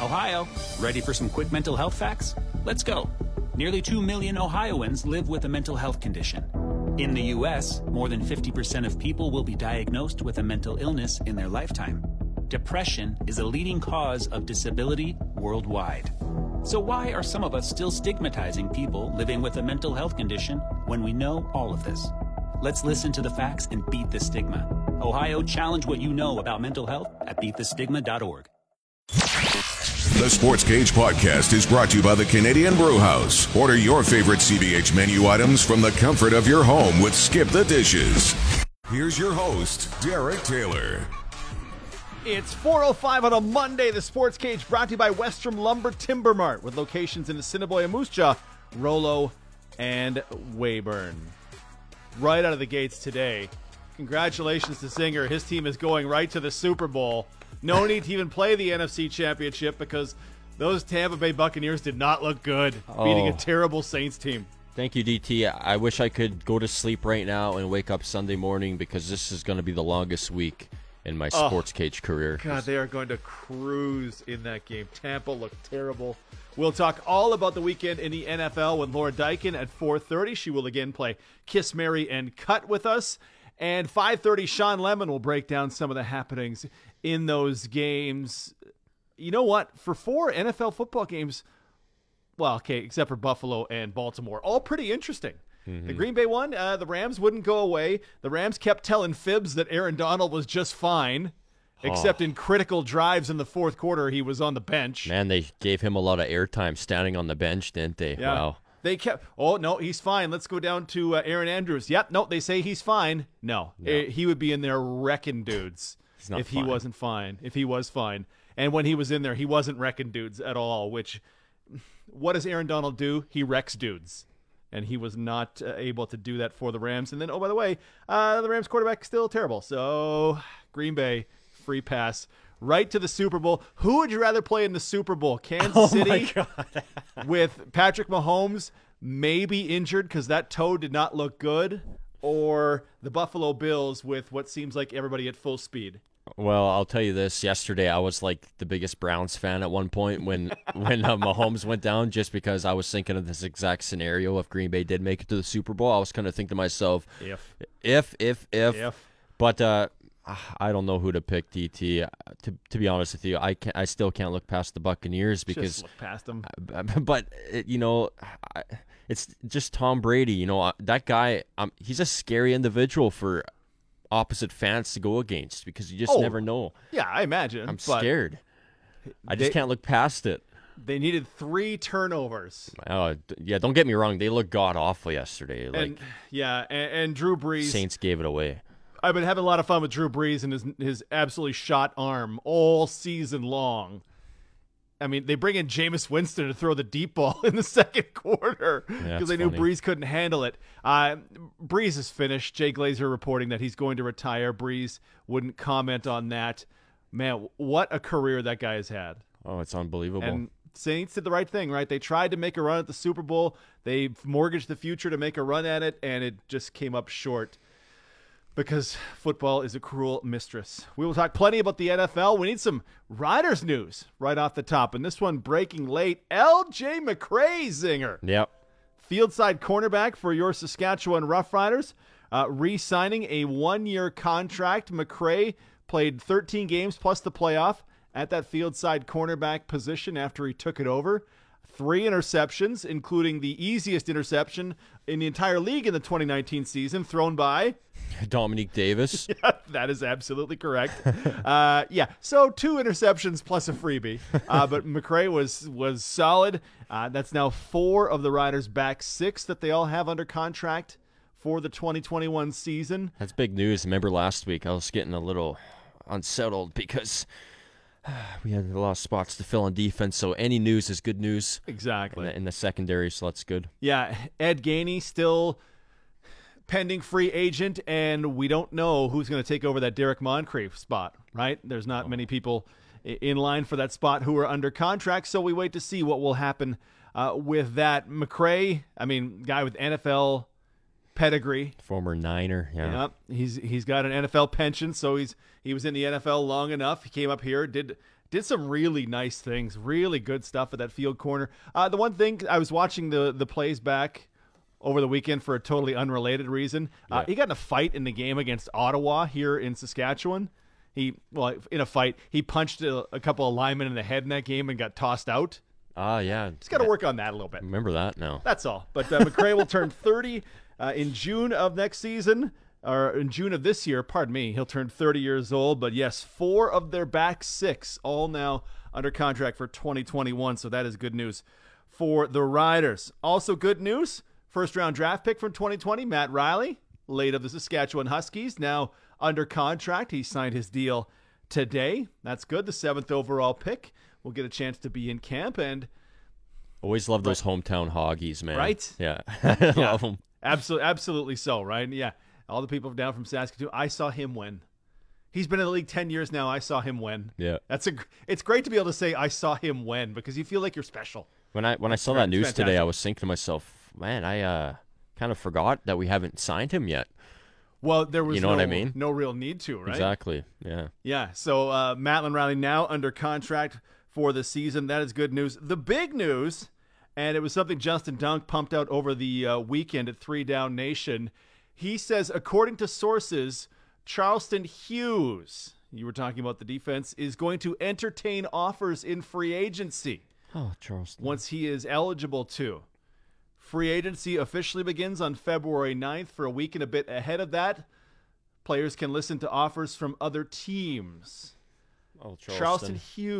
Ohio, ready for some quick mental health facts? Let's go. Nearly 2 million Ohioans live with a mental health condition. In the U.S., more than 50% of people will be diagnosed with a mental illness in their lifetime. Depression is a leading cause of disability worldwide. So why are some of us still stigmatizing people living with a mental health condition when we know all of this? Let's listen to the facts and beat the stigma. Ohio, challenge what you know about mental health at beatthestigma.org. The Sports Cage podcast is brought to you by the Canadian Brew House. Order your favorite CBH menu items from the comfort of your home with Skip the Dishes. Here's your host, Derek Taylor. It's 4:05 on a Monday. The Sports Cage brought to you by Western Lumber Timber Mart with locations in Assiniboia, Moose Jaw, Rollo, and Weyburn. Right out of the gates today, congratulations to Singer. His team is going right to the Super Bowl. No need to even play the NFC Championship because those Tampa Bay Buccaneers did not look good, beating a terrible Saints team. Thank you, DT. I wish I could go to sleep right now and wake up Sunday morning because this is going to be the longest week in my Sports Cage career. God, they are going to cruise in that game. Tampa looked terrible. We'll talk all about the weekend in the NFL with Laura Dykin at 4:30. She will again play Kiss, Marry, and Cut with us. And 5:30, Sean Lemon will break down some of the happenings in those games. You know what? For 4 NFL football games, well, okay, except for Buffalo and Baltimore, all pretty interesting. Mm-hmm. The Green Bay one, the Rams wouldn't go away. The Rams kept telling fibs that Aaron Donald was just fine. Except in critical drives in the fourth quarter, he was on the bench. Man, they gave him a lot of airtime standing on the bench, didn't they? Yeah. Wow. They kept, oh, no, he's fine. Let's go down to Aaron Andrews. Yep, no, they say he's fine. No. He would be in there wrecking dudes if he wasn't fine. If he was fine. And when he was in there, he wasn't wrecking dudes at all, which, what does Aaron Donald do? He wrecks dudes. And he was not able to do that for the Rams. And then, oh, by the way, the Rams quarterback is still terrible. So, Green Bay, free pass right to the Super Bowl. Who would you rather play in the Super Bowl? Kansas City with Patrick Mahomes maybe injured because that toe did not look good, or the Buffalo Bills with what seems like everybody at full speed? Well, I'll tell you this. Yesterday, I was like the biggest Browns fan at one point when Mahomes went down, just because I was thinking of this exact scenario. If Green Bay did make it to the Super Bowl, I was kind of thinking to myself, if. But I don't know who to pick, DT. To be honest with you, I still can't look past the Buccaneers because just look past them. But it's just Tom Brady. That guy. He's a scary individual for opposite fans to go against because you just never know. Yeah, I imagine. I'm scared. I just can't look past it. They needed 3 turnovers. Oh, yeah, don't get me wrong. They looked god-awful yesterday. And Drew Brees. Saints gave it away. I've been having a lot of fun with Drew Brees and his absolutely shot arm all season long. I mean, they bring in Jameis Winston to throw the deep ball in the second quarter because they knew Brees couldn't handle it. Brees is finished. Jay Glazer reporting that he's going to retire. Brees wouldn't comment on that. Man, what a career that guy has had. Oh, it's unbelievable. And Saints did the right thing, right? They tried to make a run at the Super Bowl. They mortgaged the future to make a run at it, and it just came up short. Because football is a cruel mistress. We will talk plenty about the NFL. We need some Riders news right off the top. And this one breaking late. L.J. McCray, Zinger. Yep. Fieldside cornerback for your Saskatchewan Roughriders. Re-signing a 1-year contract. McCray played 13 games plus the playoff at that fieldside cornerback position after he took it over. 3 interceptions, including the easiest interception in the entire league in the 2019 season, thrown by Dominique Davis. Yeah, that is absolutely correct. So 2 interceptions plus a freebie. But McCray was solid. That's now 4 of the Riders' back 6 that they all have under contract for the 2021 season. That's big news. Remember last week I was getting a little unsettled because we had a lot of spots to fill on defense, so any news is good news. Exactly. In the secondary, so that's good. Yeah, Ed Gainey still pending free agent, and we don't know who's going to take over that Derek Moncrief spot, right? There's not many people in line for that spot who are under contract, so we wait to see what will happen with that. McCray, guy with NFL pedigree. Former Niner, yeah. He's got an NFL pension, so he was in the NFL long enough. He came up here, did did some really nice things, really good stuff at that field corner. The one thing, I was watching the plays back over the weekend for a totally unrelated reason. He got in a fight in the game against Ottawa here in Saskatchewan. In a fight, he punched a couple of linemen in the head in that game and got tossed out. Yeah. He's got to work on that a little bit. Remember that now. That's all. But McRae will turn 30 in June of next season, or in June of this year, pardon me. He'll turn 30 years old. But yes, 4 of their back 6 all now under contract for 2021. So that is good news for the Riders. Also good news, first-round draft pick from 2020, Matt Riley, late of the Saskatchewan Huskies, now under contract. He signed his deal today. That's good. The 7th overall pick will get a chance to be in camp. And always love those hometown Hoggies, man. Right? Yeah. I love them. Absolutely so, right? Yeah. All the people down from Saskatoon, I saw him win. He's been in the league 10 years now. I saw him win. Yeah. It's great to be able to say I saw him win because you feel like you're special. When I saw that news today, I was thinking to myself, man, I kind of forgot that we haven't signed him yet. Well, there was what I mean? No real need to, right? Exactly. Yeah. Yeah. So Mattland Riley now under contract for the season. That is good news. The big news, and it was something Justin Dunk pumped out over the weekend at 3 Down Nation. He says, according to sources, Charleston Hughes, you were talking about the defense, is going to entertain offers in free agency. Oh, Charleston. Once he is eligible to. Free agency officially begins on February 9th. For a week and a bit ahead of that, players can listen to offers from other teams. Oh, Charleston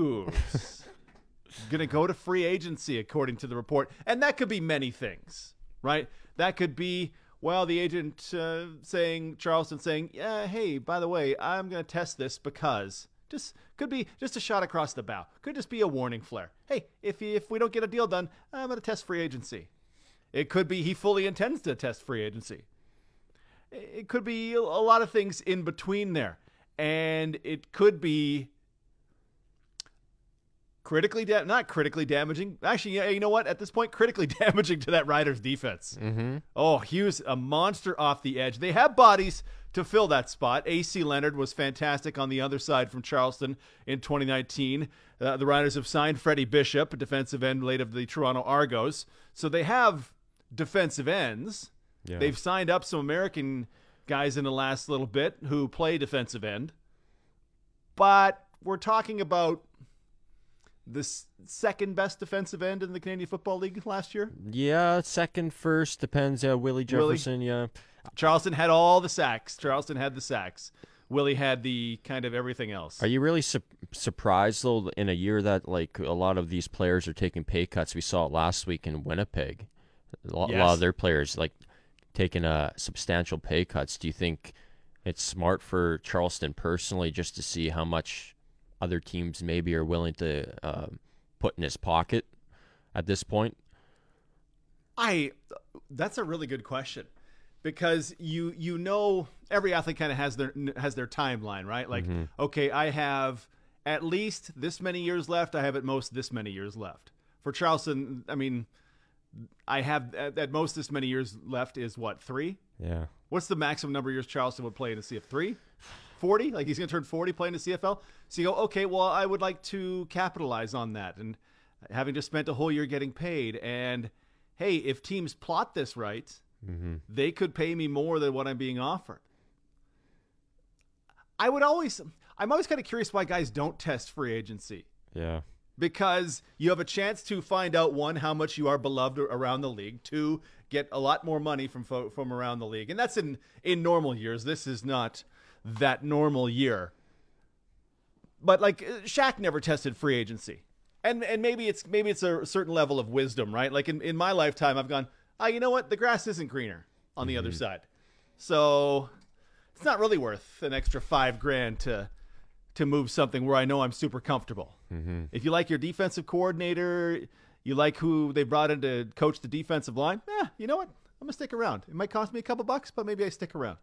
Hughes going to go to free agency, according to the report. And that could be many things, right? That could be, well, the agent Charleston saying, yeah, hey, by the way, I'm going to test this because could be just a shot across the bow. Could just be a warning flare. Hey, if we don't get a deal done, I'm going to test free agency. It could be he fully intends to test free agency. It could be a lot of things in between there. And it could be not critically damaging. Actually, you know what? At this point, critically damaging to that Riders defense. Mm-hmm. Oh, Hughes, a monster off the edge. They have bodies to fill that spot. A.C. Leonard was fantastic on the other side from Charleston in 2019. The Riders have signed Freddie Bishop, a defensive end late of the Toronto Argos. So they have defensive ends. Yeah. They've signed up some American guys in the last little bit who play defensive end. But we're talking about the second best defensive end in the Canadian Football League last year. Yeah, second, first, depends. Willie Jefferson, yeah. Charleston had all the sacks. Charleston had the sacks. Willie had the kind of everything else. Are you really surprised, though, in a year that like a lot of these players are taking pay cuts? We saw it last week in Winnipeg. A lot of their players like taking substantial pay cuts. Do you think it's smart for Charleston personally just to see how much other teams maybe are willing to put in his pocket at this point? That's a really good question, because you know every athlete kind of has their timeline, right? Like, okay, I have at least this many years left. I have at most this many years left. For Charleston, I mean, I have at most this many years left is what, 3? Yeah. What's the maximum number of years Charleston would play in the CFL? 3? 40? Like he's going to turn 40 playing the CFL? So you go, okay, well, I would like to capitalize on that. And having just spent a whole year getting paid. And, hey, if teams plot this right, they could pay me more than what I'm being offered. I'm always kind of curious why guys don't test free agency. Yeah. Because you have a chance to find out, 1, how much you are beloved around the league. 2, get a lot more money from around the league. And that's in normal years. This is not that normal year. But like Shaq never tested free agency. And maybe it's a certain level of wisdom, right? Like in my lifetime, I've gone, you know what? The grass isn't greener on the other side. So it's not really worth an extra $5,000 to move something where I know I'm super comfortable. If you like your defensive coordinator, you like who they brought in to coach the defensive line, you know what? I'm gonna stick around. It might cost me a couple bucks, but maybe I stick around.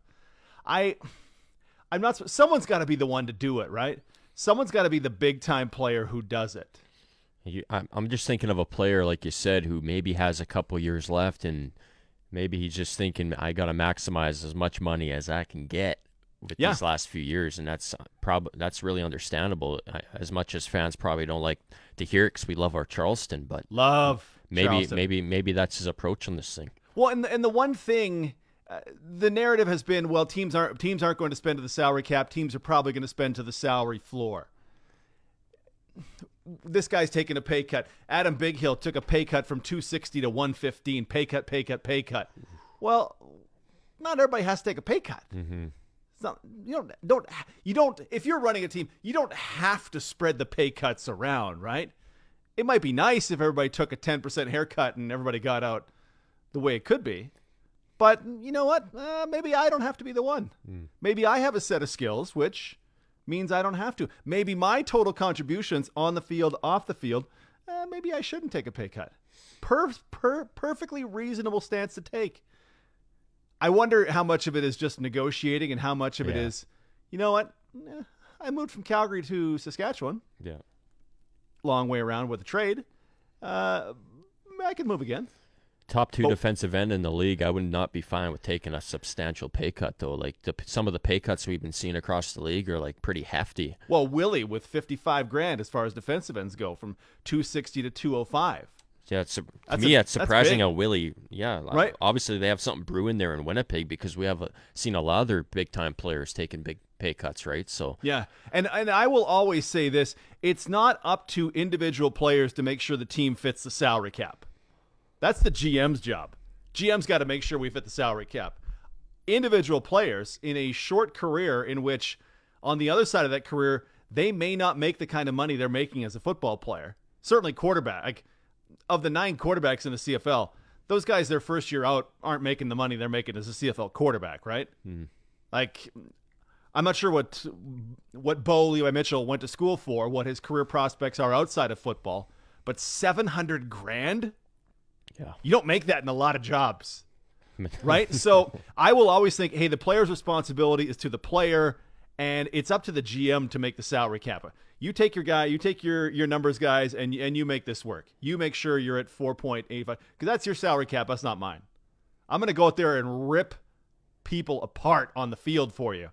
I'm not. Someone's got to be the one to do it, right? Someone's got to be the big time player who does it. I'm just thinking of a player, like you said, who maybe has a couple years left, and maybe he's just thinking, I got to maximize as much money as I can get with these last few years, and that's really understandable. As much as fans probably don't like to hear it because we love our Charleston, but maybe that's his approach on this thing. Well, and the one thing, the narrative has been, well, teams aren't going to spend to the salary cap. Teams are probably going to spend to the salary floor. This guy's taking a pay cut. Adam Bighill took a pay cut from $260 to $115. Pay cut. Well, not everybody has to take a pay cut. Mm-hmm. It's not, you don't. If you're running a team, you don't have to spread the pay cuts around, right? It might be nice if everybody took a 10% haircut and everybody got out the way it could be. But you know what? Maybe I don't have to be the one. Maybe I have a set of skills, which means I don't have to. Maybe my total contributions on the field, off the field, maybe I shouldn't take a pay cut. Perfectly reasonable stance to take. I wonder how much of it is just negotiating and how much of it is, you know what? I moved from Calgary to Saskatchewan. Yeah. Long way around with a trade. I could move again. Top 2 defensive end in the league, I would not be fine with taking a substantial pay cut, though. Like some of the pay cuts we've been seeing across the league are like pretty hefty. Well, Willie with $55,000 as far as defensive ends go, from $260 to $205. Yeah, to me, it's surprising how Willie. Yeah, right. Obviously, they have something brewing there in Winnipeg because we have seen a lot of other big time players taking big pay cuts, right? So yeah, and I will always say this: it's not up to individual players to make sure the team fits the salary cap. That's the GM's job. GM's got to make sure we fit the salary cap. Individual players in a short career, in which on the other side of that career, they may not make the kind of money they're making as a football player. Certainly, quarterback. Like, of the 9 quarterbacks in the CFL, those guys, their first year out, aren't making the money they're making as a CFL quarterback, right? Like, I'm not sure what Bo Levi Mitchell went to school for, what his career prospects are outside of football, but $700,000? Yeah. You don't make that in a lot of jobs, right? So I will always think, hey, the player's responsibility is to the player, and it's up to the GM to make the salary cap. You take your guy, you take your numbers guys, and you make this work. You make sure you're at 4.85, because that's your salary cap. That's not mine. I'm going to go out there and rip people apart on the field for you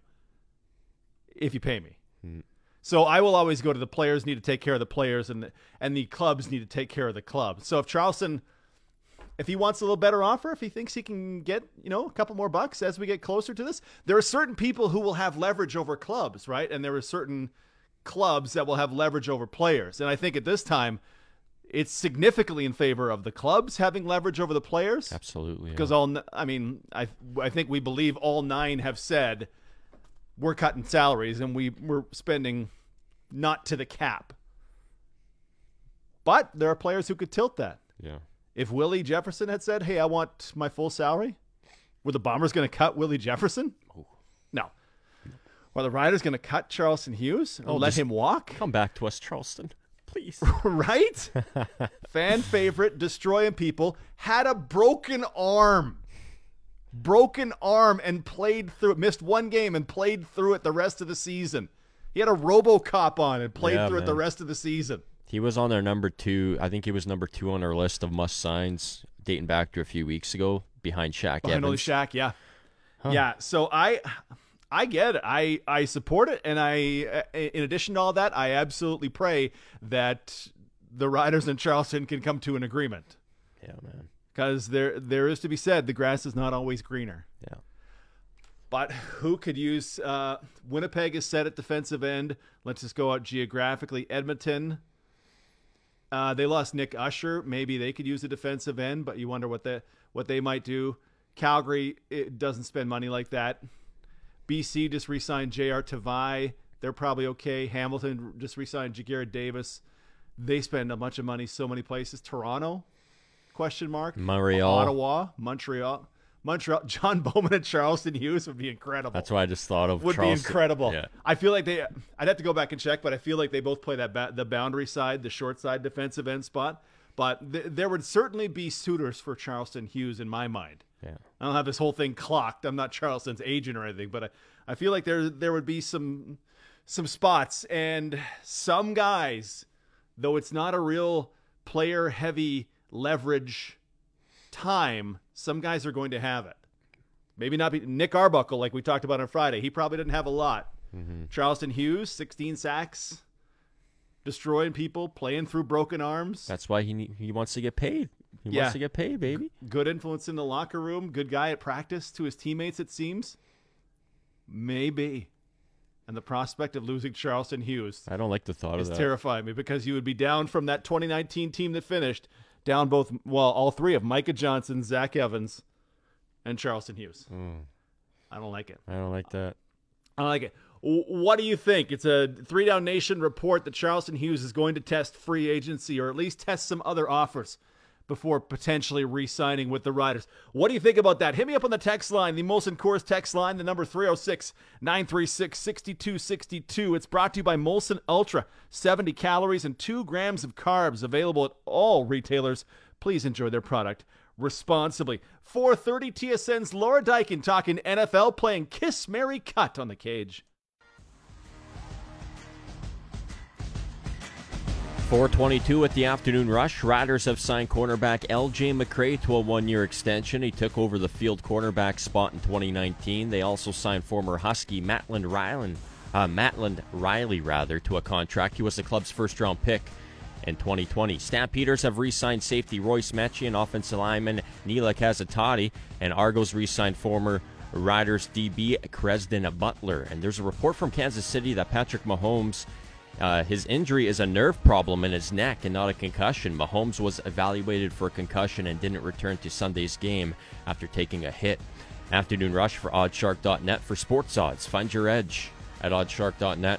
if you pay me. So I will always go to the players need to take care of the players, and the clubs need to take care of the clubs. So if Charleston, if he wants a little better offer, if he thinks he can get, a couple more bucks as we get closer to this, there are certain people who will have leverage over clubs, right? And there are certain clubs that will have leverage over players. And I think at this time, it's significantly in favor of the clubs having leverage over the players. Absolutely. Because I think we believe all 9 have said we're cutting salaries and we're spending not to the cap. But there are players who could tilt that. Yeah. If Willie Jefferson had said, hey, I want my full salary, were the Bombers going to cut Willie Jefferson? No. Were the Riders going to cut Charleston Hughes and let him walk? Come back to us, Charleston, please. Right? Fan favorite, destroying people, had a broken arm and played through it, missed 1 game and played through it the rest of the season. He had a RoboCop on and played through it the rest of the season. He was on their number 2. I think he was number 2 on our list of must-signs dating back to a few weeks ago behind Shaq Evans. Behind Shaq, yeah. Huh. Yeah, so I get it. I support it, and in addition to all that, I absolutely pray that the Riders in Charleston can come to an agreement. Yeah, man. Because there is to be said, the grass is not always greener. Yeah. But who could use Winnipeg is set at defensive end. Let's just go out geographically. Edmonton, they lost Nick Usher. Maybe they could use a defensive end, but you wonder what they might do. Calgary, it doesn't spend money like that. BC just re-signed J.R. Tavai. They're probably okay. Hamilton just re-signed Jaguar Davis. They spend a bunch of money so many places. Toronto, ? Montreal. Ottawa, Montreal. John Bowman and Charleston Hughes would be incredible. That's what I just thought of. Would Charleston. Be incredible. Yeah. I feel like I'd have to go back and check, but I feel like they both play the boundary side, the short side defensive end spot. But there would certainly be suitors for Charleston Hughes in my mind. Yeah. I don't have this whole thing clocked. I'm not Charleston's agent or anything, but I feel like there would be some spots, and some guys, though it's not a real player-heavy leverage time, some guys are going to have it. Maybe not be Nick Arbuckle, like we talked about on Friday. He probably didn't have a lot. Charleston Hughes, 16 sacks, destroying people, playing through broken arms. That's why he wants to get paid. He wants to get paid, baby. Good influence in the locker room. Good guy at practice to his teammates, it seems. Maybe. And the prospect of losing Charleston Hughes, I don't like the thought of that. It's terrifying me because you would be down from that 2019 team that finished, down all three of Micah Johnson, Zach Evans, and Charleston Hughes. I don't like it. I don't like that. I don't like it. What do you think? It's a 3Down Nation report that Charleston Hughes is going to test free agency or at least test some other offers before potentially re-signing with the Riders. What do you think about that? Hit me up on the text line, the Molson Coors text line, the number 306-936-6262. It's brought to you by Molson Ultra. 70 calories and 2 grams of carbs, available at all retailers. Please enjoy their product responsibly. 4:30 TSN's Laura Dykin talking NFL, playing Kiss, Marry, Cut on the Cage. 4:22 at the afternoon rush. Riders have signed cornerback L.J. McCray to a 1-year extension. He took over the field cornerback spot in 2019. They also signed former Husky Maitland Riley to a contract. He was the club's first-round pick in 2020. Stampeders have re-signed safety Royce Mechie and offensive lineman Neela Kazatati, and Argos re-signed former Riders DB Cresden Butler. And there's a report from Kansas City that Patrick Mahomes, his injury is a nerve problem in his neck and not a concussion. Mahomes was evaluated for a concussion and didn't return to Sunday's game after taking a hit. Afternoon rush for oddshark.net for sports odds. Find your edge at oddshark.net.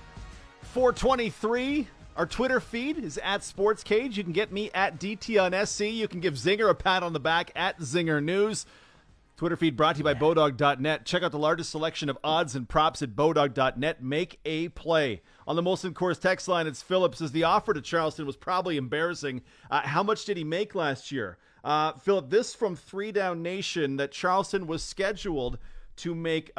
423. Our Twitter feed is at SportsCage. You can get me at DT on SC. You can give Zinger a pat on the back at Zinger News. Twitter feed brought to you by Bodog.net. Check out the largest selection of odds and props at Bodog.net. Make a play. On the Molson Coors text line, it's Philip says the offer to Charleston was probably embarrassing. How much did he make last year? Philip, this from 3Down Nation, that Charleston was scheduled to make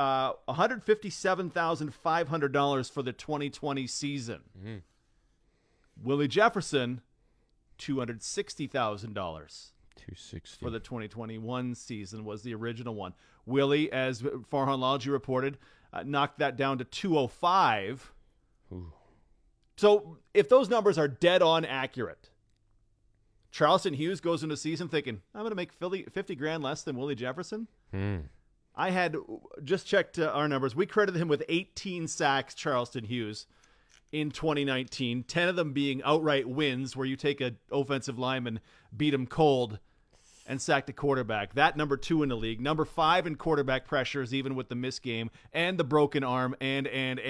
$157,500 for the 2020 season. Willie Jefferson, $260,000. $260 for the 2021 season was the original one. Willie, as Farhan Lalji reported, knocked that down to $205. Ooh. So if those numbers are dead on accurate, Charleston Hughes goes into the season thinking, I'm going to make $50,000 less than Willie Jefferson. I had just checked our numbers. We credited him with 18 sacks, Charleston Hughes, in 2019, 10 of them being outright wins where you take an offensive lineman, beat him cold, and sack the quarterback. That number 2 in the league. Number 5 in quarterback pressures, even with the missed game and the broken arm and.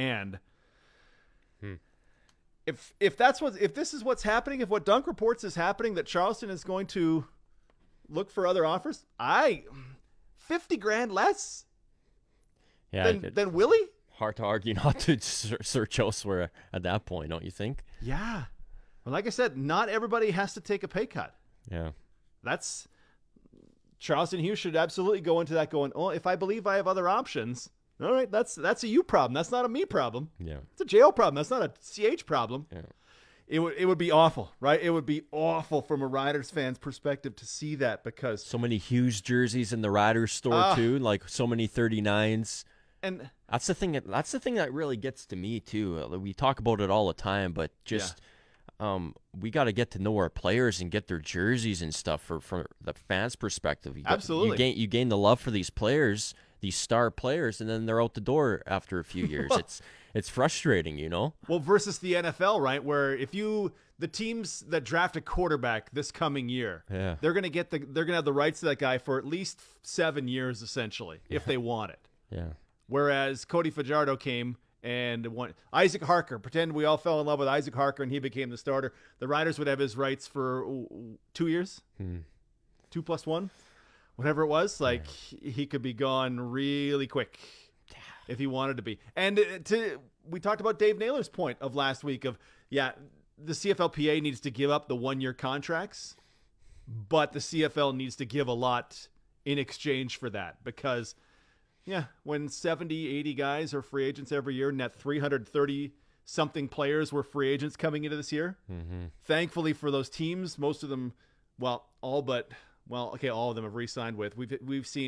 If this is what's happening, if what Dunk reports is happening, that Charleston is going to look for other offers, $50,000 less than Willie? Hard to argue not to search elsewhere at that point, don't you think? Yeah. Well, like I said, not everybody has to take a pay cut. Yeah. Charleston Hughes should absolutely go into that going, oh, if I believe I have other options, all right, that's a you problem. That's not a me problem. Yeah. It's a JL problem. That's not a CH problem. Yeah. It would be awful, right? It would be awful from a Riders fan's perspective to see that, because so many Hughes jerseys in the Riders store too, like so many 39s. And that's the thing that really gets to me too. We talk about it all the time, but just we got to get to know our players and get their jerseys and stuff from the fans' perspective. Absolutely. You gain the love for these players, these star players, and then they're out the door after a few years. It's frustrating, you know? Well, versus the NFL, right? Where the teams that draft a quarterback this coming year, they're gonna have the rights to that guy for at least 7 years, essentially, if they want it. Yeah. Whereas Cody Fajardo came and won. Isaac Harker, pretend we all fell in love with Isaac Harker and he became the starter. The Riders would have his rights for 2 years, 2 + 1, whatever it was. Like he could be gone really quick if he wanted to be. And we talked about Dave Naylor's point of last week of, the CFLPA needs to give up the 1-year contracts, but the CFL needs to give a lot in exchange for that, because when 70, 80 guys are free agents every year, and that 330-something players were free agents coming into this year, thankfully for those teams, most of them, all of them have re-signed with. We've seen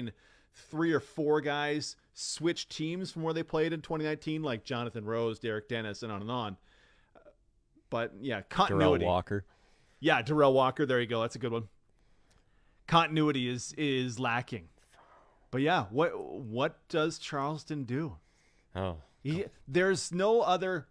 3 or 4 guys switch teams from where they played in 2019, like Jonathan Rose, Derek Dennis, and on and on. But yeah, continuity. Darrell Walker. Yeah, Darrell Walker. There you go. That's a good one. Continuity is lacking. But yeah, what does Charleston do? Oh, there's no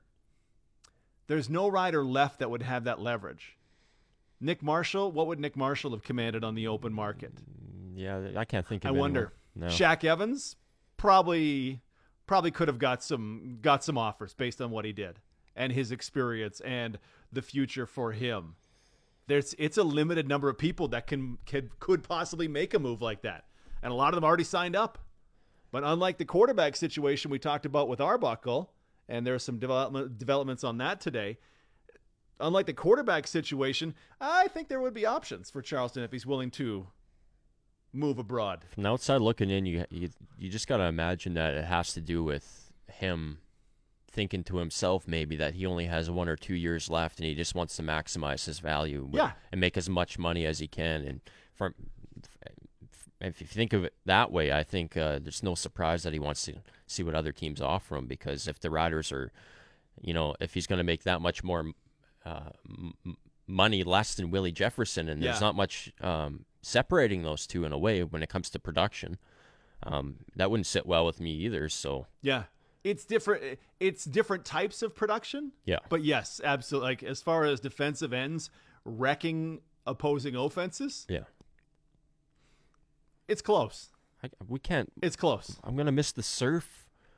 rider left that would have that leverage. Nick Marshall, what would Nick Marshall have commanded on the open market? Yeah, I can't think of I wonder. No. Shaq Evans probably could have got some offers based on what he did and his experience and the future for him. It's a limited number of people that could possibly make a move like that. And a lot of them already signed up. But unlike the quarterback situation we talked about with Arbuckle, and there's some developments on that today, unlike the quarterback situation, I think there would be options for Charleston if he's willing to move abroad. From the outside looking in, you just got to imagine that it has to do with him thinking to himself maybe that he only has 1 or 2 years left and he just wants to maximize his value and make as much money as he can. And if you think of it that way, I think there's no surprise that he wants to see what other teams offer him, because if the Riders are, if he's going to make that much more money less than Willie Jefferson, and there's not much separating those two in a way when it comes to production, that wouldn't sit well with me either. So yeah, it's different. It's different types of production. Yeah, but yes, absolutely. Like as far as defensive ends wrecking opposing offenses, yeah, it's close. We can't. It's close. I'm gonna miss the surf.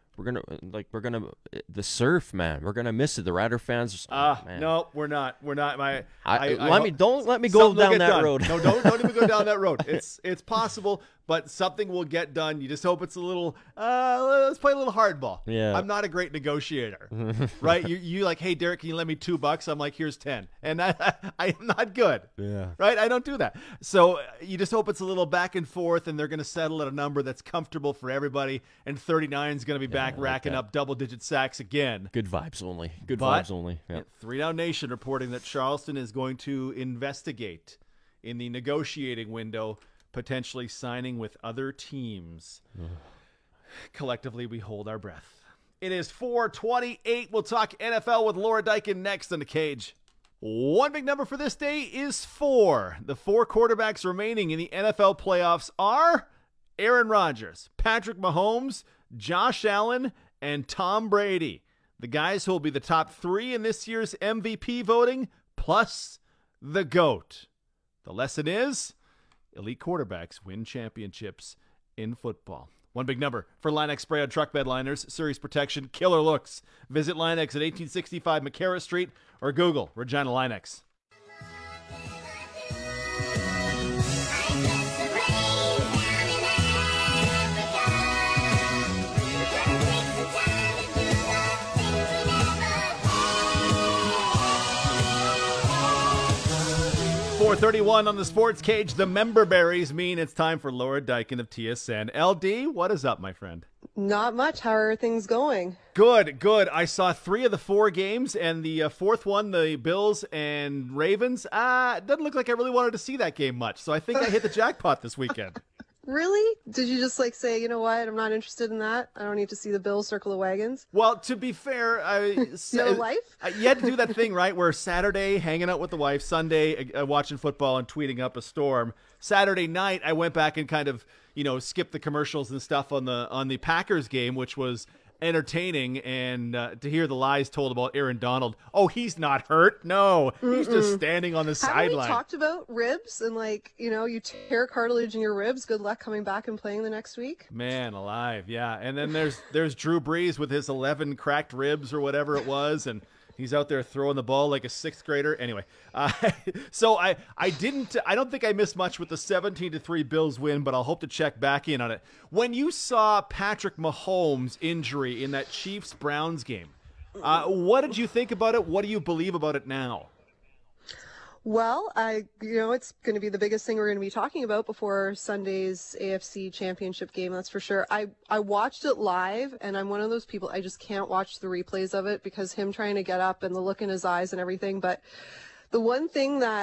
The surf, man. We're gonna miss it. The Rider fans. No, we're not. We're not. Don't let me go down that road. No, don't even go down that road. It's possible, but something will get done. You just hope it's a little. Let's play a little hardball. Yeah. I'm not a great negotiator, right? You like, hey Derek, can you lend me $2? I'm like, here's 10, and I am not good. Yeah. Right. I don't do that. So you just hope it's a little back and forth, and they're gonna settle at a number that's comfortable for everybody. And 39 is gonna be back racking up double-digit sacks again. Good vibes only. Vibes only. Yeah. 3 Down Nation reporting that Charleston is going to investigate in the negotiating window, potentially signing with other teams. Collectively, we hold our breath. It is 4:28. We'll talk NFL with Laura Dykin next on The Cage. One big number for this day is 4. The 4 quarterbacks remaining in the NFL playoffs are Aaron Rodgers, Patrick Mahomes, Josh Allen, and Tom Brady. The guys who will be the top 3 in this year's MVP voting, plus the GOAT. The lesson is, elite quarterbacks win championships in football. One big number for Line-X spray on truck bed liners, series protection, killer looks. Visit Line-X at 1865 McCarra Street or Google Regina Line-X. 4:31 on the Sports Cage. The member berries mean it's time for Laura Dykin of TSN. LD, what is up, my friend? Not much. How are things going? Good. I saw 3 of the 4 games, and the 4th one, the Bills and Ravens, it doesn't look like I really wanted to see that game much, so I think I hit the jackpot this weekend. Really? Did you just say, you know what, I'm not interested in that? I don't need to see the Bills circle the wagons? Well, to be fair, no life? You had to do that thing, right, where Saturday, hanging out with the wife, Sunday, watching football and tweeting up a storm. Saturday night, I went back and kind of, skipped the commercials and stuff on the Packers game, which was entertaining, and to hear the lies told about Aaron Donald. Oh, he's not hurt. No, he's just standing on the sideline. Haven't we talked about ribs and you tear cartilage in your ribs. Good luck coming back and playing the next week. Man alive, yeah. And then there's Drew Brees with his 11 cracked ribs or whatever it was, and he's out there throwing the ball like a 6th grader. Anyway, so I don't think I missed much with the 17-3 Bills win, but I'll hope to check back in on it. When you saw Patrick Mahomes' injury in that Chiefs-Browns game, what did you think about it? What do you believe about it now? Well, it's going to be the biggest thing we're going to be talking about before Sunday's AFC Championship game, that's for sure. I watched it live, and I'm one of those people, I just can't watch the replays of it because him trying to get up and the look in his eyes and everything. But the one thing that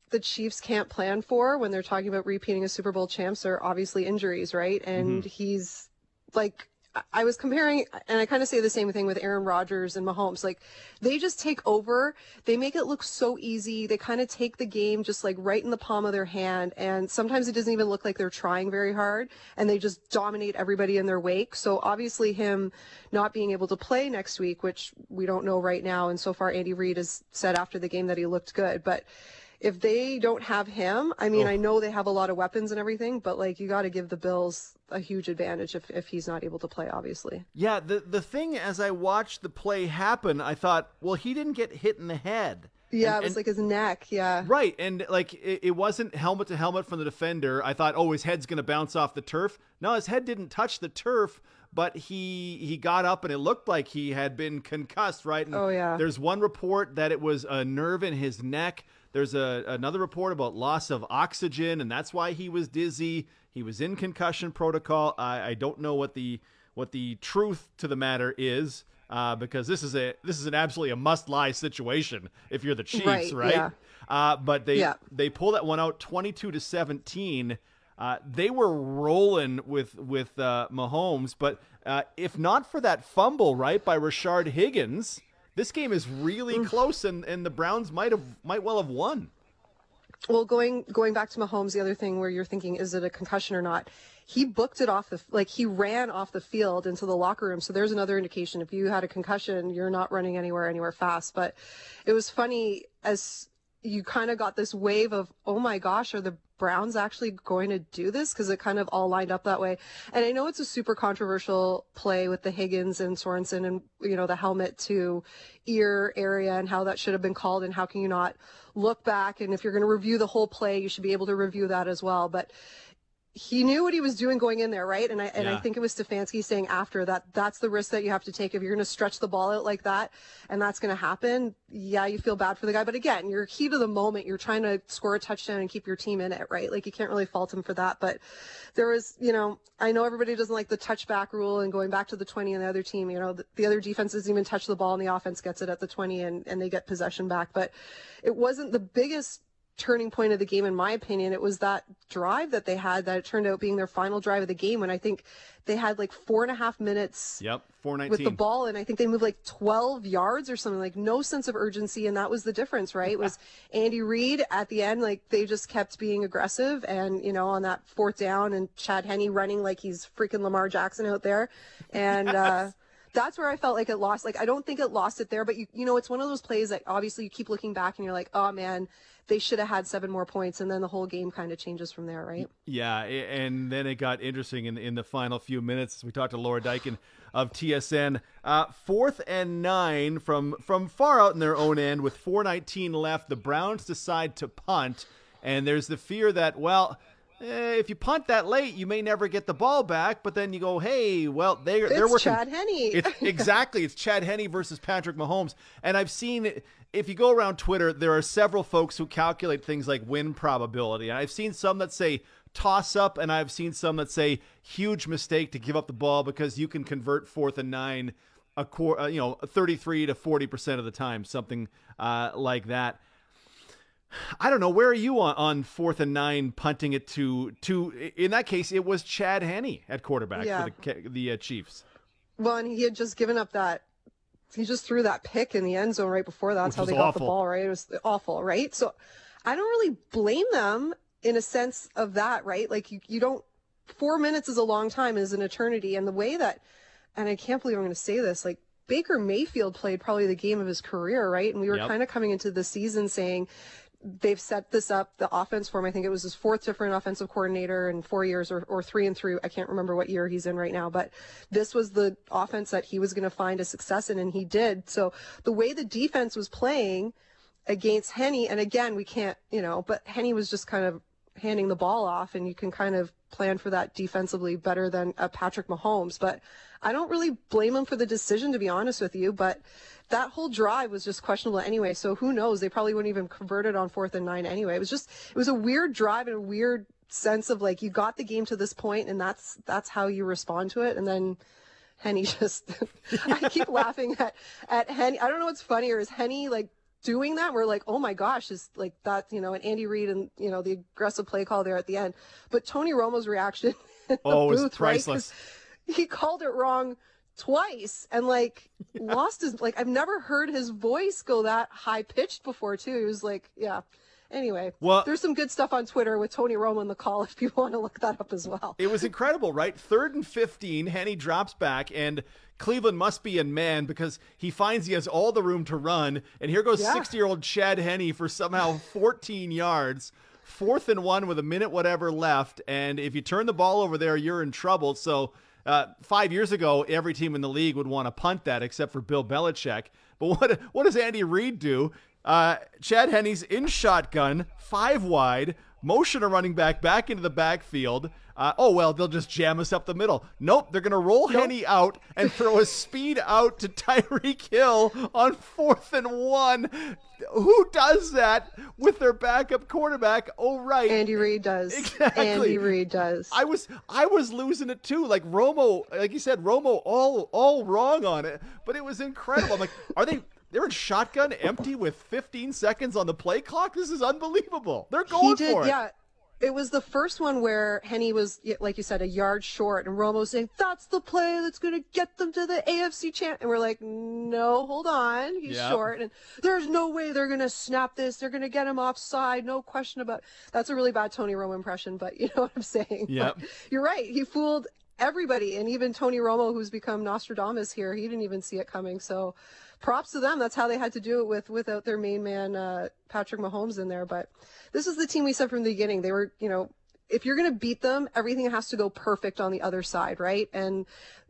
the Chiefs can't plan for when they're talking about repeating as Super Bowl champs are obviously injuries, right? And he's like, I was comparing, and I kind of say the same thing with Aaron Rodgers and Mahomes. Like, they just take over. They make it look so easy. They kind of take the game just like right in the palm of their hand. And sometimes it doesn't even look like they're trying very hard. And they just dominate everybody in their wake. So obviously him not being able to play next week, which we don't know right now. And so far, Andy Reid has said after the game that he looked good. But if they don't have him, I mean, I know they have a lot of weapons and everything, but like you got to give the Bills a huge advantage if he's not able to play, obviously. Yeah, the thing as I watched the play happen, I thought, well, he didn't get hit in the head. Yeah, it was like his neck, yeah. Right, and like it wasn't helmet to helmet from the defender. I thought, oh, his head's going to bounce off the turf. No, his head didn't touch the turf, but he got up and it looked like he had been concussed, right? And there's one report that it was a nerve in his neck. There's another report about loss of oxygen, and that's why he was dizzy. He was in concussion protocol. I don't know what the truth to the matter is, because this is an absolutely a must-lie situation if you're the Chiefs, right? Yeah. But they pull that one out 22-17. They were rolling with Mahomes, but if not for that fumble, right, by Rashard Higgins, this game is really close, and the Browns might well have won. Well, going back to Mahomes, the other thing where you're thinking, is it a concussion or not? He booked it off he ran off the field into the locker room. So there's another indication. If you had a concussion, you're not running anywhere fast. But it was funny as you kind of got this wave of, oh my gosh, are the Browns actually going to do this? Because it kind of all lined up that way. And I know it's a super controversial play with the Higgins and Sorensen and, you know, the helmet to ear area and how that should have been called and how can you not look back. And if you're going to review the whole play, you should be able to review that as well. But he knew what he was doing going in there, right? And I think it was Stefanski saying after that's the risk that you have to take if you're going to stretch the ball out like that, and that's going to happen. Yeah, you feel bad for the guy, but again, you're key to the moment. You're trying to score a touchdown and keep your team in it, right? Like you can't really fault him for that. But there was, you know, I know everybody doesn't like the touchback rule and going back to the 20 and the other team. You know, the other defense doesn't even touch the ball and the offense gets it at the 20 and they get possession back. But it wasn't the biggest turning point of the game, in my opinion. It was that drive that they had that it turned out being their final drive of the game, and I think they had like 4.5 minutes 4:19 with the ball, and I think they moved like 12 yards or something, like no sense of urgency, and that was the difference, right? It was Andy Reid at the end, like they just kept being aggressive, and you know, on that fourth down and Chad Henne running like he's freaking Lamar Jackson out there, and that's where I felt like it lost. Like, I don't think it lost it there, but you know, it's one of those plays that obviously you keep looking back and you're like, oh man, they should have had 7 more points. And then the whole game kind of changes from there, right? Yeah. And then it got interesting in the final few minutes. We talked to Laura Dykin of TSN. 4th and 9 from far out in their own end with 4:19 left. The Browns decide to punt. And there's the fear that, well, if you punt that late, you may never get the ball back. But then you go, hey, well, they're working. It's Chad Henne. Exactly. It's Chad Henne versus Patrick Mahomes. And I've seen, if you go around Twitter, there are several folks who calculate things like win probability. And I've seen some that say toss up, and I've seen some that say huge mistake to give up the ball because you can convert 4th and 9 33 to 40% of the time, something like that. I don't know. Where are you on 4th and 9 punting it to? In that case, it was Chad Henne at quarterback for the Chiefs. Well, and he had just given up that. He just threw that pick in the end zone right before that. That's how they got the ball, right? It was awful, right? So I don't really blame them in a sense of that, right? Like you don't. 4 minutes is a long time, is an eternity, and the way that, and I can't believe I'm going to say this, like Baker Mayfield played probably the game of his career, right? And we were kind of coming into the season saying, they've set this up, the offense for him. I think it was his 4th different offensive coordinator in 4 years or 3 and 3. I can't remember what year he's in right now, but this was the offense that he was going to find a success in, and he did. So the way the defense was playing against Henne, and again, we can't, you know, but Henne was just kind of handing the ball off, and you can kind of plan for that defensively better than Patrick Mahomes. But I don't really blame him for the decision, to be honest with you, but that whole drive was just questionable anyway. So who knows? They probably wouldn't even convert it on 4th and 9 anyway. It was a weird drive and a weird sense of like, you got the game to this point and that's how you respond to it. And then Henne just, I keep laughing at Henne. I don't know what's funnier. Is Henne like doing that. We're like, oh my gosh, is like that, and Andy Reid and, the aggressive play call there at the end. But Tony Romo's reaction in the booth, was priceless. Right? He called it wrong twice and lost his, I've never heard his voice go that high pitched before too. He was like, yeah. Anyway, well, there's some good stuff on Twitter with Tony Romo in the call if people want to look that up as well. It was incredible, right? 3rd and 15, Henne drops back, and Cleveland must be in man because he finds he has all the room to run, and here goes 60-year-old Chad Henne for somehow 14 yards. 4th and 1 with a minute whatever left, and if you turn the ball over there, you're in trouble. So 5 years ago, every team in the league would want to punt that except for Bill Belichick. But what does Andy Reid do? Chad Henne's in shotgun, 5 wide, motion a running back into the backfield. They'll just jam us up the middle. Nope, they're going to roll Henne out and throw a speed out to Tyreek Hill on 4th and 1. Who does that with their backup quarterback? Oh, right. Andy Reid does. Exactly. Andy Reid does. I was losing it too. Like Romo, like you said, Romo all wrong on it, but it was incredible. I'm like, they're in shotgun empty with 15 seconds on the play clock? This is unbelievable. They're going for it. Yeah. It was the first one where Henne was, like you said, a yard short, and Romo saying, that's the play that's going to get them to the AFC champ. And we're like, no, hold on. He's short. And there's no way they're going to snap this. They're going to get him offside. No question about it. That's a really bad Tony Romo impression, but you know what I'm saying. Yep. You're right. He fooled everybody. And even Tony Romo, who's become Nostradamus here, he didn't even see it coming. So props to them. That's how they had to do it without their main man, Patrick Mahomes in there. But this is the team we said from the beginning. They were, if you're going to beat them, everything has to go perfect on the other side, right? And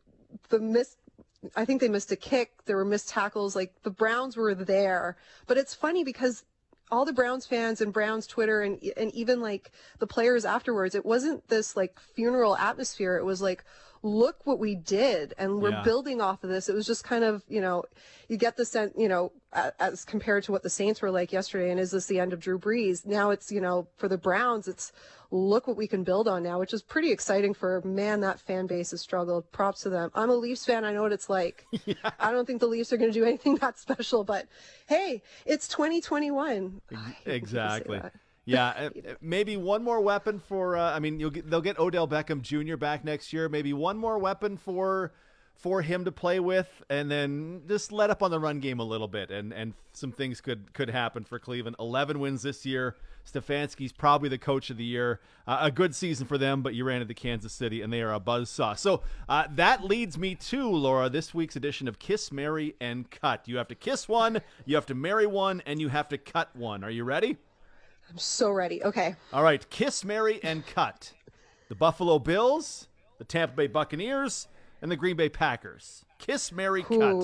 I think they missed a kick. There were missed tackles. Like the Browns were there. But it's funny because all the Browns fans and Browns Twitter and even like the players afterwards, it wasn't this like funeral atmosphere. It was like, look what we did, and we're building off of this. It was just kind of, you get the sense, as compared to what the Saints were like yesterday, and is this the end of Drew Brees? Now it's, for the Browns, it's look what we can build on now, which is pretty exciting for, man, that fan base has struggled. Props to them. I'm a Leafs fan. I know what it's like. I don't think the Leafs are going to do anything that special, but hey, it's 2021. Exactly. Yeah, maybe one more weapon for. They'll get Odell Beckham Jr. back next year. Maybe one more weapon for him to play with, and then just let up on the run game a little bit, and some things could happen for Cleveland. 11 wins this year. Stefanski's probably the coach of the year. A good season for them, but you ran into Kansas City, and they are a buzzsaw. So that leads me to, Laura, this week's edition of Kiss, Marry, and Cut. You have to kiss one, you have to marry one, and you have to cut one. Are you ready? I'm so ready. Okay. All right. Kiss, marry, and cut. The Buffalo Bills, the Tampa Bay Buccaneers, and the Green Bay Packers. Kiss, marry, cut.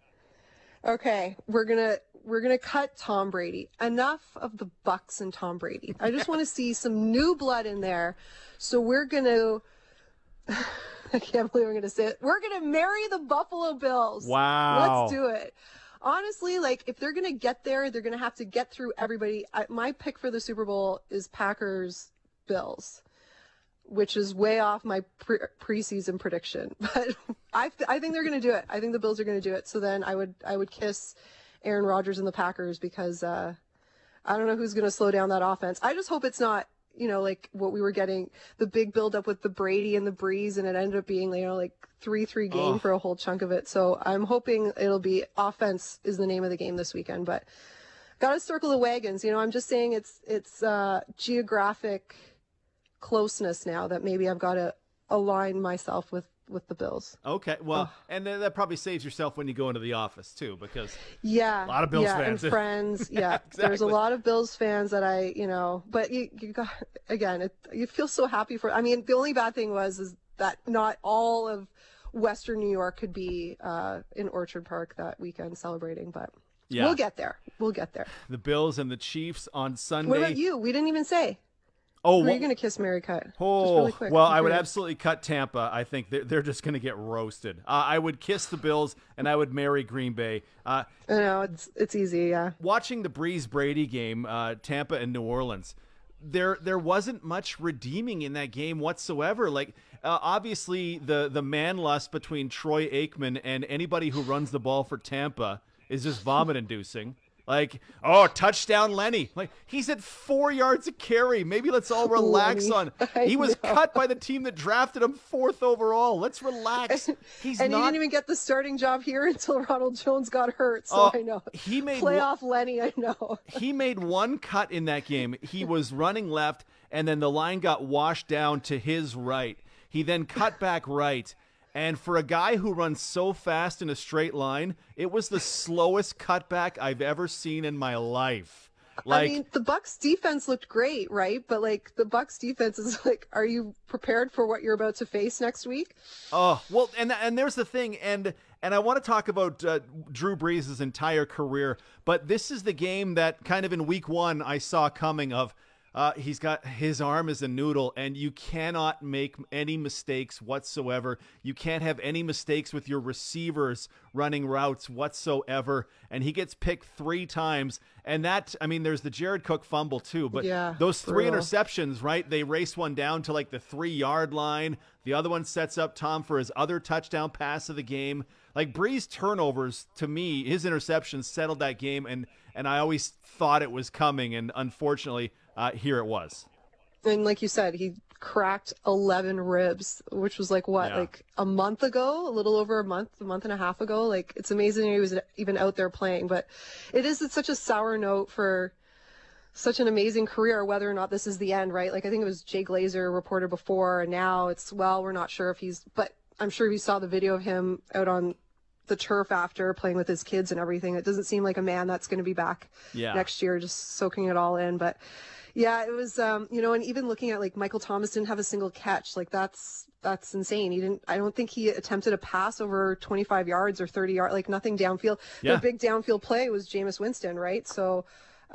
Okay. We're gonna cut Tom Brady. Enough of the Bucs and Tom Brady. I just want to see some new blood in there. So we're gonna. I can't believe I'm gonna say it. We're gonna marry the Buffalo Bills. Wow. Let's do it. Honestly, like, if they're going to get there, they're going to have to get through everybody. My pick for the Super Bowl is Packers-Bills, which is way off my preseason prediction. But I think they're going to do it. I think the Bills are going to do it. So then I would kiss Aaron Rodgers and the Packers because I don't know who's going to slow down that offense. I just hope it's not, like what we were getting, the big buildup with the Brady and the Breeze, and it ended up being, like 3-3 game for a whole chunk of it. So I'm hoping it'll be offense is the name of the game this weekend, but got to circle the wagons. I'm just saying it's geographic closeness now that maybe I've got to align myself with the Bills. Okay. Well, and then that probably saves yourself when you go into the office too, because a lot of Bills fans and friends. Yeah. Exactly. There's a lot of Bills fans that but you got, again, you feel so happy for, the only bad thing is that not all of Western New York could be in Orchard Park that weekend celebrating, but we'll get there. The Bills and the Chiefs on Sunday. What about you? We didn't even say. Oh, who are you going to kiss, marry, cut? Oh, just really quick. Well, I would absolutely cut Tampa. I think they're just going to get roasted. I would kiss the Bills, and I would marry Green Bay. I know, it's easy, yeah. Watching the Breeze Brady game, Tampa and New Orleans, there wasn't much redeeming in that game whatsoever. Like, obviously, the man lust between Troy Aikman and anybody who runs the ball for Tampa is just vomit-inducing. Like, oh, touchdown Lenny. Like, he's at 4 yards a carry. Maybe let's all relax on. He was cut by the team that drafted him 4th overall. Let's relax. He didn't even get the starting job here until Ronald Jones got hurt. So I know. He made playoff Lenny, I know. He made one cut in that game. He was running left, and then the line got washed down to his right. He then cut back right. And for a guy who runs so fast in a straight line, it was the slowest cutback I've ever seen in my life. I mean, the Bucs defense looked great, right? But like the Bucs defense is like, are you prepared for what you're about to face next week? Oh, well, and there's the thing, and I want to talk about Drew Brees' entire career, but this is the game that kind of in week 1 I saw coming of. He's got his arm is a noodle, and you cannot make any mistakes whatsoever. You can't have any mistakes with your receivers running routes whatsoever. And he gets picked 3 times. And that, I mean, there's the Jared Cook fumble too, but those 3 interceptions, right? They race one down to like the 3-yard line. The other one sets up Tom for his other touchdown pass of the game. Like Brees turnovers, to me, his interceptions settled that game. And I always thought it was coming. And unfortunately, here it was. And like you said, he cracked 11 ribs, which was like like a month ago, a little over a month and a half ago. Like, it's amazing he was even out there playing, but it's such a sour note for such an amazing career, whether or not this is the end, right? Like, I think it was Jay Glazer reported before, and now it's, well, we're not sure if but I'm sure you saw the video of him out on the turf after playing with his kids and everything. It doesn't seem like a man that's going to be back next year, just soaking it all in. But yeah, it was, and even looking at like Michael Thomas didn't have a single catch. Like that's insane. I don't think he attempted a pass over 25 yards or 30 yards, like nothing downfield. The big downfield play was Jameis Winston, right? So,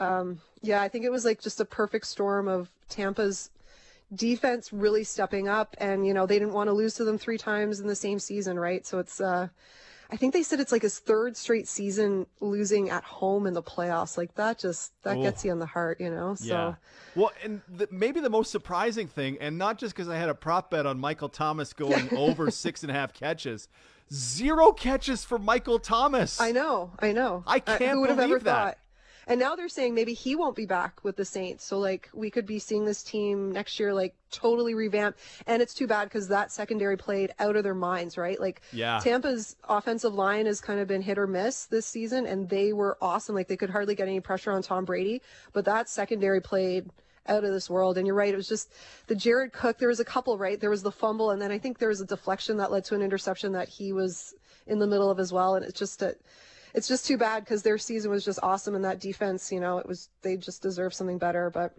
I think it was like just a perfect storm of Tampa's defense really stepping up, and, they didn't want to lose to them 3 times in the same season, right? So it's, I think they said it's like his 3rd straight season losing at home in the playoffs. Like that gets you in the heart, So. Yeah. Well, and maybe the most surprising thing, and not just because I had a prop bet on Michael Thomas going over 6.5 catches, 0 catches for Michael Thomas. I know. I can't who would have believe ever that. thought? And now they're saying maybe he won't be back with the Saints. So, like, we could be seeing this team next year, like, totally revamped. And it's too bad because that secondary played out of their minds, right? Like, Tampa's offensive line has kind of been hit or miss this season, and they were awesome. Like, they could hardly get any pressure on Tom Brady. But that secondary played out of this world. And you're right, it was just the Jared Cook. There was a couple, right? There was the fumble, and then I think there was a deflection that led to an interception that he was in the middle of as well. And it's just too bad because their season was just awesome, and that defense, they just deserve something better. But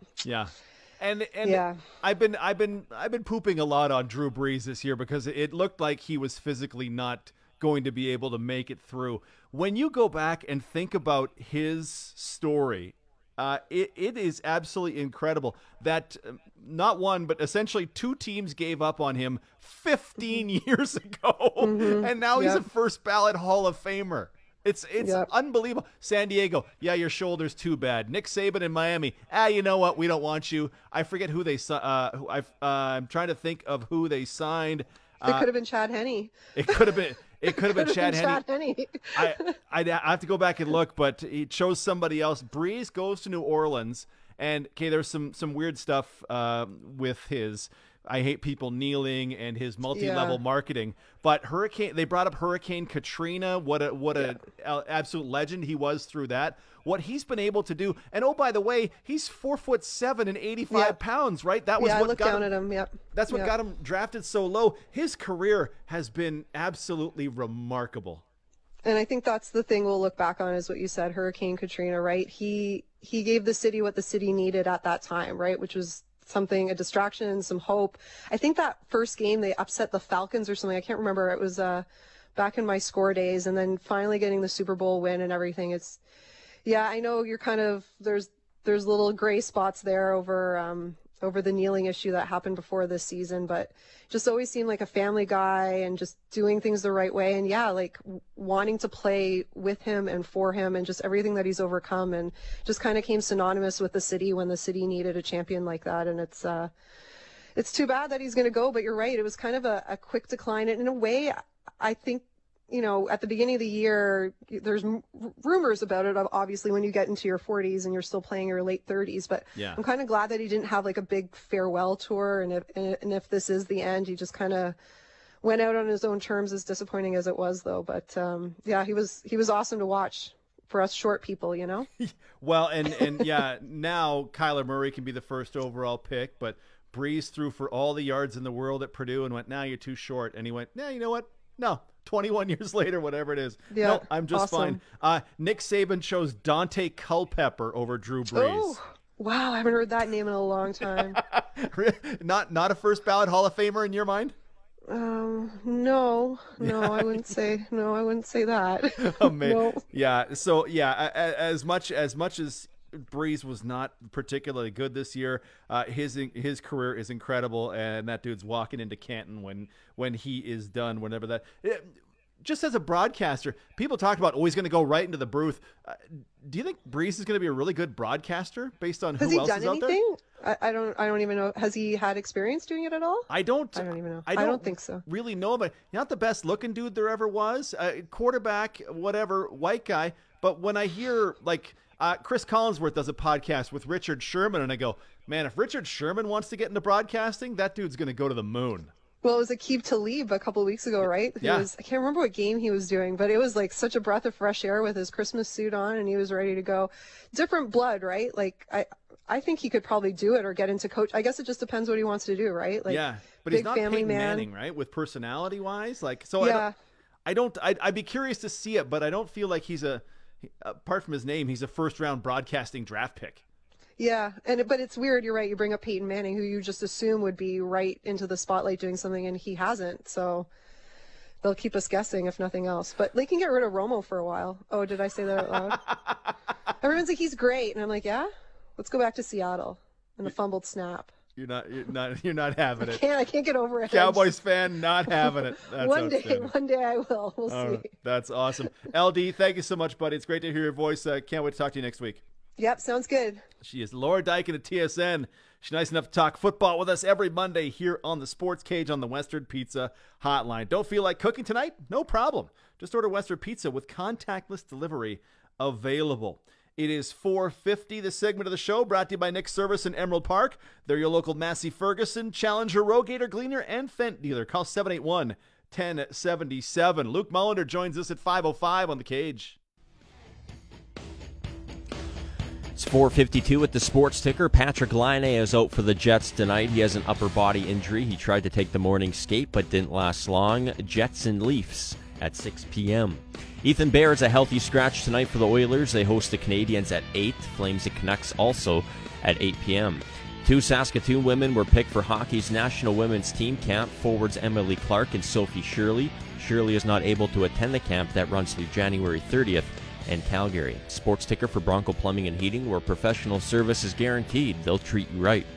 and I've been pooping a lot on Drew Brees this year because it looked like he was physically not going to be able to make it through. When you go back and think about his story, it is absolutely incredible that not one, but essentially 2 teams gave up on him 15 years ago, and now he's a first ballot Hall of Famer. It's unbelievable. San Diego, your shoulder's too bad. Nick Saban in Miami, you know what? We don't want you. I forget who they I'm trying to think of who they signed. It could have been Chad Henne. It could have been Chad Henne. I'd have to go back and look, but he chose somebody else. Brees goes to New Orleans, and there's some weird stuff with his I hate people kneeling and his multi-level marketing. But they brought up Hurricane Katrina. What a absolute legend he was through that. What he's been able to do, and oh, by the way, he's 4'7" and 85 pounds, right? That was what got him. At him. Yep. That's what got him drafted so low. His career has been absolutely remarkable. And I think that's the thing we'll look back on is what you said, Hurricane Katrina, right? He gave the city what the city needed at that time, right? Which was a distraction, some hope. I think that first game they upset the Falcons or something. I can't remember. It was back in my score days, and then finally getting the Super Bowl win and everything. I know you're kind of there's little gray spots there over the kneeling issue that happened before this season, but just always seemed like a family guy and just doing things the right way. And like wanting to play with him and for him and just everything that he's overcome, and just kind of came synonymous with the city when the city needed a champion like that. And it's too bad that he's going to go, but you're right. It was kind of a quick decline. And in a way, I think at the beginning of the year, there's rumors about it, obviously, when you get into your 40s and you're still playing your late 30s. But yeah. I'm kind of glad that he didn't have like a big farewell tour. And if this is the end, he just kind of went out on his own terms, as disappointing as it was, though. But yeah, he was awesome to watch for us short people, Well, and yeah, now Kyler Murray can be the first overall pick, but Brees threw for all the yards in the world at Purdue and went, "Nah, you're too short." And he went, "Nah, you know what? No, 21 years later, whatever it is. Yeah, no, I'm just awesome. fine." Nick Saban chose Dante Culpepper over Drew Brees. Oh, wow, I haven't heard that name in a long time. Not a first ballot Hall of Famer in your mind? No, I wouldn't say that. Oh man, No. yeah. So yeah, as much as Brees was not particularly good this year, his career is incredible, and that dude's walking into Canton when he is done. Whenever that. Just as a broadcaster, people talk about, he's going to go right into the booth. Do you think Brees is going to be a really good broadcaster based on who else is out there? Has he done anything? I don't even know. Has he had experience doing it at all? I don't even know. I don't think so. Really know, but not the best looking dude there ever was. Quarterback, whatever, white guy. But when I hear like Chris Collinsworth does a podcast with Richard Sherman, and I go, man, if Richard Sherman wants to get into broadcasting, that dude's going to go to the moon. Well, it was Aqib Talib a couple of weeks ago, right? I can't remember what game he was doing, but it was like such a breath of fresh air with his Christmas suit on, and he was ready to go. Different blood, right? Like I think he could probably do it or get into coach. I guess it just depends what he wants to do, right? Like, yeah, but big he's not family Peyton man. Manning, right? With personality wise, like so. Yeah. I'd be curious to see it, but I don't feel like he's apart from his name, he's a first round broadcasting draft pick. Yeah, but it's weird. You're right. You bring up Peyton Manning, who you just assume would be right into the spotlight doing something, and he hasn't. So they'll keep us guessing, if nothing else. But they can get rid of Romo for a while. Oh, did I say that out loud? Everyone's like, he's great, and I'm like, yeah. Let's go back to Seattle and the fumbled snap. You're not having it. I can't get over it. Cowboys fan, not having it. That's one day I will. We'll see. That's awesome. LD, thank you so much, buddy. It's great to hear your voice. Can't wait to talk to you next week. Yep, sounds good. She is Laura Dykin at TSN. She's nice enough to talk football with us every Monday here on the Sports Cage on the Western Pizza Hotline. Don't feel like cooking tonight? No problem. Just order Western Pizza with contactless delivery available. It is 4:50, the segment of the show brought to you by Nick's Service in Emerald Park. They're your local Massey Ferguson, Challenger, Rogator, Gleaner, and Fent dealer. Call 781-1077. Luke Mullender joins us at 5:05 on the Cage. It's 4:52 at the Sports Ticker. Patrick Laine is out for the Jets tonight. He has an upper body injury. He tried to take the morning skate, but didn't last long. Jets and Leafs at 6 p.m. Ethan Bear is a healthy scratch tonight for the Oilers. They host the Canadiens at 8. Flames and Canucks also at 8 p.m. 2 Saskatoon women were picked for hockey's National Women's Team Camp. Forwards Emily Clark and Sophie Shirley. Shirley is not able to attend the camp that runs through January 30th in Calgary. Sports Ticker for Bronco Plumbing and Heating, where professional service is guaranteed. They'll treat you right.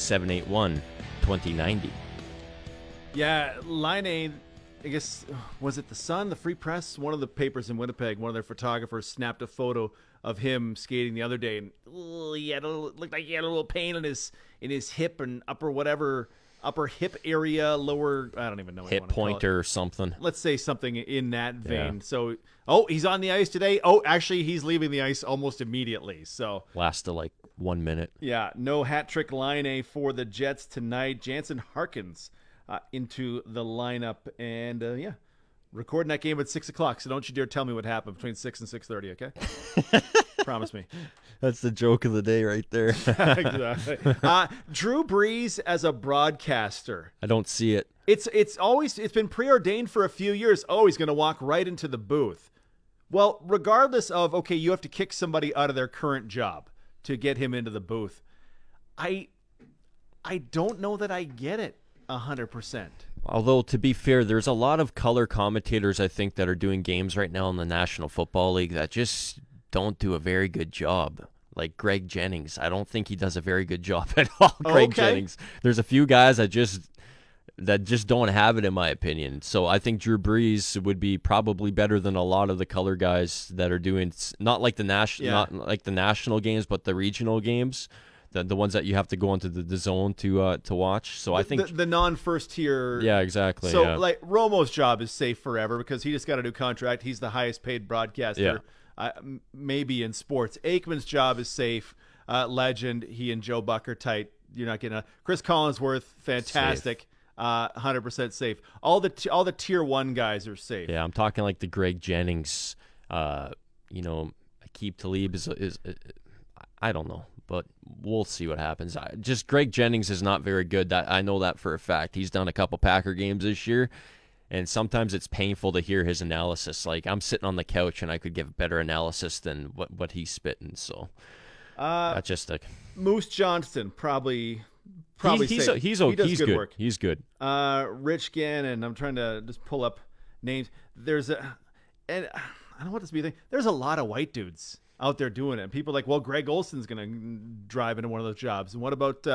781-2090. Yeah, Laine, I guess, was it the Sun, the Free Press? One of the papers in Winnipeg, one of their photographers snapped a photo of him skating the other day, and looked like he had a little pain in his hip and upper hip area, lower, I don't even know what hip pointer or something. Let's say something in that vein. Yeah. So, he's on the ice today. Actually, he's leaving the ice almost immediately. So lasted like 1 minute. Yeah, no hat trick Laine for the Jets tonight. Jansen Harkins into the lineup, and recording that game at 6 o'clock. So don't you dare tell me what happened between 6 and 6:30. Okay, promise me. That's the joke of the day right there. Exactly. Drew Brees as a broadcaster. I don't see it. It's been preordained for a few years. He's going to walk right into the booth. Well, regardless of, you have to kick somebody out of their current job to get him into the booth. I don't know that I get it 100%. Although, to be fair, there's a lot of color commentators, I think, that are doing games right now in the National Football League that just don't do a very good job. Like Greg Jennings. I don't think he does a very good job at all, Greg Jennings. There's a few guys that just don't have it, in my opinion. So I think Drew Brees would be probably better than a lot of the color guys that are doing not like the national games, but the regional games. the ones that you have to go into the zone to watch. So I think the non-first tier. Yeah, exactly. So yeah. like Romo's job is safe forever because he just got a new contract. He's the highest paid broadcaster, maybe in sports. Aikman's job is safe. Legend. He and Joe Buck are tight. You're not getting Chris Collinsworth. Fantastic. 100% safe. All the tier 1 guys are safe. Yeah, I'm talking like the Greg Jennings. Aqib Talib is I don't know, but we'll see what happens. Just Greg Jennings is not very good. That I know that for a fact. He's done a couple Packer games this year, and sometimes it's painful to hear his analysis. Like I'm sitting on the couch and I could give better analysis than what he's spitting. So that's just Moose Johnston probably he's safe. He's he does good work. He's good. Rich Gannon. I'm trying to just pull up names. And I don't want this to be a thing. There's a lot of white dudes out there doing it. And people are like, well, Greg Olson's going to drive into one of those jobs. And what about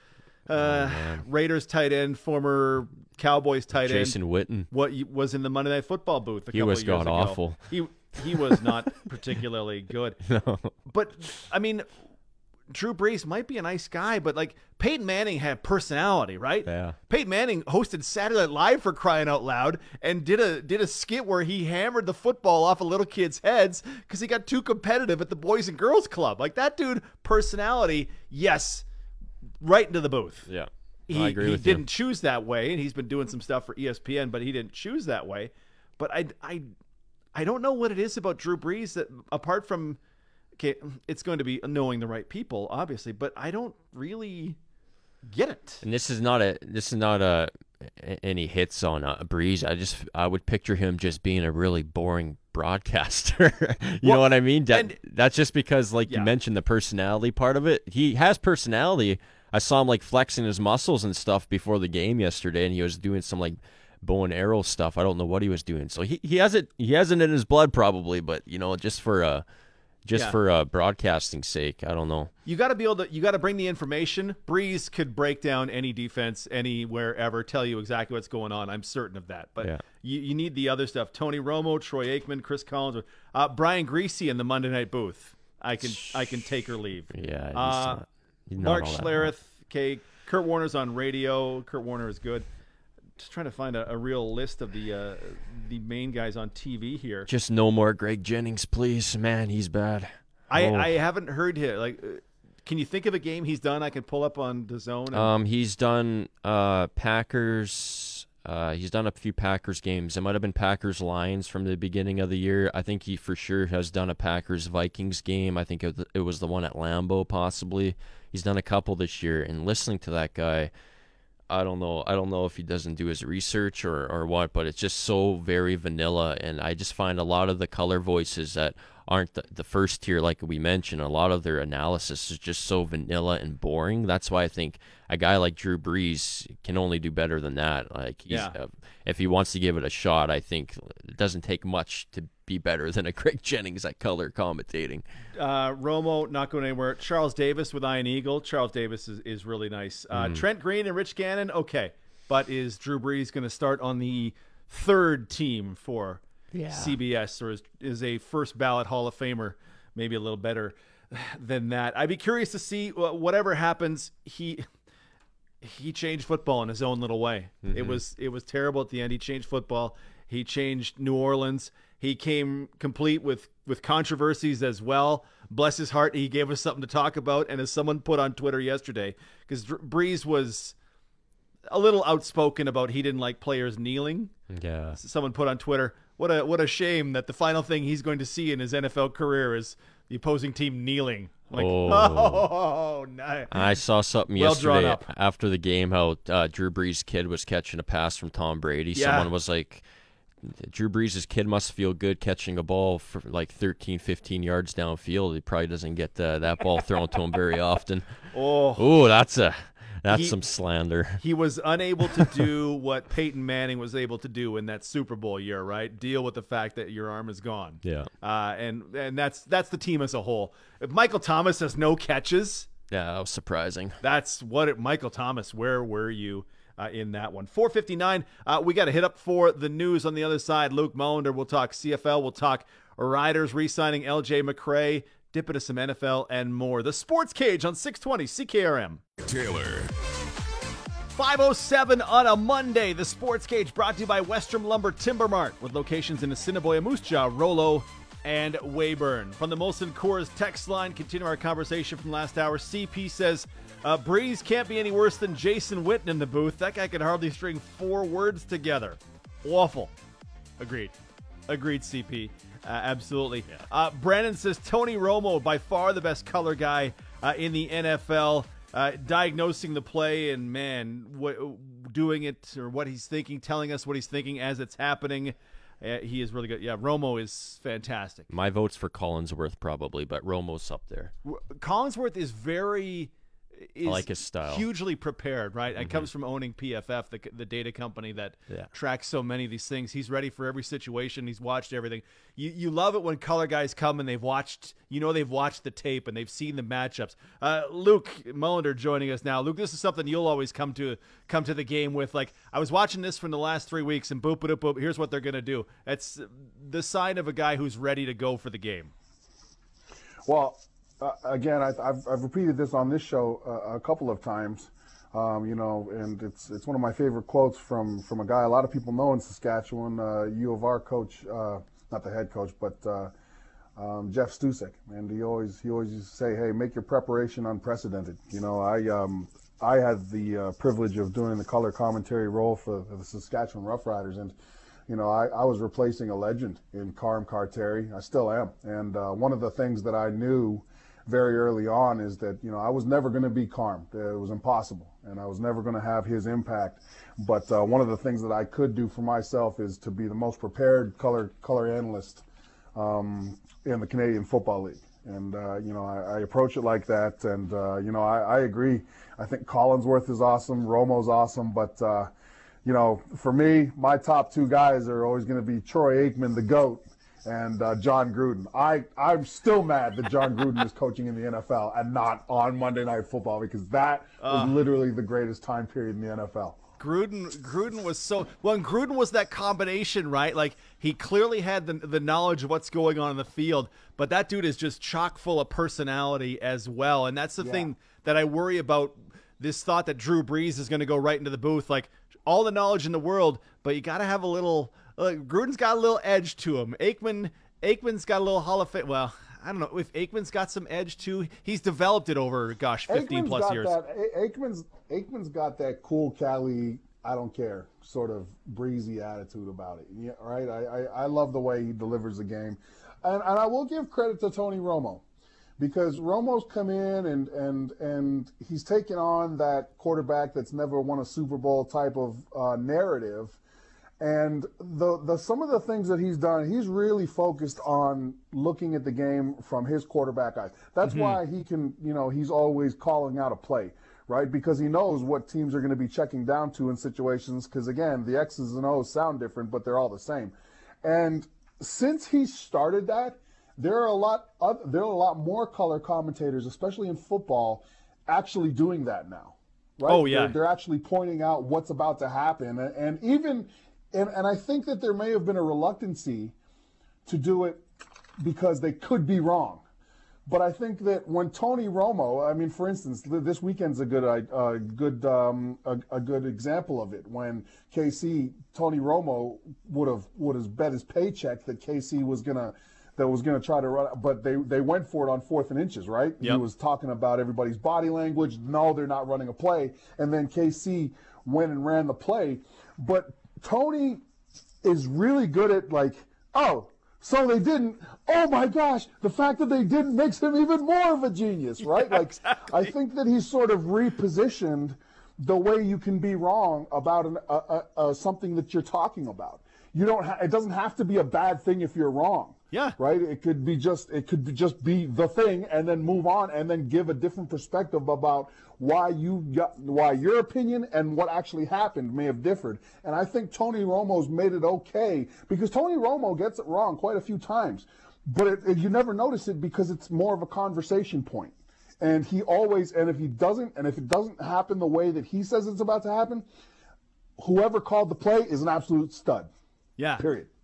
Raiders tight end, former Cowboys tight end? Jason Witten. What was in the Monday Night Football booth a couple of years ago. He was god-awful. He was not particularly good. No. But, I mean, Drew Brees might be a nice guy, but like Peyton Manning had personality, right? Yeah. Peyton Manning hosted Saturday Night Live, for crying out loud, and did a skit where he hammered the football off of little kids' heads because he got too competitive at the Boys and Girls Club. Like that dude, personality, yes, right into the booth. Yeah. I agree with you. He didn't choose that way, and he's been doing some stuff for ESPN, but he didn't choose that way. But I don't know what it is about Drew Brees that, apart from, okay, it's going to be knowing the right people, obviously, but I don't really get it. And this is not any hits on Brees. I would picture him just being a really boring broadcaster. You know what I mean? That's just because, like you mentioned, the personality part of it. He has personality. I saw him like flexing his muscles and stuff before the game yesterday, and he was doing some like bow and arrow stuff. I don't know what he was doing. So he has it in his blood probably, but just for broadcasting sake, I don't know. You got to bring the information. Breeze could break down any defense anywhere ever, tell you exactly what's going on. I'm certain of that. But you need the other stuff. Tony Romo, Troy Aikman, Chris Collins, Brian Greasy in the Monday Night booth. I can take or leave. Yeah. Mark Schlereth. Okay, Kurt Warner's on radio. Kurt Warner is good. Just trying to find a real list of the main guys on TV here. Just no more Greg Jennings, please. Man, he's bad. I haven't heard him. Like, can you think of a game he's done? I can pull up on DAZN. He's done Packers. He's done a few Packers games. It might have been Packers Lions from the beginning of the year. I think he for sure has done a Packers Vikings game. I think it was the one at Lambeau possibly. He's done a couple this year. And listening to that guy, I don't know if he doesn't do his research or what, but it's just so very vanilla. And I just find a lot of the color voices that aren't the first tier, like we mentioned, a lot of their analysis is just so vanilla and boring. That's why I think a guy like Drew Brees can only do better than that. Like, if he wants to give it a shot, I think it doesn't take much to be better than a Greg Jennings at color commentating. Romo, not going anywhere. Charles Davis with Iron Eagle. Charles Davis is really nice. Trent Green and Rich Gannon, okay. But is Drew Brees going to start on the third team for CBS, or is a first ballot Hall of Famer maybe a little better than that? I'd be curious to see whatever happens. He changed football in his own little way. It was terrible at the end. He changed football. He changed New Orleans. He came complete with controversies as well. Bless his heart, he gave us something to talk about. And as someone put on Twitter yesterday, because Brees was a little outspoken about he didn't like players kneeling. Yeah. Someone put on Twitter, what a shame that the final thing he's going to see in his NFL career is the opposing team kneeling. Like, oh nice. I saw something yesterday after the game how Drew Brees' kid was catching a pass from Tom Brady. Yeah. Someone was like, Drew Brees' kid must feel good catching a ball for like 13, 15 yards downfield. He probably doesn't get that ball thrown to him very often. Oh, that's some slander. He was unable to do what Peyton Manning was able to do in that Super Bowl year, right? Deal with the fact that your arm is gone. Yeah. And that's the team as a whole. If Michael Thomas has no catches, that was surprising. That's Michael Thomas, where were you in that one? 4:59. We got to hit up for the news on the other side. Luke Mullender will talk CFL. We'll talk Riders re-signing LJ McCray. dip into some NFL and more. The Sports Cage on 620 CKRM. Taylor. 5:07 on a Monday. The Sports Cage brought to you by Western Lumber Timber Mart with locations in Assiniboia, Moose Jaw, Rollo, and Weyburn. From the Molson Coors text line, continue our conversation from last hour. CP says, Breeze can't be any worse than Jason Witten in the booth. That guy could hardly string 4 words together. Awful. Agreed, CP. Absolutely. Yeah. Brandon says, Tony Romo, by far the best color guy in the NFL. Diagnosing the play and, man, doing it or what he's thinking, telling us what he's thinking as it's happening. He is really good. Yeah, Romo is fantastic. My vote's for Collinsworth probably, but Romo's up there. Collinsworth is I like his style. Hugely prepared, right? It comes from owning PFF, the data company that tracks so many of these things. He's ready for every situation. He's watched everything. You love it when color guys come and they've watched the tape and they've seen the matchups. Luke Mullender joining us now. Luke, this is something you'll always come to the game with. Like, I was watching this from the last 3 weeks and boop, boop, boop, here's what they're going to do. It's the sign of a guy who's ready to go for the game. Well, again, I've repeated this on this show a couple of times, and it's one of my favorite quotes from a guy a lot of people know in Saskatchewan, U of R coach, not the head coach, but Jeff Stusek, and he always used to say, "Hey, make your preparation unprecedented." I had the privilege of doing the color commentary role for the Saskatchewan Roughriders, and I was replacing a legend in Carm Carteri. I still am, and one of the things that I knew very early on is that, I was never going to be Carm. It was impossible, and I was never going to have his impact. But one of the things that I could do for myself is to be the most prepared color analyst in the Canadian Football League. And, I approach it like that. And, I agree. I think Collinsworth is awesome. Romo's awesome. But, for me, my top 2 guys are always going to be Troy Aikman, the GOAT, and John Gruden. I'm still mad that John Gruden is coaching in the NFL and not on Monday Night Football, because that was literally the greatest time period in the NFL. Gruden was Gruden was that combination, right? Like, he clearly had the knowledge of what's going on in the field, but that dude is just chock full of personality as well. And that's the thing that I worry about, this thought that Drew Brees is going to go right into the booth, like all the knowledge in the world, but you got to have a little. Gruden's got a little edge to him. Aikman's got a little Hall of Fame. Well, I don't know if Aikman's got some edge too. He's developed it over 15 plus years. Aikman's got that cool Cali, I don't care, sort of breezy attitude about it. Yeah, right. I love the way he delivers the game, and I will give credit to Tony Romo, because Romo's come in and he's taken on that quarterback that's never won a Super Bowl type of narrative. And some of the things that he's done, he's really focused on looking at the game from his quarterback eyes. That's why he can, he's always calling out a play, right? Because he knows what teams are going to be checking down to in situations. Because again, the X's and O's sound different, but they're all the same. And since he started that, there are a lot more color commentators, especially in football, actually doing that now. Right? Oh yeah, they're actually pointing out what's about to happen, and even. And I think that there may have been a reluctancy to do it because they could be wrong. But I think that when Tony Romo, I mean, for instance, this weekend's a good example of it. When Tony Romo would have bet his paycheck that KC was gonna try to run, but they went for it on 4th and inches, right? Yep. He was talking about everybody's body language. No, they're not running a play, and then KC went and ran the play, but Tony is really good at so they didn't. Oh my gosh, the fact that they didn't makes him even more of a genius, right? Yeah, exactly. I think that he's sort of repositioned the way you can be wrong about something that you're talking about. It doesn't have to be a bad thing if you're wrong. Yeah. Right? It could just be the thing, and then move on, and then give a different perspective about why your opinion and what actually happened may have differed. And I think Tony Romo's made it okay, because Tony Romo gets it wrong quite a few times, but you never notice it because it's more of a conversation point. And he always, and if it doesn't happen the way that he says it's about to happen, whoever called the play is an absolute stud. Yeah. Period.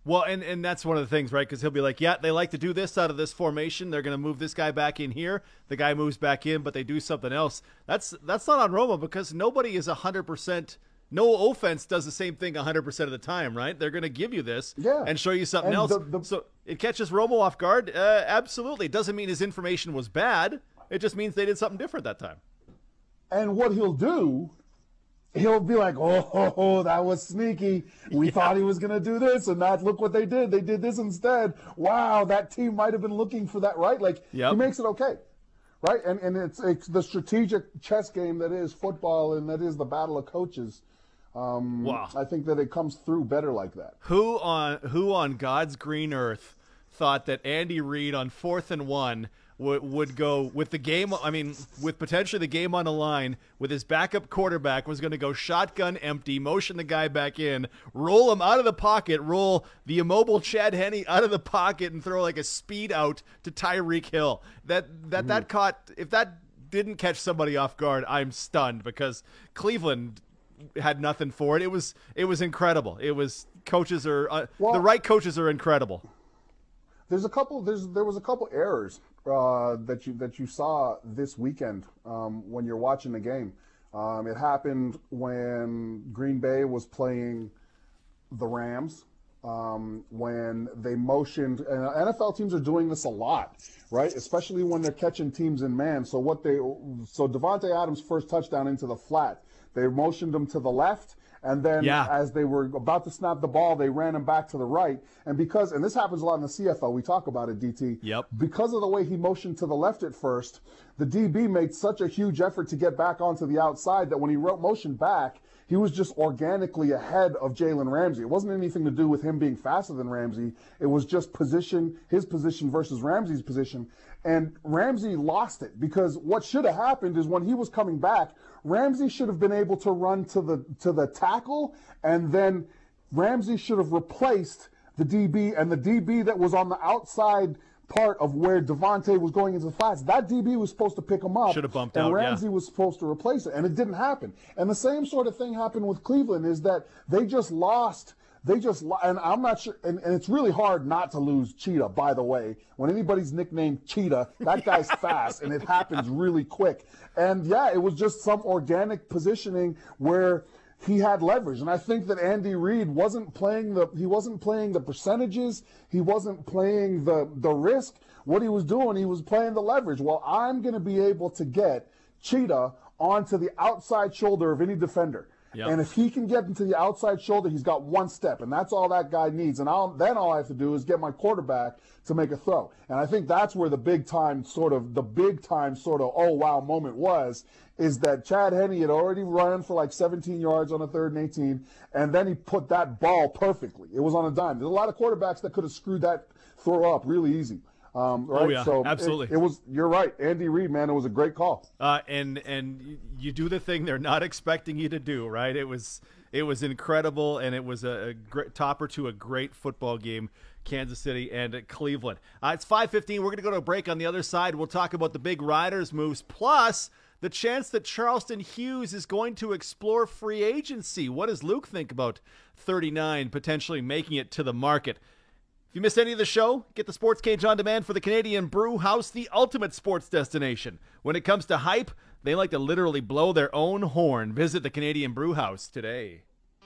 Well, and that's one of the things, right? Because he'll be like, yeah, they like to do this out of this formation. They're going to move this guy back in here. The guy moves back in, but they do something else. That's not on Romo because nobody is 100%. No offense does the same thing 100% of the time, right? They're going to give you this and show you something else. So it catches Romo off guard. Absolutely. It doesn't mean his information was bad. It just means they did something different that time. And what he'll do, he'll be like, oh, that was sneaky. We thought he was going to do this, and not look what they did. They did this instead. Wow, that team might have been looking for that, right? Like, he makes it okay, right? And it's the strategic chess game that is football, and that is the battle of coaches. Wow. I think that it comes through better like that. Who on God's green earth thought that Andy Reid on 4th and 1 would go with the game, with potentially the game on the line, with his backup quarterback, was going to go shotgun empty, motion the guy back in, roll him out of the pocket, roll the immobile Chad Henne out of the pocket, and throw like a speed out to Tyreek Hill. That caught, if that didn't catch somebody off guard, I'm stunned, because Cleveland had nothing for it. It was incredible. It was the right coaches are incredible. There was a couple errors that you saw this weekend when you're watching the game. It happened when Green Bay was playing the Rams, when they motioned, and NFL teams are doing this a lot, right? Especially when they're catching teams in man. So Davante Adams' first touchdown into the flat, they motioned him to the left. And then as they were about to snap the ball, they ran him back to the right. And this happens a lot in the CFL, we talk about it, DT. Yep. Because of the way he motioned to the left at first, the DB made such a huge effort to get back onto the outside that when he motioned back, he was just organically ahead of Jalen Ramsey. It wasn't anything to do with him being faster than Ramsey. It was just his position versus Ramsey's position. And Ramsey lost it, because what should have happened is when he was coming back, Ramsey should have been able to run to the tackle, and then Ramsey should have replaced the DB, and the DB that was on the outside part of where Davante was going into the flats, that DB was supposed to pick him up. Should have bumped and out, Ramsey was supposed to replace it, and it didn't happen. And the same sort of thing happened with Cleveland, is that they just lost. And I'm not sure, and it's really hard not to lose Cheetah, by the way. When anybody's nicknamed Cheetah, that guy's fast, and it happens really quick. And it was just some organic positioning where he had leverage. And I think that Andy Reid wasn't playing the percentages, he wasn't playing the risk. What he was doing, he was playing the leverage. Well, I'm going to be able to get Cheetah onto the outside shoulder of any defender. Yep. And if he can get into the outside shoulder, he's got one step, and that's all that guy needs. And then all I have to do is get my quarterback to make a throw. And I think that's where the big time sort of oh wow moment is that Chad Henne had already run for like 17 yards on a 3rd and 18, and then he put that ball perfectly. It was on a dime. There's a lot of quarterbacks that could have screwed that throw up really easy. Right? Oh yeah, so absolutely. It was. You're right, Andy Reid, man. It was a great call. And you do the thing they're not expecting you to do, right? It was incredible, and it was a great topper to a great football game. Kansas City and Cleveland. It's 5:15. We're going to go to a break. On the other side, we'll talk about the big Riders moves, plus the chance that Charleston Hughes is going to explore free agency. What does Luke think about 39 potentially making it to the market? If you missed any of the show, get the Sports Cage on demand for the Canadian Brew House, the ultimate sports destination. When it comes to hype, they like to literally blow their own horn. Visit the Canadian Brew House today.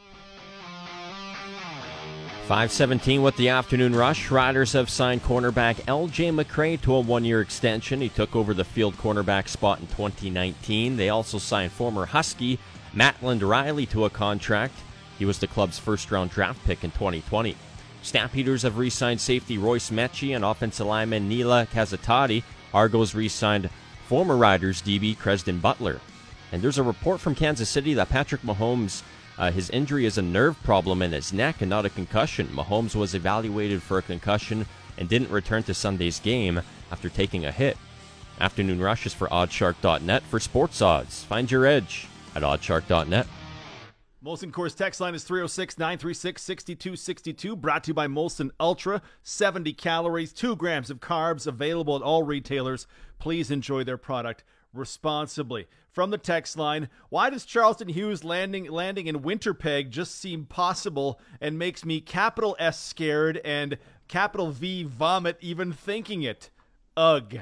5:17 with the afternoon rush. Riders have signed cornerback L.J. McCray to a one-year extension. He took over the field cornerback spot in 2019. They also signed former Husky Maitland Riley to a contract. He was the club's first-round draft pick in 2020. Stampeders have re-signed safety Royce Mechie and offensive lineman Nila Kazatati. Argos re-signed former Riders DB Cresden Butler. And there's a report from Kansas City that Patrick Mahomes, his injury is a nerve problem in his neck and not a concussion. Mahomes was evaluated for a concussion and didn't return to Sunday's game after taking a hit. Afternoon Rush is for oddshark.net for sports odds. Find your edge at oddshark.net. Molson Coors text line is 306-936-6262. Brought to you by Molson Ultra. 70 calories, 2 grams of carbs, available at all retailers. Please enjoy their product responsibly. From the text line, why does Charleston Hughes landing in Winterpeg just seem possible and makes me capital S scared and capital V vomit even thinking it? Ugh.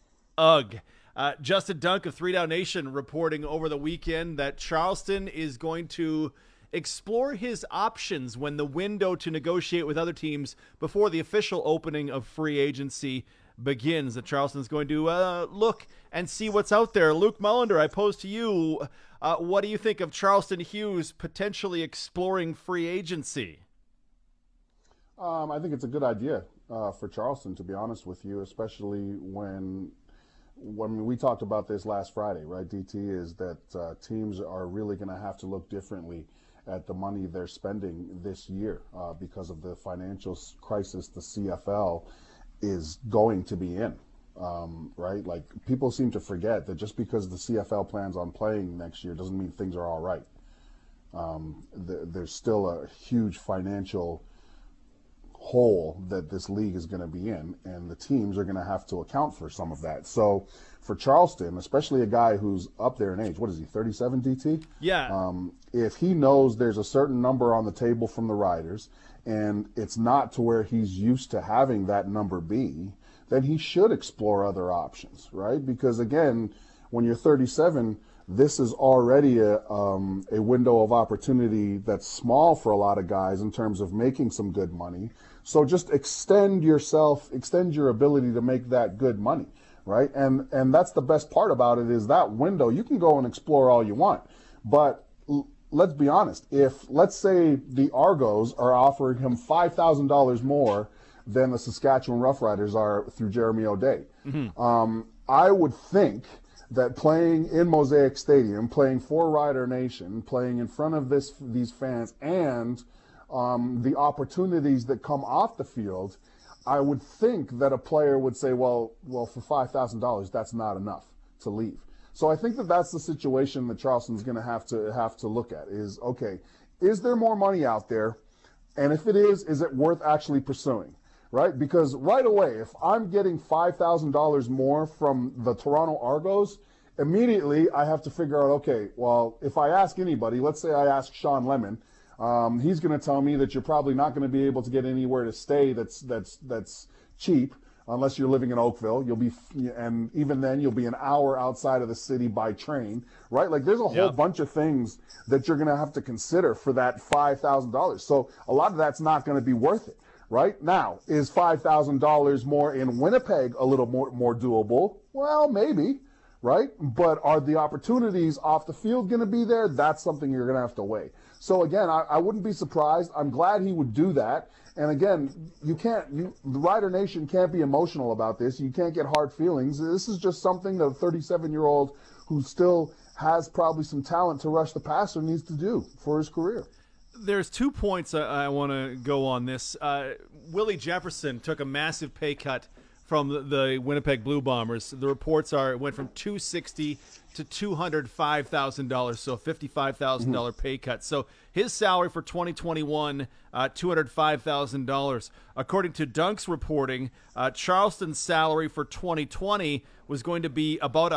Justin Dunk of 3 Down Nation reporting over the weekend that Charleston is going to explore his options when the window to negotiate with other teams before the official opening of free agency begins. That Charleston's going to look and see what's out there. Luke Mullender, I pose to you, what do you think of Charleston Hughes potentially exploring free agency? I think it's a good idea for Charleston, to be honest with you, especially when we talked about this last Friday, right, DT, is that teams are really going to have to look differently at the money they're spending this year because of the financial crisis the CFL is going to be in, right? Like, people seem to forget that just because the CFL plans on playing next year doesn't mean things are all right. There's still a huge financial hole that this league is going to be in, and the teams are going to have to account for some of that. So for Charleston, especially a guy who's up there in age, what is he, 37, DT? Yeah. If he knows there's a certain number on the table from the Riders and it's not to where he's used to having that number be, then he should explore other options, right? Because again, when you're 37, this is already a window of opportunity that's small for a lot of guys in terms of making some good money. So just extend your ability to make that good money, right? And that's the best part about it, is that window. You can go and explore all you want, but let's be honest. If, let's say, the Argos are offering him $5,000 more than the Saskatchewan Roughriders are through Jeremy O'Day, I would think that playing in Mosaic Stadium, playing for Rider Nation, playing in front of these fans, and the opportunities that come off the field, I would think that a player would say, well, for $5,000, that's not enough to leave. So I think that that's the situation that Charleston's going to have to look at is, okay, is there more money out there? And if it is it worth actually pursuing? Right? Because right away, if I'm getting $5,000 more from the Toronto Argos, immediately I have to figure out, okay, well, if I ask anybody, let's say I ask Sean Lemon, he's going to tell me that you're probably not going to be able to get anywhere to stay that's cheap unless you're living in Oakville. And even then you'll be an hour outside of the city by train, right? Like, there's a whole bunch of things that you're going to have to consider for that $5,000. So a lot of that's not going to be worth it. Right now, is $5,000 more in Winnipeg a little more doable? Well, maybe, right? But are the opportunities off the field going to be there? That's something you're going to have to weigh. So again, I wouldn't be surprised. I'm glad he would do that. And again, the Rider Nation can't be emotional about this. You can't get hard feelings. This is just something that a 37-year-old who still has probably some talent to rush the passer needs to do for his career. There's 2 points I want to go on this. Willie Jefferson took a massive pay cut from the Winnipeg Blue Bombers. The reports are it went from $260,000 to $205,000, so a $55,000 pay cut. So his salary for 2021, $205,000. According to Dunk's reporting, Charleston's salary for 2020 was going to be about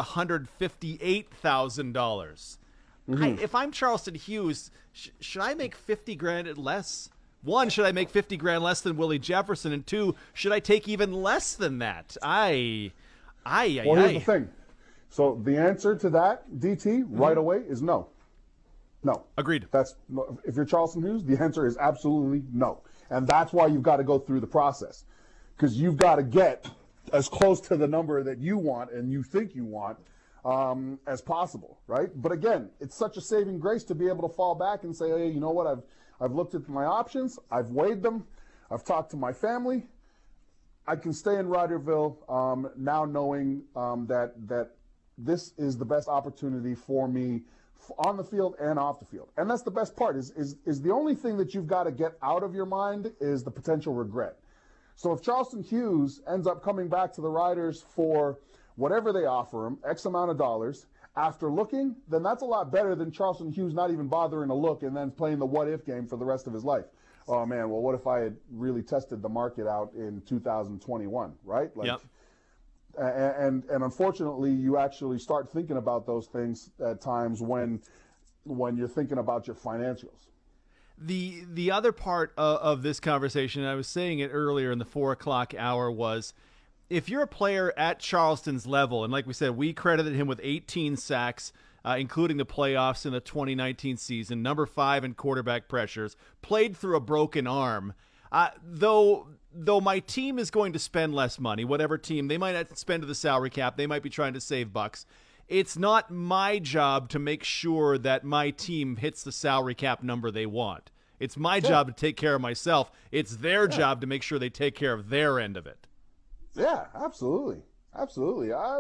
$158,000. If I'm Charleston Hughes, should I make $50,000 less? One, should I make $50,000 less than Willie Jefferson? And two, should I take even less than that? Here's the thing. So the answer to that, DT, right away is no. No. Agreed. If you're Charleston Hughes, the answer is absolutely no. And that's why you've got to go through the process, because you've got to get as close to the number that you want and you think you want as possible, right? But again, it's such a saving grace to be able to fall back and say, hey, you know what? I've looked at my options. I've weighed them. I've talked to my family. I can stay in Riderville now, knowing that this is the best opportunity for me on the field and off the field. And that's the best part. Is the only thing that you've got to get out of your mind is the potential regret. So if Charleston Hughes ends up coming back to the Riders for whatever they offer him, X amount of dollars, after looking, then that's a lot better than Charleston Hughes not even bothering to look and then playing the what-if game for the rest of his life. Oh, man, well, what if I had really tested the market out in 2021, right? And unfortunately, you actually start thinking about those things at times when you're thinking about your financials. The other part of this conversation, I was saying it earlier in the 4 o'clock hour, was if you're a player at Charleston's level, and like we said, we credited him with 18 sacks, including the playoffs in the 2019 season, number 5 in quarterback pressures, played through a broken arm. Though my team is going to spend less money, whatever team, they might not spend to the salary cap, they might be trying to save bucks. It's not my job to make sure that my team hits the salary cap number they want. It's my job to take care of myself. It's their job to make sure they take care of their end of it. Yeah, absolutely. I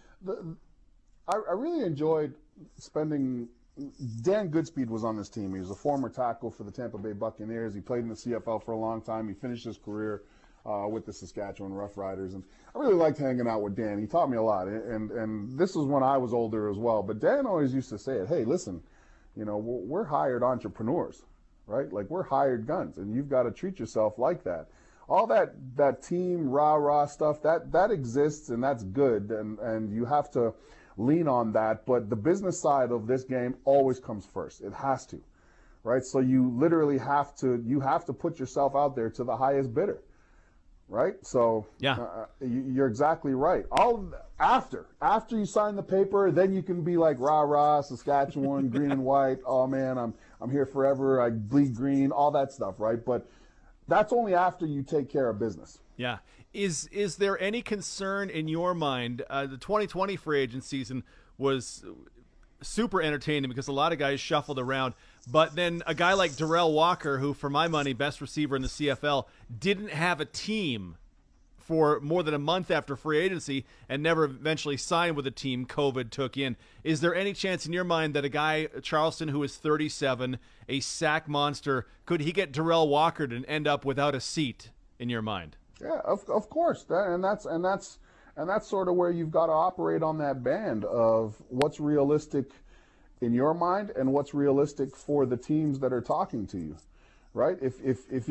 really enjoyed spending. Dan Goodspeed was on this team. He was a former tackle for the Tampa Bay Buccaneers. He played in the CFL for a long time. He finished his career with the Saskatchewan Roughriders. And I really liked hanging out with Dan. He taught me a lot. And this was when I was older as well. But Dan always used to say it, hey, listen, we're hired entrepreneurs, right? Like, we're hired guns, and you've got to treat yourself like that. All that team rah-rah stuff, that exists, and that's good. And you have to lean on that, but the business side of this game always comes first. It has to, right? So you literally have to put yourself out there to the highest bidder, right? So you're exactly right. After you sign the paper, then you can be like rah, Saskatchewan, green and white. Oh man, I'm here forever. I bleed green, all that stuff, right? But that's only after you take care of business. Yeah. Is there any concern in your mind? The 2020 free agent season was super entertaining because a lot of guys shuffled around. But then a guy like Darrell Walker, who for my money, best receiver in the CFL, didn't have a team for more than a month after free agency and never eventually signed with a team COVID took in. Is there any chance in your mind that a guy, Charleston, who is 37, a sack monster, could he get Darrell Walker and end up without a seat in your mind? Yeah, of course, and that's sort of where you've got to operate on that band of what's realistic in your mind and what's realistic for the teams that are talking to you, right? If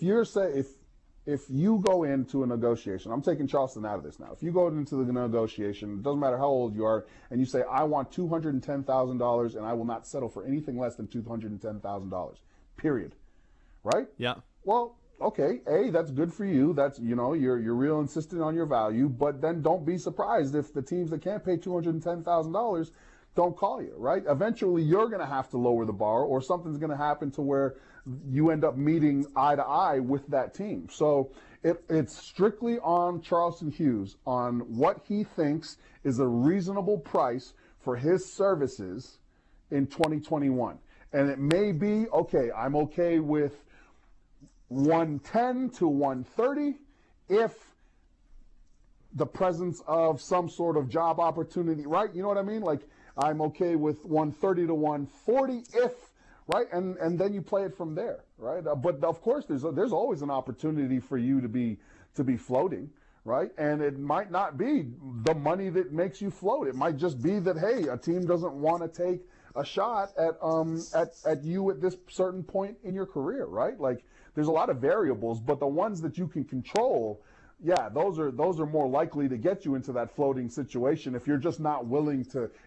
you go into a negotiation, I'm taking Charleston out of this now. If you go into the negotiation, it doesn't matter how old you are, and you say I want $210,000 and I will not settle for anything less than $210,000, period, right? Yeah. Well. Okay, that's good for you. That's, you're real insistent on your value, but then don't be surprised if the teams that can't pay $210,000 don't call you, right? Eventually, you're going to have to lower the bar, or something's going to happen to where you end up meeting eye to eye with that team. So it's strictly on Charleston Hughes on what he thinks is a reasonable price for his services in 2021. And it may be, okay, I'm okay with 110 to 130 if the presence of some sort of job opportunity, right? You know what I mean? Like, I'm okay with 130 to 140 if, right? And then you play it from there, right? But of course, there's always an opportunity for you to be floating, right? And it might not be the money that makes you float. It might just be that, hey, a team doesn't want to take a shot at you at this certain point in your career, right? Like, there's a lot of variables, but the ones that you can control, yeah, those are more likely to get you into that floating situation if you're not willing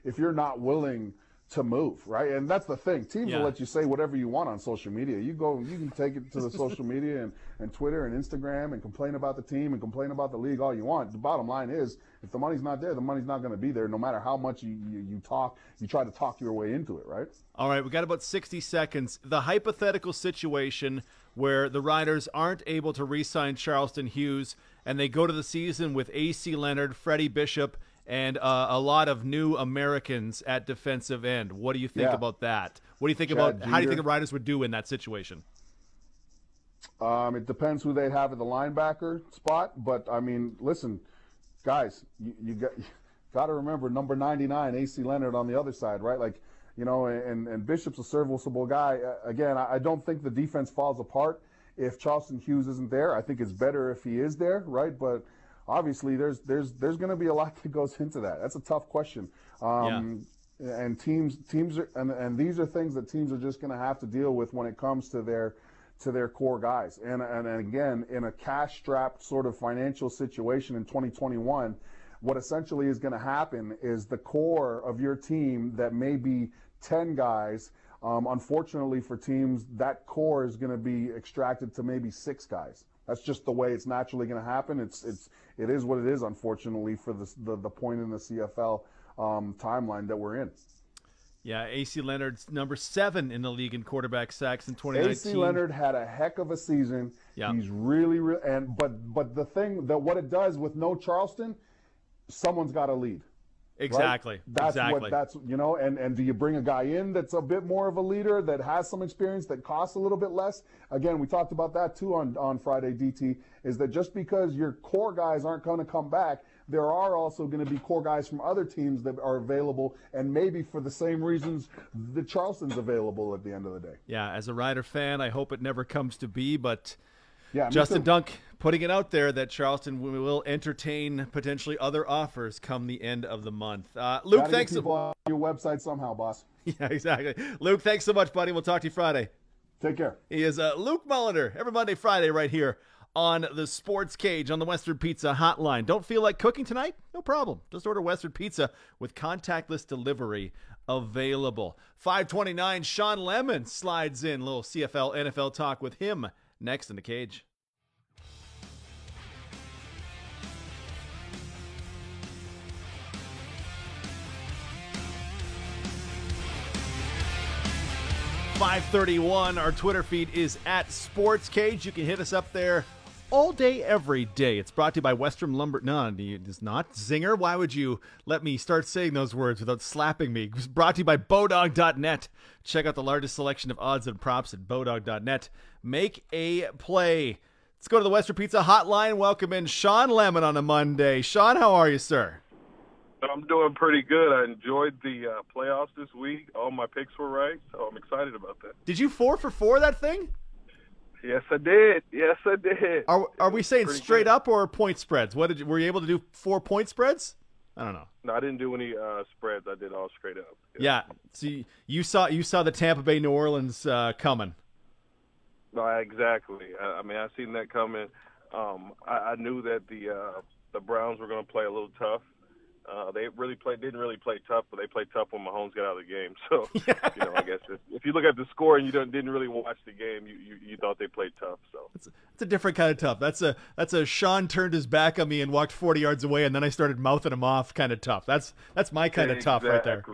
to move, right? And that's the thing. Teams will let you say whatever you want on social media. You can take it to the social media and Twitter and Instagram and complain about the team and complain about the league all you want. The bottom line is, if the money's not there, the money's not going to be there, no matter how much you try to talk your way into it, right? All right, we got about 60 seconds. The hypothetical situation where the Riders aren't able to re-sign Charleston Hughes and they go to the season with A.C. Leonard, Freddie Bishop, and a lot of new Americans at defensive end. What do you think about that? What do you think about how do you think the Riders would do in that situation? It depends who they have at the linebacker spot, but I mean, listen, guys, you got to remember number 99, A.C. Leonard on the other side, right? Like, and Bishop's a serviceable guy. Again, I don't think the defense falls apart if Charleston Hughes isn't there. I think it's better if he is there, right? But obviously, there's going to be a lot that goes into that. That's a tough question. And teams are, and these are things that teams are just going to have to deal with when it comes to their core guys. And again, in a cash-strapped sort of financial situation in 2021, what essentially is going to happen is the core of your team that may be 10 guys. Unfortunately for teams, that core is going to be extracted to maybe 6 guys. That's just the way it's naturally going to happen. It is what it is, unfortunately, for the point in the CFL timeline that we're in. Yeah, A.C. Leonard's number 7 in the league in quarterback sacks in 2019. A.C. Leonard had a heck of a season. Yeah. He's really but the thing that what it does with no Charleston, someone's got to lead. Exactly. Right? That's exactly. And do you bring a guy in that's a bit more of a leader, that has some experience, that costs a little bit less? Again, we talked about that too on Friday, DT, is that just because your core guys aren't going to come back, there are also going to be core guys from other teams that are available, and maybe for the same reasons that Charleston's available at the end of the day. Yeah, as a Rider fan, I hope it never comes to be, but yeah, Justin Dunk putting it out there that Charleston will entertain potentially other offers come the end of the month. Luke, thanks. Get people on your website somehow, boss. Yeah, exactly. Luke, thanks so much, buddy. We'll talk to you Friday. Take care. He is Luke Mulliner every Monday, Friday, right here on the Sports Cage on the Western Pizza Hotline. Don't feel like cooking tonight? No problem. Just order Western Pizza with contactless delivery available. 5:29, Sean Lemon slides in. Little CFL, NFL talk with him next in the Cage. .531, our Twitter feed is at Sports Cage. You can hit us up there all day, every day. It's brought to you by Western Lumber. No, it's not. Zinger, why would you let me start saying those words without slapping me? It's brought to you by Bodog.net. Check out the largest selection of odds and props at Bodog.net. Make a play. Let's go to the Western Pizza Hotline. Welcome in Sean Lemon on a Monday. Sean, how are you, sir? I'm doing pretty good. I enjoyed the playoffs this week. All my picks were right, so I'm excited about that. Did you 4 for 4 that thing? Yes, I did. Yes, I did. Are we saying straight good. Up or point spreads? Were you able to do 4 point spreads? I don't know. No, I didn't do any spreads. I did all straight up. Yeah. So you saw the Tampa Bay New Orleans coming. No, exactly. I mean, I seen that coming. I knew that the Browns were going to play a little tough. They didn't really play tough, but they played tough when Mahomes got out of the game. So, I guess if you look at the score and you didn't really watch the game, you thought they played tough. So it's a different kind of tough. That's a Sean turned his back on me and walked 40 yards away, and then I started mouthing him off kind of tough. That's my kind of tough right there.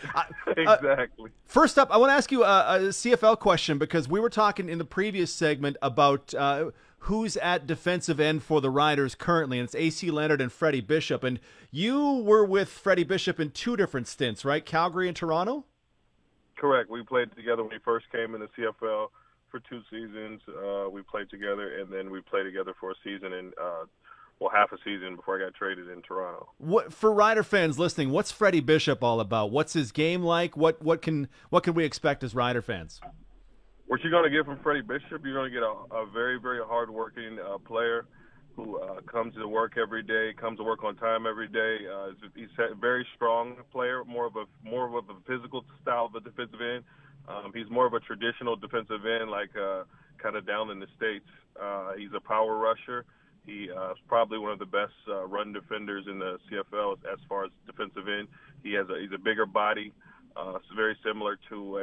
Exactly. First up, I want to ask you a CFL question, because we were talking in the previous segment about who's at defensive end for the Riders currently, and it's A.C. Leonard and Freddie Bishop. And you were with Freddie Bishop in 2 different stints, right? Calgary and Toronto? Correct. We played together when we first came in the CFL for 2 seasons. We played together, and then we played together for a season and half a season before I got traded in Toronto. What, for Rider fans listening, what's Freddie Bishop all about? What's his game like? What can we expect as Rider fans? What you're going to get from Freddie Bishop, you're going to get a very, very hard-working player who comes to work every day, comes to work on time every day. He's a very strong player, more of a physical style of a defensive end. He's more of a traditional defensive end, like kind of down in the States. He's a power rusher. He is probably one of the best run defenders in the CFL as far as defensive end. He's a bigger body. It's very similar to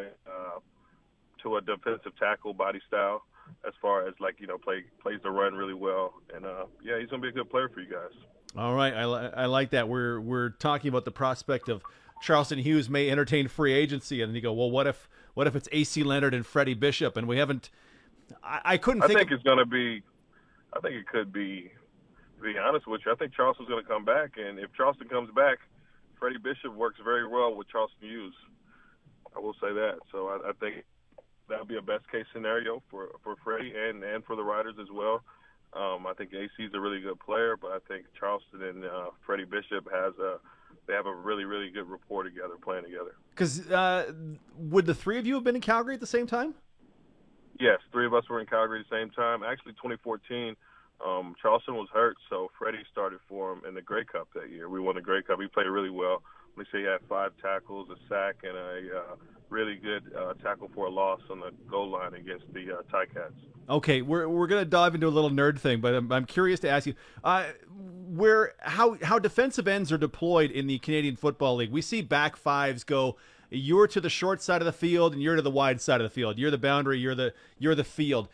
a defensive tackle body style, as far as plays the run really well. And he's gonna be a good player for you guys. All right, I like that. We're talking about the prospect of Charleston Hughes may entertain free agency, and you go, well, what if it's A.C. Leonard and Freddie Bishop, and we haven't. I couldn't think. I think it's gonna be. I think it could be. To be honest with you, I think Charleston's gonna come back, and if Charleston comes back, Freddie Bishop works very well with Charleston Hughes. I will say that. So I think that would be a best case scenario for Freddie and for the Riders as well. I think AC's a really good player, but I think Charleston and Freddie Bishop they have a really, really good rapport together, playing together. Because would the 3 of you have been in Calgary at the same time? Yes, 3 of us were in Calgary at the same time. Actually, 2014, Charleston was hurt, so Freddie started for him in the Grey Cup that year. We won the Grey Cup. He played really well. Let me say he had 5 tackles, a sack, and a really good tackle for a loss on the goal line against the Ticats. Okay, we're going to dive into a little nerd thing, but I'm curious to ask you, how defensive ends are deployed in the Canadian Football League. We see back fives go. You're to the short side of the field, and you're to the wide side of the field. You're the boundary. You're the field.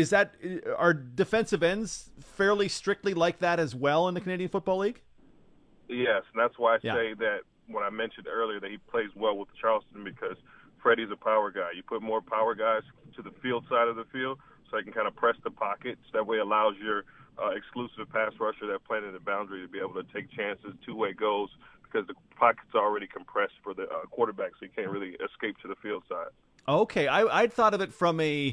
Are defensive ends fairly strictly like that as well in the Canadian Football League? Yes, and that's why I say that when I mentioned earlier that he plays well with Charleston, because Freddie's a power guy. You put more power guys to the field side of the field so they can kind of press the pockets. That way allows your exclusive pass rusher that playing in the boundary to be able to take chances, two-way goals, because the pocket's already compressed for the quarterback, so you can't really escape to the field side. Okay, I'd thought of it from the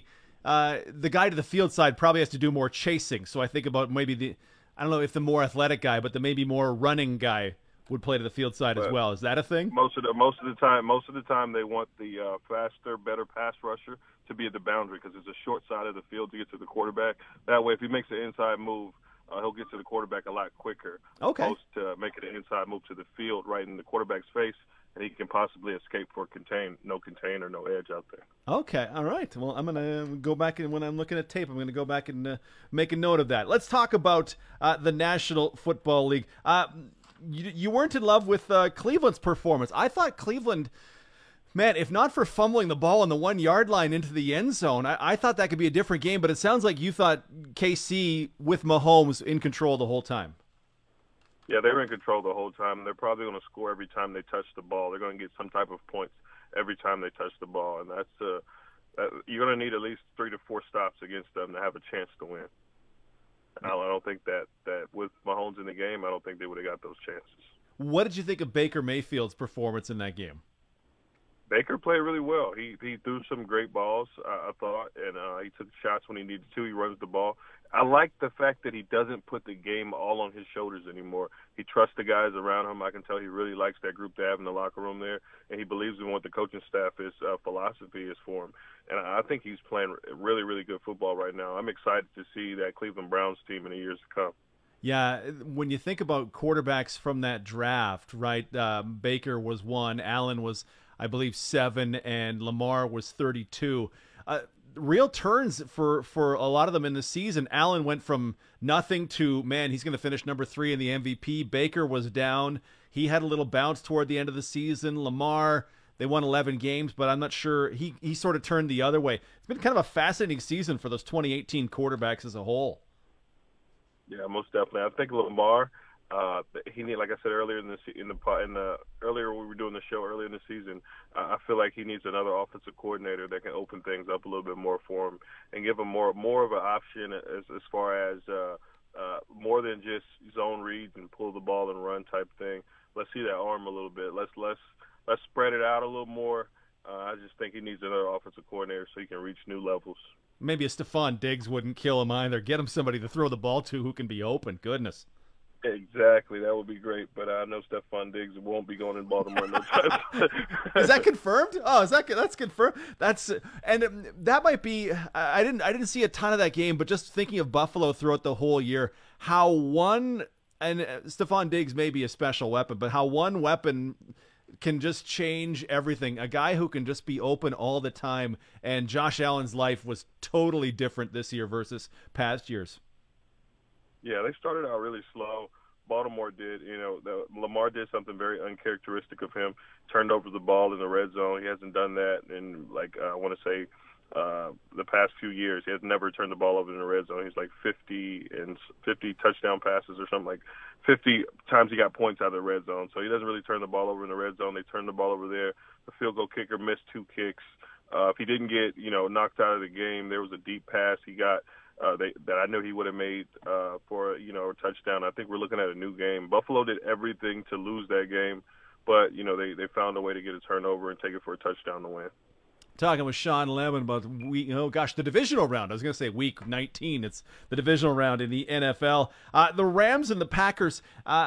guy to the field side probably has to do more chasing. So I think about maybe I don't know if the more athletic guy, but the maybe more running guy would play to the field side as well. Is that a thing? Most of the time they want the faster, better pass rusher to be at the boundary, because it's a short side of the field to get to the quarterback. That way, if he makes an inside move, he'll get to the quarterback a lot quicker. Okay. Opposed to making an inside move to the field right in the quarterback's face, and he can possibly escape for no contain or no edge out there. Okay, all right. Well, I'm going to go back, and when I'm looking at tape, I'm going to go back and make a note of that. Let's talk about the National Football League. You weren't in love with Cleveland's performance. I thought Cleveland, man, if not for fumbling the ball on the 1 yard line into the end zone, I thought that could be a different game, but it sounds like you thought KC with Mahomes in control the whole time. Yeah, they were in control the whole time. They're probably going to score every time they touch the ball. They're going to get some type of points every time they touch the ball, and that's you're going to need at least 3 to 4 stops against them to have a chance to win. And I don't think that with Mahomes in the game, I don't think they would have got those chances. What did you think of Baker Mayfield's performance in that game? Baker played really well. He threw some great balls, I thought, and he took shots when he needed to. He runs the ball. I like the fact that he doesn't put the game all on his shoulders anymore. He trusts the guys around him. I can tell he really likes that group to have in the locker room there, and he believes in what the coaching staff philosophy is for him. And I think he's playing really, really good football right now. I'm excited to see that Cleveland Browns team in the years to come. Yeah, when you think about quarterbacks from that draft, right, Baker was 1, Allen was, I believe, 7, and Lamar was 32. Real turns for a lot of them in the season. Allen went from nothing to, man, he's going to finish number 3 in the MVP. Baker was down. He had a little bounce toward the end of the season. Lamar, they won 11 games, but I'm not sure. He sort of turned the other way. It's been kind of a fascinating season for those 2018 quarterbacks as a whole. Yeah, most definitely. I think Lamar, he need, like I said earlier earlier when we were doing the show earlier in the season, I feel like he needs another offensive coordinator that can open things up a little bit more for him and give him more of an option as far as more than just zone reads and pull the ball and run type thing. Let's see that arm a little bit. Let's spread it out a little more. I just think he needs another offensive coordinator so he can reach new levels. Maybe a Stephon Diggs wouldn't kill him either. Get him somebody to throw the ball to who can be open. Goodness. Exactly, that would be great. But I know Stephon Diggs won't be going in Baltimore no time. Is that confirmed? Oh, that's confirmed. That might be. I didn't see a ton of that game, but just thinking of Buffalo throughout the whole year, how one and Stephon Diggs may be a special weapon, but how one weapon can just change everything. A guy who can just be open all the time, and Josh Allen's life was totally different this year versus past years. Yeah, they started out really slow. Baltimore did. Lamar did something very uncharacteristic of him, turned over the ball in the red zone. He hasn't done that in, I want to say, the past few years. He has never turned the ball over in the red zone. He's like 50 touchdown passes or something, like 50 times he got points out of the red zone. So he doesn't really turn the ball over in the red zone. They turned the ball over there. The field goal kicker missed 2 kicks. If he didn't get, knocked out of the game, there was a deep pass he got that I knew he would have made for a touchdown. I think we're looking at a new game. Buffalo did everything to lose that game, but they found a way to get a turnover and take it for a touchdown to win. Talking with Sean Lemon about the divisional round. I was going to say week 19. It's the divisional round in the NFL. The Rams and the Packers.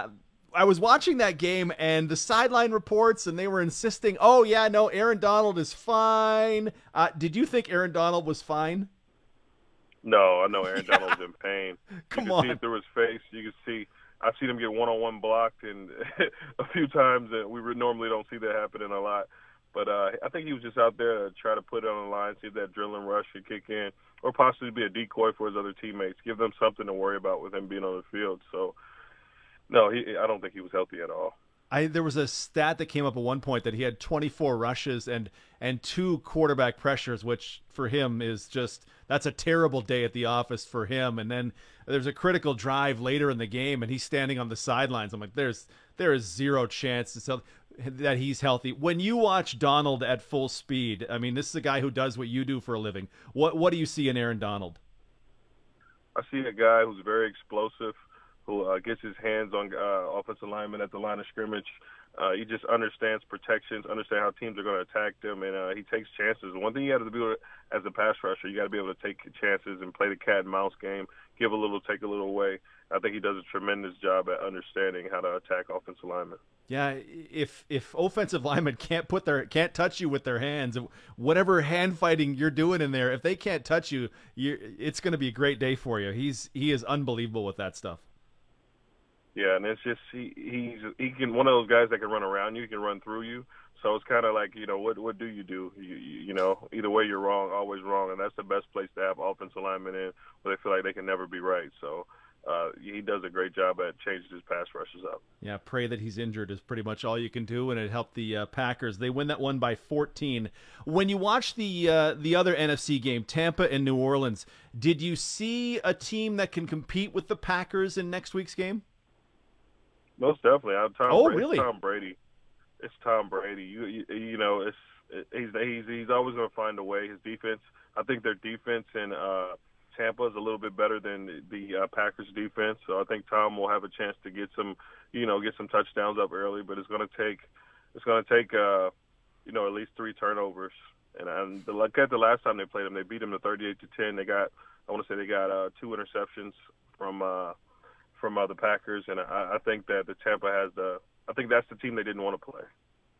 I was watching that game and the sideline reports, and they were insisting, Aaron Donald is fine. Did you think Aaron Donald was fine? No, I know Aaron Donald was in pain. Come on. You can see it through his face. You can see. I've seen him get one-on-one blocked and a few times, and we normally don't see that happening a lot. But I think he was just out there to try to put it on the line, see if that adrenaline rush should kick in, or possibly be a decoy for his other teammates, give them something to worry about with him being on the field. So No, I don't think he was healthy at all. There was a stat that came up at one point that he had 24 rushes and 2 quarterback pressures, which for him is that's a terrible day at the office for him. And then there's a critical drive later in the game, and he's standing on the sidelines. I'm like, there is zero chance that he's healthy. When you watch Donald at full speed, I mean, this is a guy who does what you do for a living. What do you see in Aaron Donald? I see a guy who's very explosive, who gets his hands on offensive linemen at the line of scrimmage. He just understands protections, understands how teams are going to attack them, and he takes chances. One thing you got to do as a pass rusher, you got to be able to take chances and play the cat and mouse game, give a little, take a little away. I think he does a tremendous job at understanding how to attack offensive linemen. Yeah, if offensive linemen can't touch you with their hands, whatever hand fighting you're doing in there, if they can't touch you, it's going to be a great day for you. He is unbelievable with that stuff. Yeah, and it's just he can one of those guys that can run around you, he can run through you. So it's kind of like, what do? You know, either way you're wrong, always wrong, and that's the best place to have offensive linemen in, where they feel like they can never be right. So he does a great job at changing his pass rushes up. Yeah, pray that he's injured is pretty much all you can do, and it helped the Packers. They win that one by 14. When you watch the other NFC game, Tampa and New Orleans, did you see a team that can compete with the Packers in next week's game? Most definitely. Really? Tom Brady. It's Tom Brady. You know, he's always going to find a way. His defense, I think their defense in Tampa is a little bit better than the Packers defense. So I think Tom will have a chance to get some touchdowns up early. But it's going to take at least 3 turnovers. And look at the last time they played him, they beat him to 38-10. They got 2 interceptions from the Packers, and I think that the Tampa I think that's the team they didn't want to play.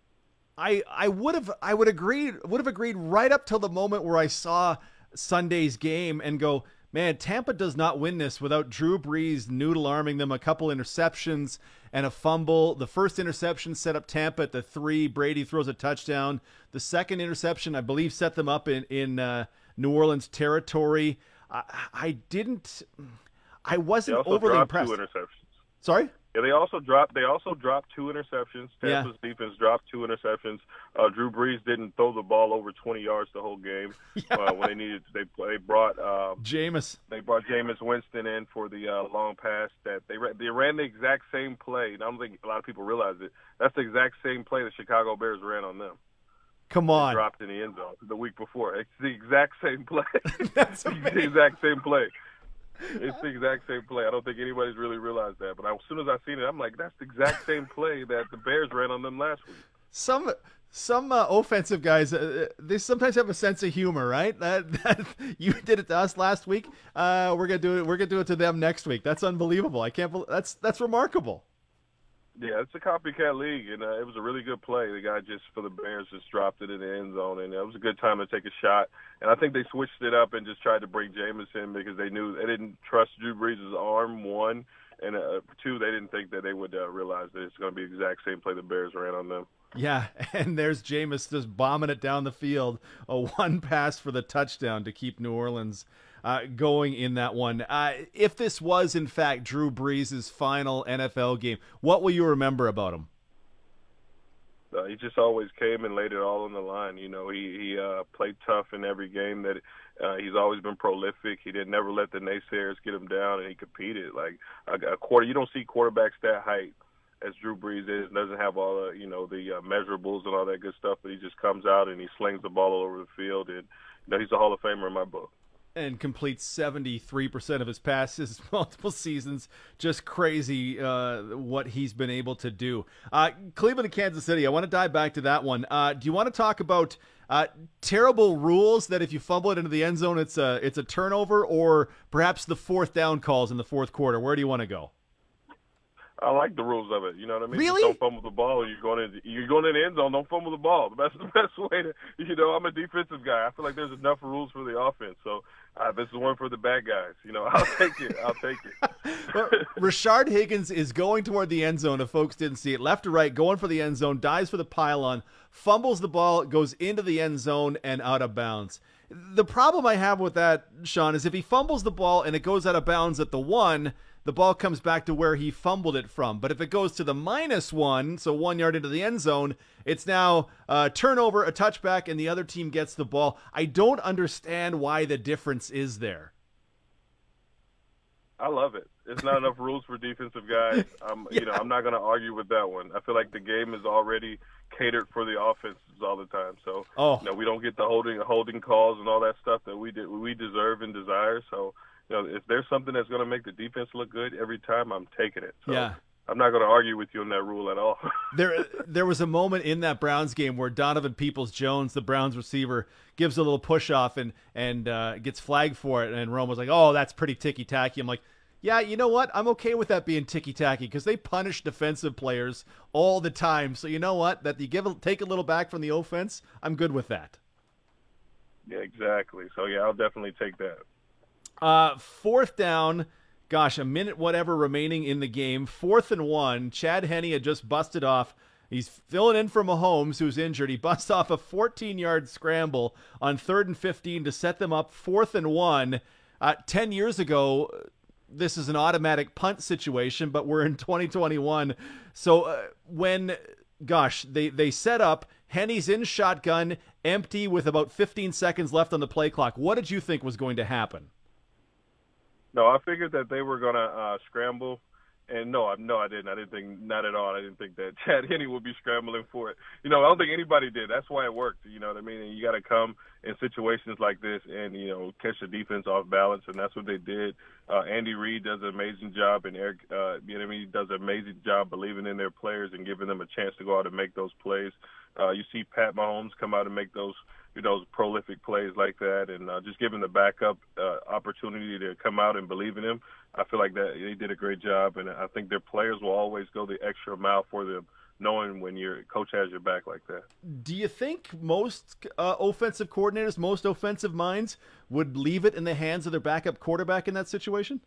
I would have agreed right up till the moment where I saw Sunday's game and go, man, Tampa does not win this without Drew Brees noodle arming them a couple interceptions and a fumble. The first interception set up Tampa at the 3. Brady throws a touchdown. The second interception, I believe, set them up in New Orleans territory. I wasn't overly impressed. 2 interceptions. Sorry? Yeah, they also dropped 2 interceptions. Tampa's defense dropped 2 interceptions. Drew Brees didn't throw the ball over 20 yards the whole game. When they needed. They brought Jameis. They brought Jameis Winston in for the long pass that they ran the exact same play. And I don't think a lot of people realize it. That's the exact same play the Chicago Bears ran on them. Come on. They dropped in the end zone the week before. It's the exact same play. That's the exact same play. It's the exact same play. I don't think anybody's really realized that. But as soon as I seen it, I'm like, that's the exact same play that the Bears ran on them last week. Some offensive guys, they sometimes have a sense of humor, right? That you did it to us last week. We're gonna do it to them next week. That's unbelievable. I can't believe that's remarkable. Yeah, it's a copycat league, and it was a really good play. The guy for the Bears just dropped it in the end zone, and it was a good time to take a shot. And I think they switched it up and just tried to bring Jameis in because they knew they didn't trust Drew Brees' arm, 1, and 2, they didn't think that they would realize that it's going to be the exact same play the Bears ran on them. Yeah, and there's Jameis just bombing it down the field, a 1 pass for the touchdown to keep New Orleans going in that one. If this was, in fact, Drew Brees' final NFL game, what will you remember about him? He just always came and laid it all on the line. You know, he played tough in every game. That he's always been prolific. He didn't never let the naysayers get him down, and he competed. Like you don't see quarterbacks that height as Drew Brees is. Doesn't have all the the measurables and all that good stuff, but he just comes out and he slings the ball all over the field. And he's a Hall of Famer in my book. And completes 73% of his passes multiple seasons. Just crazy what he's been able to do. Cleveland and Kansas City, I want to dive back to that one. Do you want to talk about terrible rules that if you fumble it into the end zone, it's a turnover, or perhaps the 4th down calls in the 4th quarter? Where do you want to go? I like the rules of it. You know what I mean? Really? Just don't fumble the ball. You're going in the end zone. Don't fumble the ball. That's the best way to. I'm a defensive guy. I feel like there's enough rules for the offense. So this is one for the bad guys. I'll take it. Well, Rashard Higgins is going toward the end zone. If folks didn't see it, left to right, going for the end zone, dives for the pylon, fumbles the ball, goes into the end zone and out of bounds. The problem I have with that, Sean, is if he fumbles the ball and it goes out of bounds at the 1, the ball comes back to where he fumbled it from. But if it goes to the -1, so 1 yard into the end zone, it's now a turnover, a touchback, and the other team gets the ball. I don't understand why the difference is there. I love it. There's not enough rules for defensive guys. I'm not going to argue with that one. I feel like the game is already catered for the offenses all the time. So, we don't get the holding calls and all that stuff that we deserve and desire. So, if there's something that's going to make the defense look good every time, I'm taking it. So, yeah. I'm not going to argue with you on that rule at all. There was a moment in that Browns game where Donovan Peoples-Jones, the Browns receiver, gives a little push-off and gets flagged for it, and Rome was like, oh, that's pretty ticky-tacky. I'm like, yeah, you know what? I'm okay with that being ticky-tacky because they punish defensive players all the time. So you know what? That you take a little back from the offense, I'm good with that. Yeah, exactly. So, yeah, I'll definitely take that. 4th down. Gosh, a minute whatever remaining in the game. 4th and 1. Chad Henne had just busted off. He's filling in for Mahomes, who's injured. He busts off a 14-yard scramble on 3rd and 15 to set them up 4th and 1. 10 years ago, this is an automatic punt situation, but we're in 2021. So they set up, Henne's in shotgun, empty with about 15 seconds left on the play clock. What did you think was going to happen? No, I figured that they were going to scramble. And no, I didn't. I didn't think, not at all. I didn't think that Chad Henne would be scrambling for it. I don't think anybody did. That's why it worked. You know what I mean? And you got to come in situations like this and, catch the defense off balance. And that's what they did. Andy Reid does an amazing job, and Eric, does an amazing job believing in their players and giving them a chance to go out and make those plays. You see Pat Mahomes come out and make those prolific plays like that, and just giving the backup opportunity to come out and believe in him. I feel like that they did a great job, and I think their players will always go the extra mile for them, knowing when your coach has your back like that. Do you think most offensive coordinators, most offensive minds would leave it in the hands of their backup quarterback in that situation?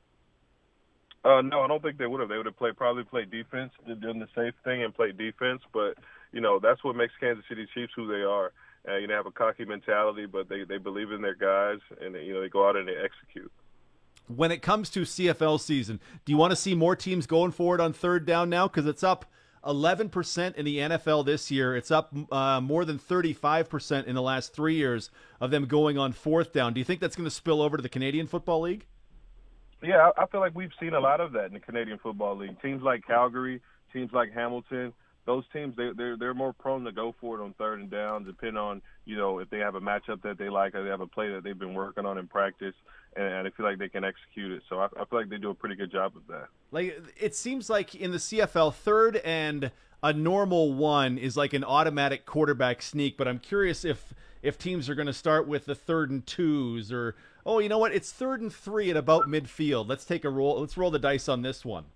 No, I don't think they would have. They would have probably played defense, done the safe thing and played defense, but, that's what makes Kansas City Chiefs who they are. They have a cocky mentality, but they believe in their guys, and they go out and they execute. When it comes to CFL season, do you want to see more teams going for it on 3rd down now? Because it's up 11% in the NFL this year. It's up more than 35% in the last 3 years of them going on 4th down. Do you think that's going to spill over to the Canadian Football League? Yeah, I feel like we've seen a lot of that in the Canadian Football League. Teams like Calgary, teams like Hamilton, those teams, they're more prone to go for it on 3rd down, depending on, if they have a matchup that they like or they have a play that they've been working on in practice, and I feel like they can execute it. So I feel like they do a pretty good job of that. Like, it seems like in the CFL, 3rd and a normal 1 is like an automatic quarterback sneak, but I'm curious if teams are going to start with the 3rd and 2s or, oh, you know what, it's 3rd and 3 at about midfield. Let's roll the dice on this one.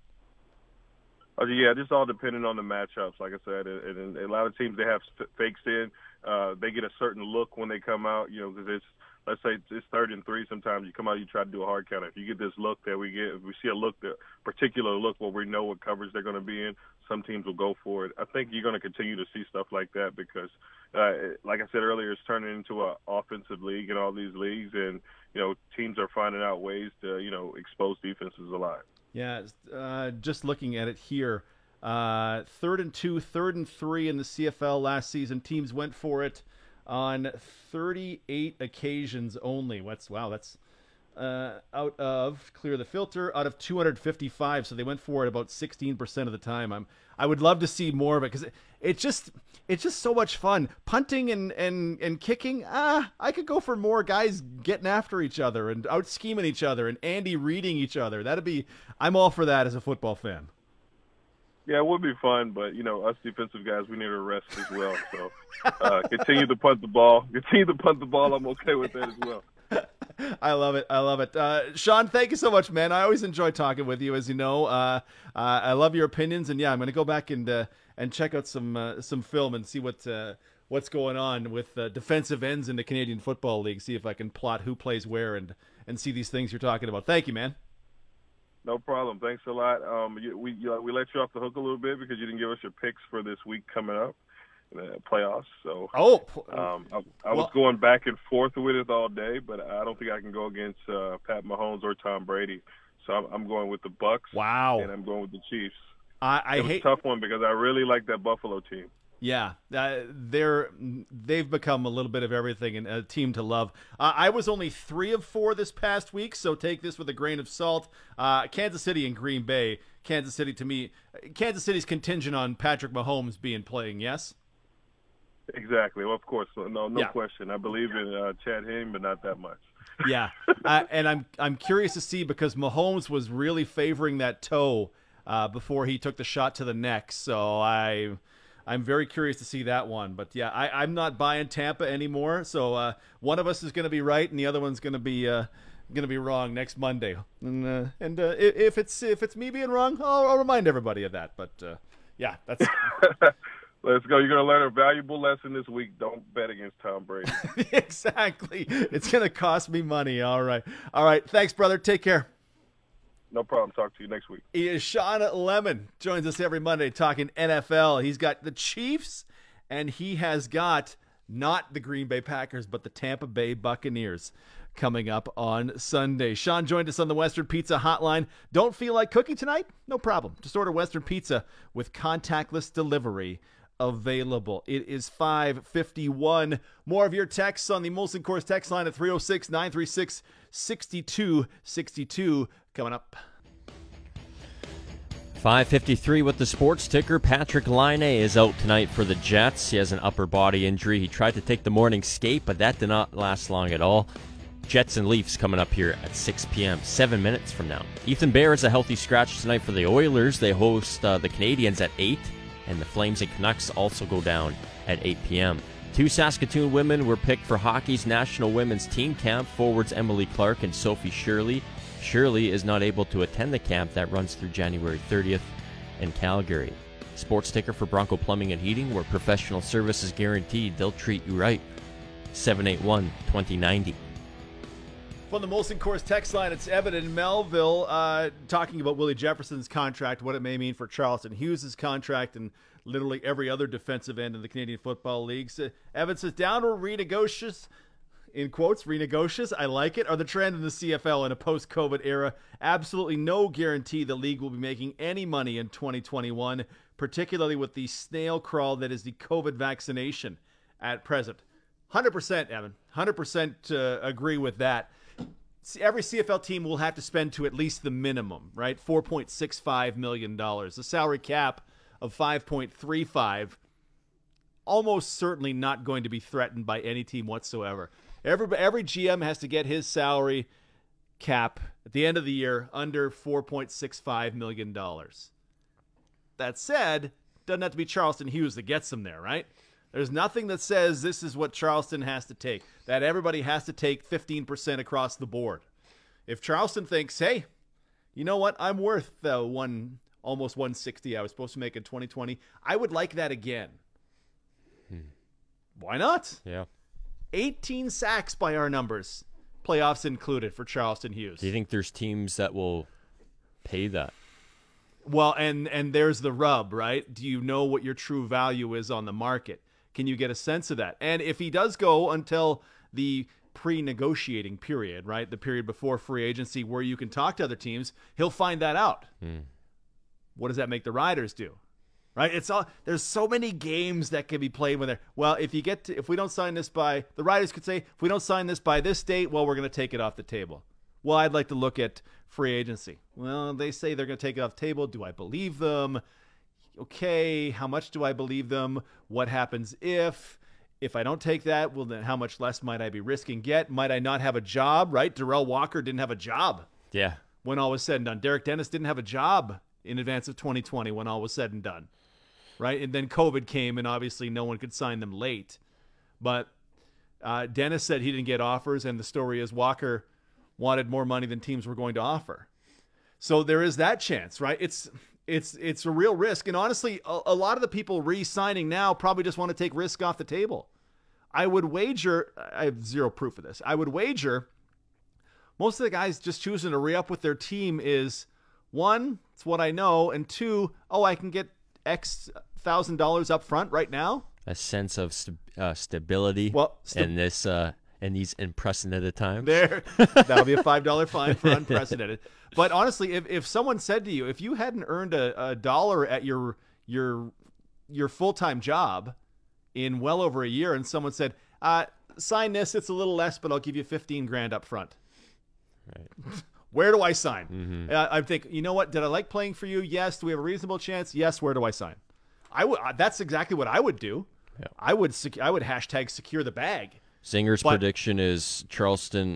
Yeah, just all depending on the matchups. Like I said, and a lot of teams, they have fakes in. They get a certain look when they come out, because let's say it's 3rd and 3. Sometimes you come out, you try to do a hard counter. If you get this look that we get, if we see a particular look where we know what coverage they're going to be in, some teams will go for it. I think you're going to continue to see stuff like that because, like I said earlier, it's turning into an offensive league in all these leagues, and teams are finding out ways to expose defenses a lot. Yeah, just looking at it here, 3rd and 2, 3rd and 3 in the CFL last season. Teams went for it on 38 occasions only. That's out of, clear the filter, out of 255. So they went for it about 16% of the time. I would love to see more of it because it's just so much fun. Punting and kicking. I could go for more guys getting after each other and out scheming each other and Andy reading each other. I'm all for that as a football fan. Yeah, it would be fun, but, us defensive guys, we need a rest as well. So continue to punt the ball. I'm okay with that as well. I love it. Sean, thank you so much, man. I always enjoy talking with you, as you know. I love your opinions, and I'm going to go back and check out some film and see what's going on with defensive ends in the Canadian Football League. See if I can plot who plays where and see these things you're talking about. Thank you, man. No problem. Thanks a lot. We let you off the hook a little bit because you didn't give us your picks for this week coming up. Playoffs. So I was going back and forth with it all day, but I don't think I can go against Pat Mahomes or Tom Brady. So I'm going with the Bucks. Wow. And I'm going with the Chiefs. I hate a tough one because I really like that Buffalo team. Yeah, they've become a little bit of everything and a team to love. I was only 3 of 4 this past week, so take this with a grain of salt. Kansas City and Green Bay. Kansas City, to me, Kansas City's contingent on Patrick Mahomes playing, yes? Exactly. Well, of course, no question. I believe in Chad Henne, but not that much. Yeah, and I'm curious to see because Mahomes was really favoring that toe before he took the shot to the neck, so I'm very curious to see that one. But yeah, I'm not buying Tampa anymore. So one of us is going to be right, and the other one's going to be wrong next Monday. And if it's me being wrong, I'll remind everybody of that. But yeah, that's. Let's go. You're going to learn a valuable lesson this week. Don't bet against Tom Brady. Exactly. It's going to cost me money. All right. Thanks, brother. Take care. No problem. Talk to you next week. He is Sean Lemon. Joins us every Monday talking NFL. He's got the Chiefs, and he has got not the Green Bay Packers, but the Tampa Bay Buccaneers coming up on Sunday. Sean joined us on the Western Pizza Hotline. Don't feel like cooking tonight? No problem. Just order Western Pizza with contactless delivery available. It is 5:51. More of your texts on the Molson Coors text line at 306-936-6262 coming up. 5:53 with the sports ticker. Patrick Laine is out tonight for the Jets. He has an upper body injury. He tried to take the morning skate, but that did not last long at all. Jets and Leafs coming up here at 6 p.m., 7 minutes from now. Ethan Bear is a healthy scratch tonight for the Oilers. They host the Canadiens at 8, and the Flames and Canucks also go down at 8 p.m. 2 Saskatoon women were picked for hockey's National Women's Team Camp, forwards Emily Clark and Sophie Shirley. Shirley is not able to attend the camp that runs through January 30th in Calgary. Sports ticker for Bronco Plumbing and Heating, where professional service is guaranteed. They'll treat you right. 781-2090. On the Molson Coors text line, it's Evan in Melville talking about Willie Jefferson's contract, what it may mean for Charleston Hughes' contract, and literally every other defensive end in the Canadian Football League. Evan says, downward renegotiations, in quotes, renegotiations, I like it, are the trend in the CFL in a post-COVID era. Absolutely no guarantee the league will be making any money in 2021, particularly with the snail crawl that is the COVID vaccination at present. 100%, Evan. 100% agree with that. Every CFL team will have to spend to at least the minimum, right? $4.65 million. The salary cap of $5.35, almost certainly not going to be threatened by any team whatsoever. Every GM has to get his salary cap at the end of the year under $4.65 million. That said, doesn't have to be Charleston Hughes that gets them there, right? There's nothing that says this is what Charleston has to take, that everybody has to take 15% across the board. If Charleston thinks, hey, you know what, I'm worth almost $160 I was supposed to make in 2020, I would like that again. Why not? Yeah. 18 sacks by our numbers, playoffs included for Charleston Hughes. Do you think there's teams that will pay that? Well, and there's the rub, right? Do you know what your true value is on the market? Can you get a sense of that? And if he does go until the pre-negotiating period, right, the period before free agency where you can talk to other teams, he'll find that out. What does that make the Riders do? Right? There's so many games that can be played with there. Well, if we don't sign this by, the Riders could say, if we don't sign this by this date, well, we're going to take it off the table. Well, I'd like to look at free agency. Well, they say they're going to take it off the table. Do I believe them? Okay, how much do I believe them? What happens if I don't take that? Well, then how much less might I be risking Might I not have a job, right? Darrell Walker didn't have a job. Yeah. When all was said and done. Derek Dennis didn't have a job in advance of 2020 when all was said and done. Right? And then COVID came, and obviously no one could sign them late. But Dennis said he didn't get offers, and the story is Walker wanted more money than teams were going to offer. So there is that chance, right? It's a real risk. And honestly, a lot of the people re-signing now probably just want to take risk off the table. I would wager, I have zero proof of this, I would wager most of the guys just choosing to re-up with their team is, one, it's what I know, and two, I can get X $1,000 up front right now. A sense of stability in in these unprecedented times. That'll be a $5 fine for unprecedented. But honestly, if someone said to you, if you hadn't earned a dollar at your full-time job in well over a year, and someone said, sign this, it's a little less, but I'll give you $15,000 up front. Right. Where do I sign? I think, you know what? Did I like playing for you? Yes. Do we have a reasonable chance? Yes. Where do I sign? That's exactly what I would do. Yeah. I would hashtag secure the bag. Zinger's prediction is Charleston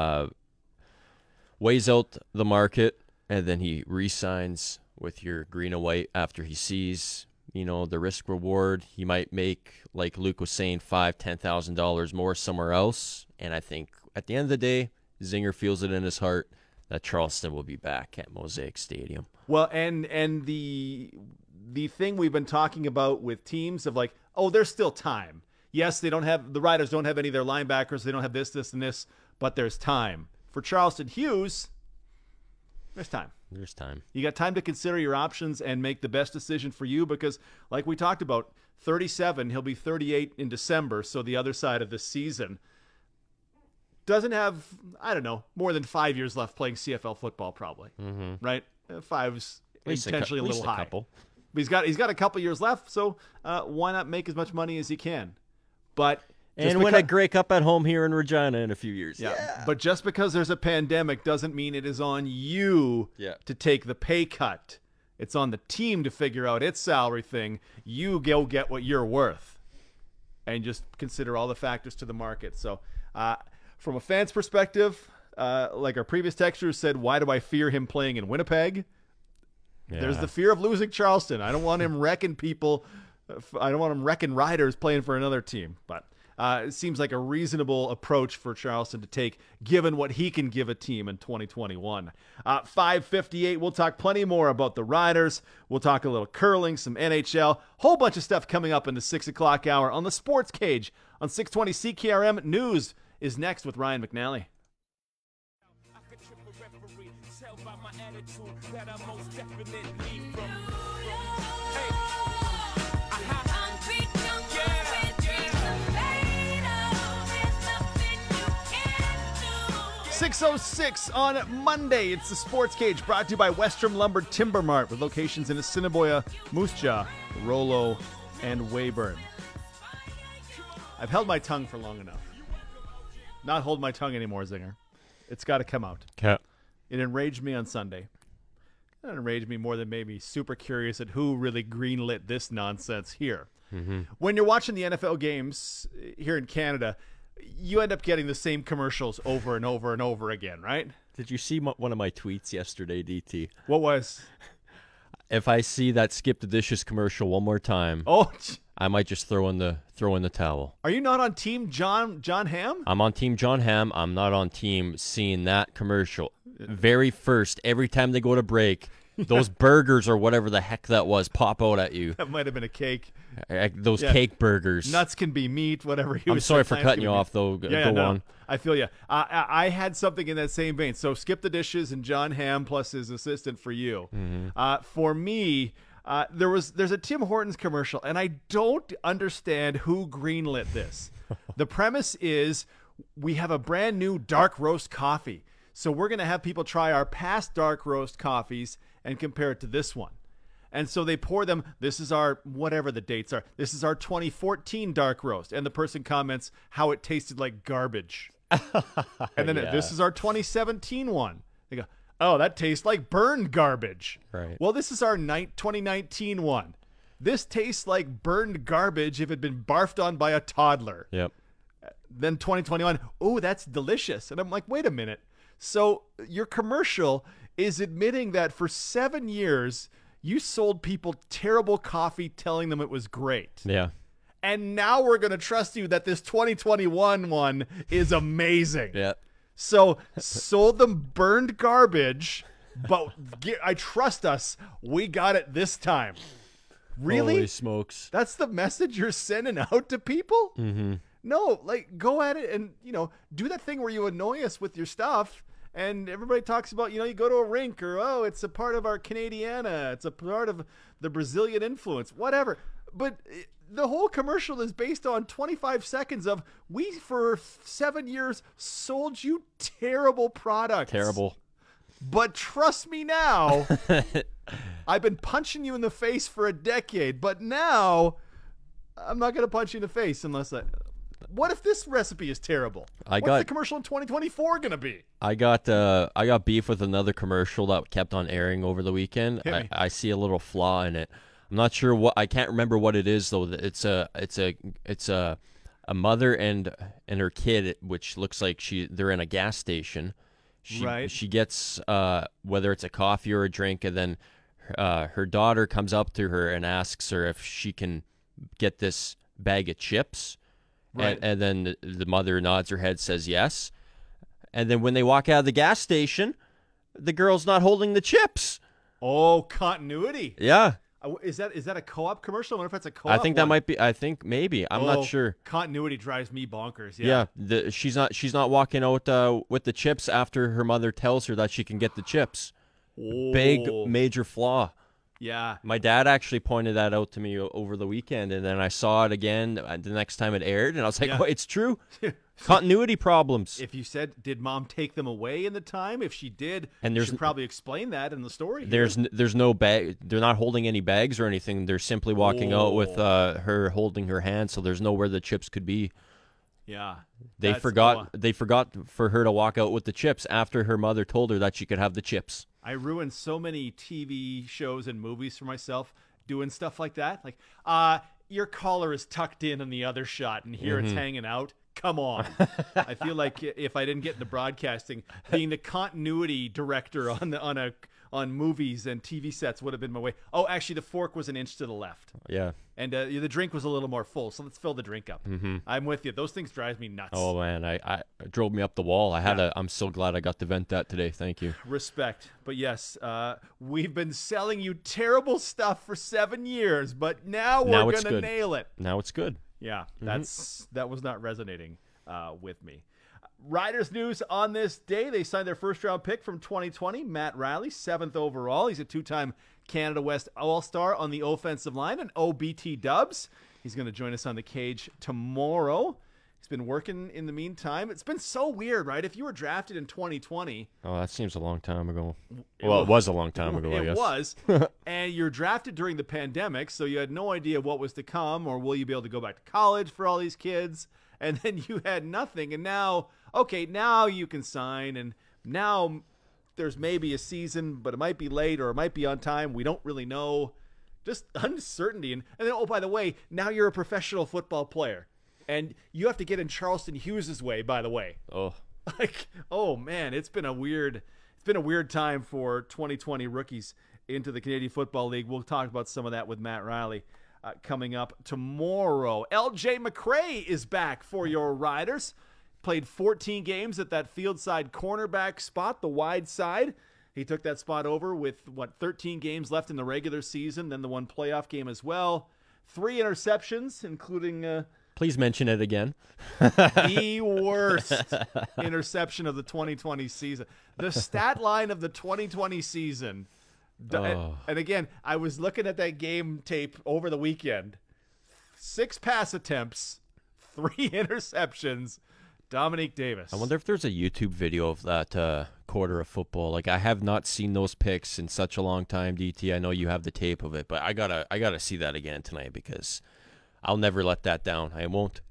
weighs out the market, and then he re-signs with your green and white after he sees, the risk reward. He might make, like Luke was saying, $5,000-$10,000 more somewhere else. And I think at the end of the day, Zinger feels it in his heart that Charleston will be back at Mosaic Stadium. Well, and the thing we've been talking about with teams of like, oh, there's still time. Yes, the Riders don't have any of their linebackers. They don't have this, and this, but there's time. For Charleston Hughes, there's time. There's time. You got time to consider your options and make the best decision for you because, like we talked about, 37, he'll be 38 in December, so the other side of the season. Doesn't have, I don't know, more than 5 years left playing CFL football probably, right? 5's intentionally a little high. Couple. But he's got a couple years left, so why not make as much money as he can? But win a Grey Cup at home here in Regina in a few years. Yeah. But just because there's a pandemic doesn't mean it is on you to take the pay cut. It's on the team to figure out its salary thing. You go get what you're worth. And just consider all the factors to the market. So from a fan's perspective, like our previous texter said, why do I fear him playing in Winnipeg? Yeah. There's the fear of losing Charleston. I don't want him wrecking people. I don't want him wrecking Riders playing for another team. But it seems like a reasonable approach for Charleston to take, given what he can give a team in 2021. 5:58, we'll talk plenty more about the Riders. We'll talk a little curling, some NHL, whole bunch of stuff coming up in the 6 o'clock hour on the Sports Cage on 620 CKRM. News is next with Ryan McNally. .606 on Monday. It's the Sports Cage brought to you by Western Lumber Timber Mart with locations in Assiniboia, Moose Jaw, Rollo, and Weyburn. I've held my tongue for long enough. Not hold my tongue anymore, Zinger. It's got to come out. Okay. It enraged me on Sunday. It enraged me more than made me super curious at who really greenlit this nonsense here. When you're watching the NFL games here in Canada, you end up getting the same commercials over and over and over again, right? Did you see one of my tweets yesterday, DT? What was? If I see that Skip the Dishes commercial one more time, I might just throw in the towel. Are you not on Team John Hamm? I'm on Team John Hamm. I'm not on Team seeing that commercial. Very first, every time they go to break, those burgers or whatever the heck that was pop out at you. That might have been a cake. Those cake burgers. Nuts can be meat, whatever. I'm sorry for cutting you off, though. Go on. I feel you. I had something in that same vein. So Skip the Dishes and John Hamm plus his assistant for you. For me, there's a Tim Hortons commercial, and I don't understand who greenlit this. The premise is we have a brand new dark roast coffee. So we're going to have people try our past dark roast coffees and compare it to this one. And so they pour them. This is our, whatever the dates are, this is our 2014 dark roast. And the person comments how it tasted like garbage. And then this is our 2017 one. They go, oh, that tastes like burned garbage. Right. Well, this is our 2019 one. This tastes like burned garbage if it had been barfed on by a toddler. Yep. Then 2021, oh, that's delicious. And I'm like, wait a minute. So your commercial is admitting that for 7 years, you sold people terrible coffee telling them it was great. Yeah. And now we're going to trust you that this 2021 one is amazing. Yeah. So sold them burned garbage, but I trust us. We got it this time. Really? Holy smokes. That's the message you're sending out to people? Mm-hmm. No, like go at it and, do that thing where you annoy us with your stuff. And everybody talks about, you go to a rink or, oh, it's a part of our Canadiana. It's a part of the Brazilian influence, whatever. But the whole commercial is based on 25 seconds of, we for 7 years sold you terrible products. Terrible. But trust me now, I've been punching you in the face for a decade, but now I'm not going to punch you in the face unless I... What if this recipe is terrible? What's the commercial in 2024 going to be? I got beef with another commercial that kept on airing over the weekend. I see a little flaw in it. I'm not sure what. I can't remember what it is though. It's a mother and her kid, which looks like they're in a gas station. She gets whether it's a coffee or a drink, and then her daughter comes up to her and asks her if she can get this bag of chips. Right. And then the mother nods her head, says yes. And then when they walk out of the gas station, the girl's not holding the chips. Oh, continuity. Yeah. Is that a co-op commercial? I wonder if that's a co-op. I think that might be. I think maybe. I'm not sure. Continuity drives me bonkers. Yeah. She's not walking out with the chips after her mother tells her that she can get the chips. Oh. Big major flaw. Yeah. My dad actually pointed that out to me over the weekend, and then I saw it again the next time it aired, and I was like, "Oh, it's true." Continuity problems. If you said, did mom take them away in the time? If she did, and you should probably explain that in the story. There's no bag. They're not holding any bags or anything. They're simply walking out with her holding her hand, so there's nowhere the chips could be. Yeah. They forgot for her to walk out with the chips after her mother told her that she could have the chips. I ruined so many TV shows and movies for myself doing stuff like that. Like, your collar is tucked in the other shot, and here it's hanging out. Come on. I feel like if I didn't get into broadcasting, being the continuity director on movies and TV sets would have been my way. Oh, actually, the fork was an inch to the left. Yeah. And the drink was a little more full, so let's fill the drink up. Mm-hmm. I'm with you. Those things drive me nuts. Oh, man. I drove me up the wall. I'm so glad I got to vent that today. Thank you. Respect. But yes, we've been selling you terrible stuff for 7 years, but now we're going to nail it. Now it's good. Yeah, that was not resonating with me. Riders news on this day. They signed their first-round pick from 2020, Matt Riley, 7th overall. He's a two-time Canada West All-Star on the offensive line, and OBT Dubs. He's going to join us on the cage tomorrow. He's been working in the meantime. It's been so weird, right? If you were drafted in 2020... Oh, that seems a long time ago. Well, it was a long time ago, I guess. It was. And you're drafted during the pandemic, so you had no idea what was to come, or will you be able to go back to college for all these kids? And then you had nothing, and now you can sign, and now there's maybe a season, but it might be late or it might be on time. We don't really know. Just uncertainty. And then, oh, by the way, now you're a professional football player, and you have to get in Charleston Hughes' way, by the way. Oh. Like, oh, man, it's been a weird time for 2020 rookies into the Canadian Football League. We'll talk about some of that with Matt Riley. Coming up tomorrow. LJ McRae is back for your Riders. Played 14 games at that field side cornerback spot, the wide side. He took that spot over with, 13 games left in the regular season, then the one playoff game as well. 3 interceptions, including... Please mention it again. The worst interception of the 2020 season. The stat line of the 2020 season... Oh. And again, I was looking at that game tape over the weekend. 6 pass attempts, 3 interceptions. Dominique Davis. I wonder if there's a YouTube video of that quarter of football. Like, I have not seen those picks in such a long time, DT. I know you have the tape of it, but I gotta see that again tonight because I'll never let that down. I won't.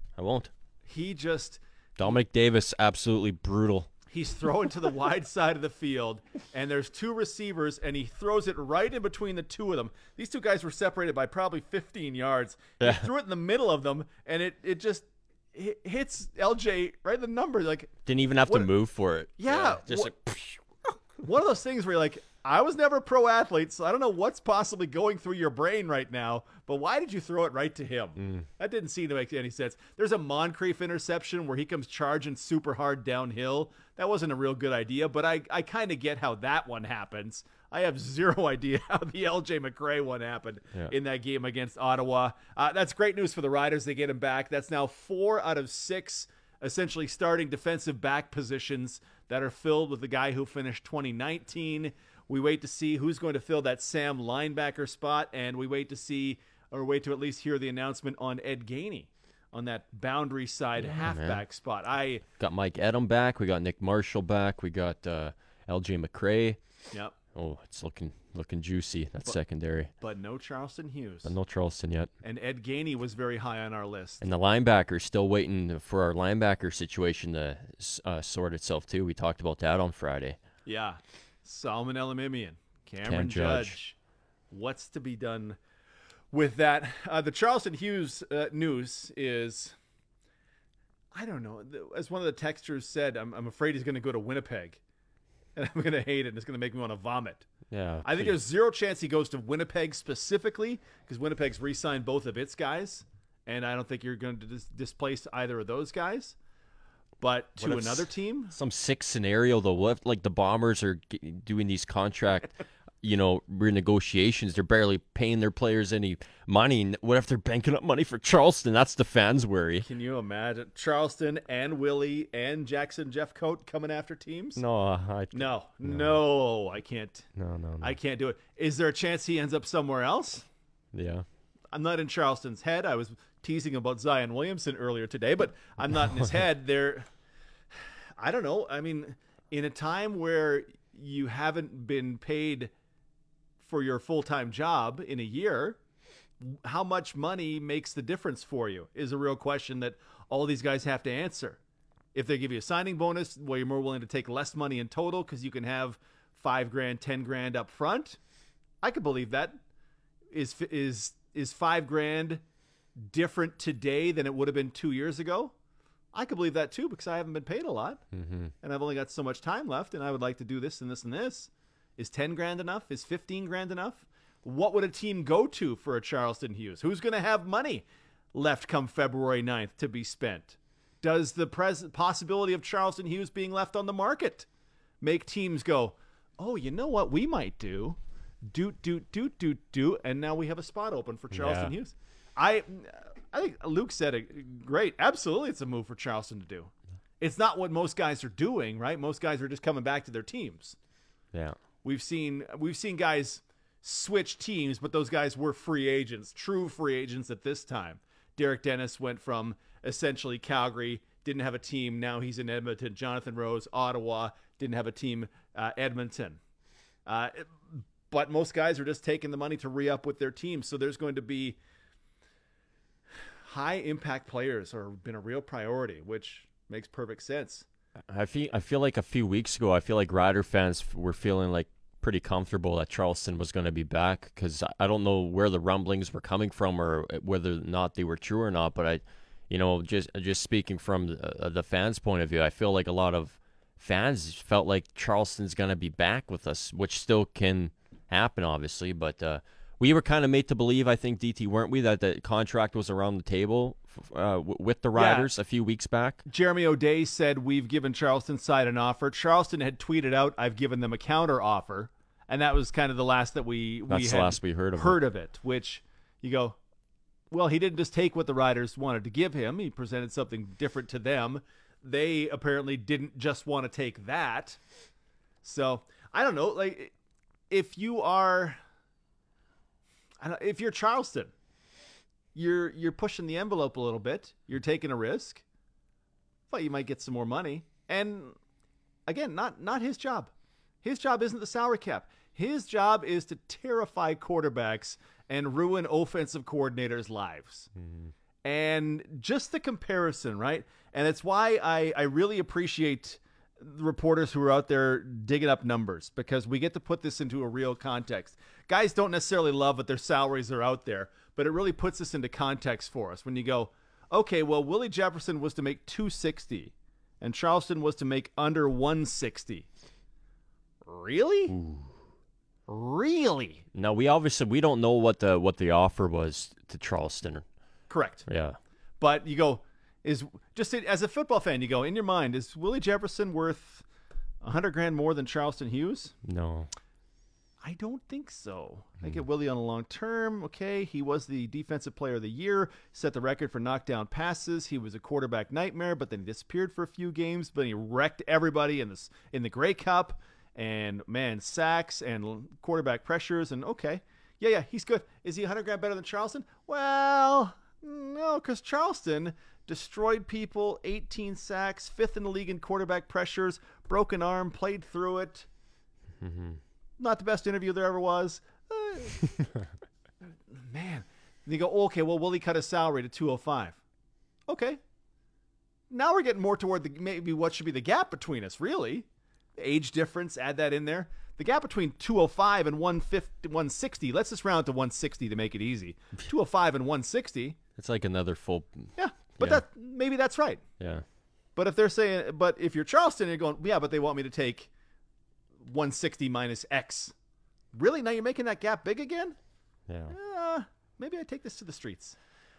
Dominique Davis, absolutely brutal. He's throwing to the wide side of the field, and there's 2 receivers, and he throws it right in between the 2 of them. These 2 guys were separated by probably 15 yards. He threw it in the middle of them, and it just hits LJ right in the number. Like, didn't even have to move for it. Yeah. Just like one of those things where you're like, I was never a pro athlete, so I don't know what's possibly going through your brain right now, but why did you throw it right to him? That didn't seem to make any sense. There's a Moncrief interception where he comes charging super hard downhill. That wasn't a real good idea, but I kind of get how that one happens. I have zero idea how the LJ McRae one happened in that game against Ottawa. That's great news for the Riders. They get him back. That's now 4 out of 6 essentially starting defensive back positions that are filled with the guy who finished 2019. We wait to see who's going to fill that Sam linebacker spot, and we wait to see or wait to at least hear the announcement on Ed Gainey on that boundary side halfback spot. Got Mike Edom back. We got Nick Marshall back. We got L.J. McRae. Yep. Oh, it's looking juicy, that secondary. But no Charleston Hughes. But no Charleston yet. And Ed Gainey was very high on our list. And the linebacker, still waiting for our linebacker situation to sort itself, too. We talked about that on Friday. Yeah. Solomon Elimimian. Cameron Judge. What's to be done with that? The Charleston Hughes news is, I don't know. As one of the texters said, I'm afraid he's going to go to Winnipeg. And I'm going to hate it. And it's going to make me want to vomit. Yeah. I think there's zero chance he goes to Winnipeg specifically because Winnipeg's re-signed both of its guys. And I don't think you're going to displace either of those guys. But to another team? Some sick scenario, though. What if, like, the Bombers are doing these contract renegotiations? They're barely paying their players any money. What if they're banking up money for Charleston? That's the fans' worry. Can you imagine Charleston and Willie and Jackson Jeffcoat coming after teams? No, I can't. No. I can't do it. Is there a chance he ends up somewhere else? Yeah. I'm not in Charleston's head. I was teasing about Zion Williamson earlier today, but I'm not in his head. I don't know. I mean, in a time where you haven't been paid for your full-time job in a year, how much money makes the difference for you is a real question that all these guys have to answer. If they give you a signing bonus, well, you're more willing to take less money in total because you can have $5,000, $10,000 up front. I could believe that. Is $5,000 different today than it would have been 2 years ago? I could believe that too because I haven't been paid a lot, and I've only got so much time left, and I would like to do this and this and this. Is $10,000 enough? Is $15,000 enough? What would a team go to for a Charleston Hughes? Who's going to have money left come February 9th to be spent? Does the possibility of Charleston Hughes being left on the market make teams go, oh, you know what we might do? Do, and now we have a spot open for Charleston Hughes. I think Luke said it great. Absolutely, it's a move for Charleston to do. It's not what most guys are doing, right? Most guys are just coming back to their teams. Yeah. We've seen guys switch teams, but those guys were free agents, true free agents at this time. Derek Dennis went from essentially Calgary, didn't have a team. Now he's in Edmonton. Jonathan Rose, Ottawa, didn't have a team. Edmonton. But most guys are just taking the money to re-up with their team. So there's going to be high-impact players have been a real priority, which makes perfect sense. I feel like a few weeks ago, I feel like Rider fans were feeling like pretty comfortable that Charleston was going to be back because I don't know where the rumblings were coming from or whether or not they were true or not. But just speaking from the fans' point of view, I feel like a lot of fans felt like Charleston's going to be back with us, which still can happen, obviously. But we were kind of made to believe, I think, DT, weren't we, that the contract was around the table with the Riders a few weeks back? Jeremy O'Day said, we've given Charleston's side an offer. Charleston had tweeted out, I've given them a counter offer. And that was kind of the last that we heard of it, which you go, well, he didn't just take what the Riders wanted to give him. He presented something different to them. They apparently didn't just want to take that. So I don't know, like if you're Charleston, you're pushing the envelope a little bit. You're taking a risk. Thought you might get some more money. And again, not his job. His job isn't the salary cap. His job is to terrify quarterbacks and ruin offensive coordinators' lives. Mm-hmm. And just the comparison, right? And it's why I really appreciate the reporters who are out there digging up numbers, because we get to put this into a real context. Guys don't necessarily love that their salaries are out there, but it really puts this into context for us. When you go, okay, well, Willie Jefferson was to make $260 and Charleston was to make under $160. Really? Ooh. Really? No, we don't know what the offer was to Charleston. Correct. Yeah. But you go, as a football fan, you go, in your mind, is Willie Jefferson worth $100,000 more than Charleston Hughes? No. I don't think so. I get Willie on a long term. Okay, he was the defensive player of the year, set the record for knockdown passes. He was a quarterback nightmare, but then he disappeared for a few games. But he wrecked everybody in the Grey Cup, and man, sacks and quarterback pressures. And okay, Yeah, he's good. Is he 100 grand better than Charleston? Well, no, because Charleston destroyed people, 18 sacks, 5th in the league in quarterback pressures, broken arm, played through it. Mm-hmm. Not the best interview there ever was. Man. And you go, okay, well, will he cut his salary to 205? Okay. Now we're getting more toward maybe what should be the gap between us, really. The age difference, add that in there. The gap between 205 and 160, let's just round to 160 to make it easy. 205 and 160. It's like another full. Yeah, but maybe that's right. Yeah. But if they're saying, but if you're Charleston, you're going, yeah, but they want me to take 160 minus X. Really? Now you're making that gap big again? Yeah. Maybe I take this to the streets.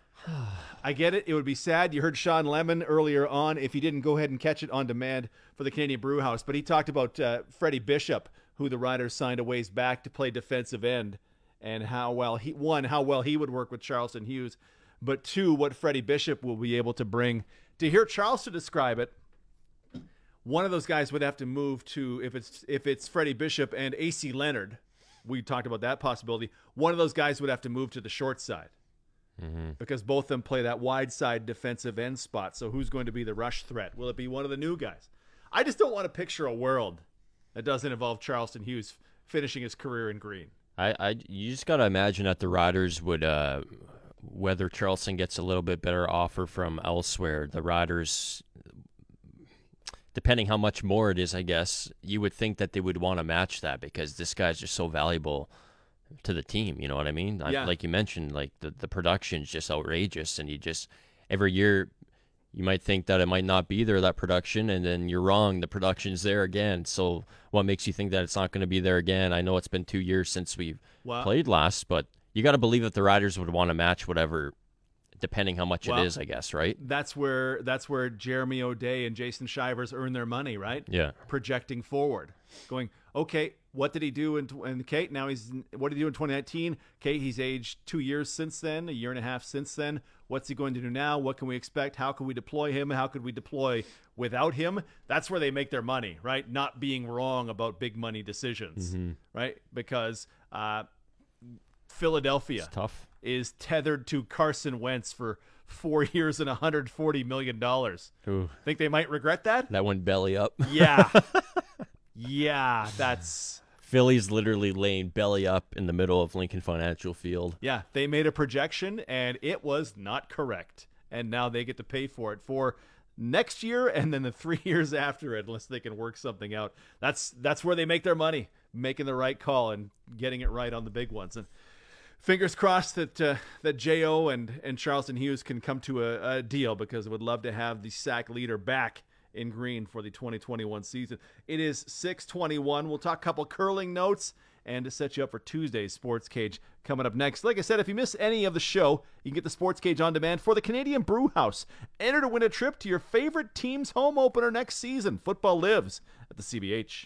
I get it. It would be sad. You heard Sean Lemon earlier on, if you didn't go ahead and catch it on demand for the Canadian Brew House, but he talked about Freddie Bishop, who the Riders signed a ways back to play defensive end, and how well he would work with Charleston Hughes, but 2, what Freddie Bishop will be able to bring. To hear Charleston describe it, one of those guys would have to move to, if it's Freddie Bishop and AC Leonard, we talked about that possibility, one of those guys would have to move to the short side. Mm-hmm. Because both of them play that wide side defensive end spot. So who's going to be the rush threat? Will it be one of the new guys? I just don't want to picture a world that doesn't involve Charleston Hughes finishing his career in green. You just got to imagine that the Riders would, whether Charleston gets a little bit better offer from elsewhere, the Riders, depending how much more it is, I guess, you would think that they would want to match that because this guy's just so valuable to the team, you know what I mean? Yeah. Like you mentioned, like the production's just outrageous, and you just every year you might think that it might not be there, that production, and then you're wrong, the production's there again. So what makes you think that it's not going to be there again? I know it's been 2 years since we've played last, but you got to believe that the Riders would want to match whatever, depending how much it is, I guess, right? That's where Jeremy O'Day and Jason Shivers earn their money, right? Yeah. Projecting forward, going, okay, what did he do in Kate? Now what did he do in 2019? Kate, he's aged 2 years since then, a year and a half since then. What's he going to do now? What can we expect? How can we deploy him? How could we deploy without him? That's where they make their money, right? Not being wrong about big money decisions, right? Because Philadelphia is tethered to Carson Wentz for 4 years and $140 million. Ooh. Think they might regret that? That went belly up. Yeah. Yeah, that's... Philly's literally laying belly up in the middle of Lincoln Financial Field. Yeah, they made a projection, and it was not correct. And now they get to pay for it for next year and then the 3 years after it, unless they can work something out. That's where they make their money, making the right call and getting it right on the big ones. And fingers crossed that J.O. and Charleston Hughes can come to a deal, because I would love to have the sack leader back in green for the 2021 season. It is 6:21. We'll talk a couple curling notes and to set you up for Tuesday's Sports Cage coming up next. Like I said, if you miss any of the show, you can get the Sports Cage on demand for the Canadian Brew House. Enter to win a trip to your favorite team's home opener next season. Football lives at the CBH.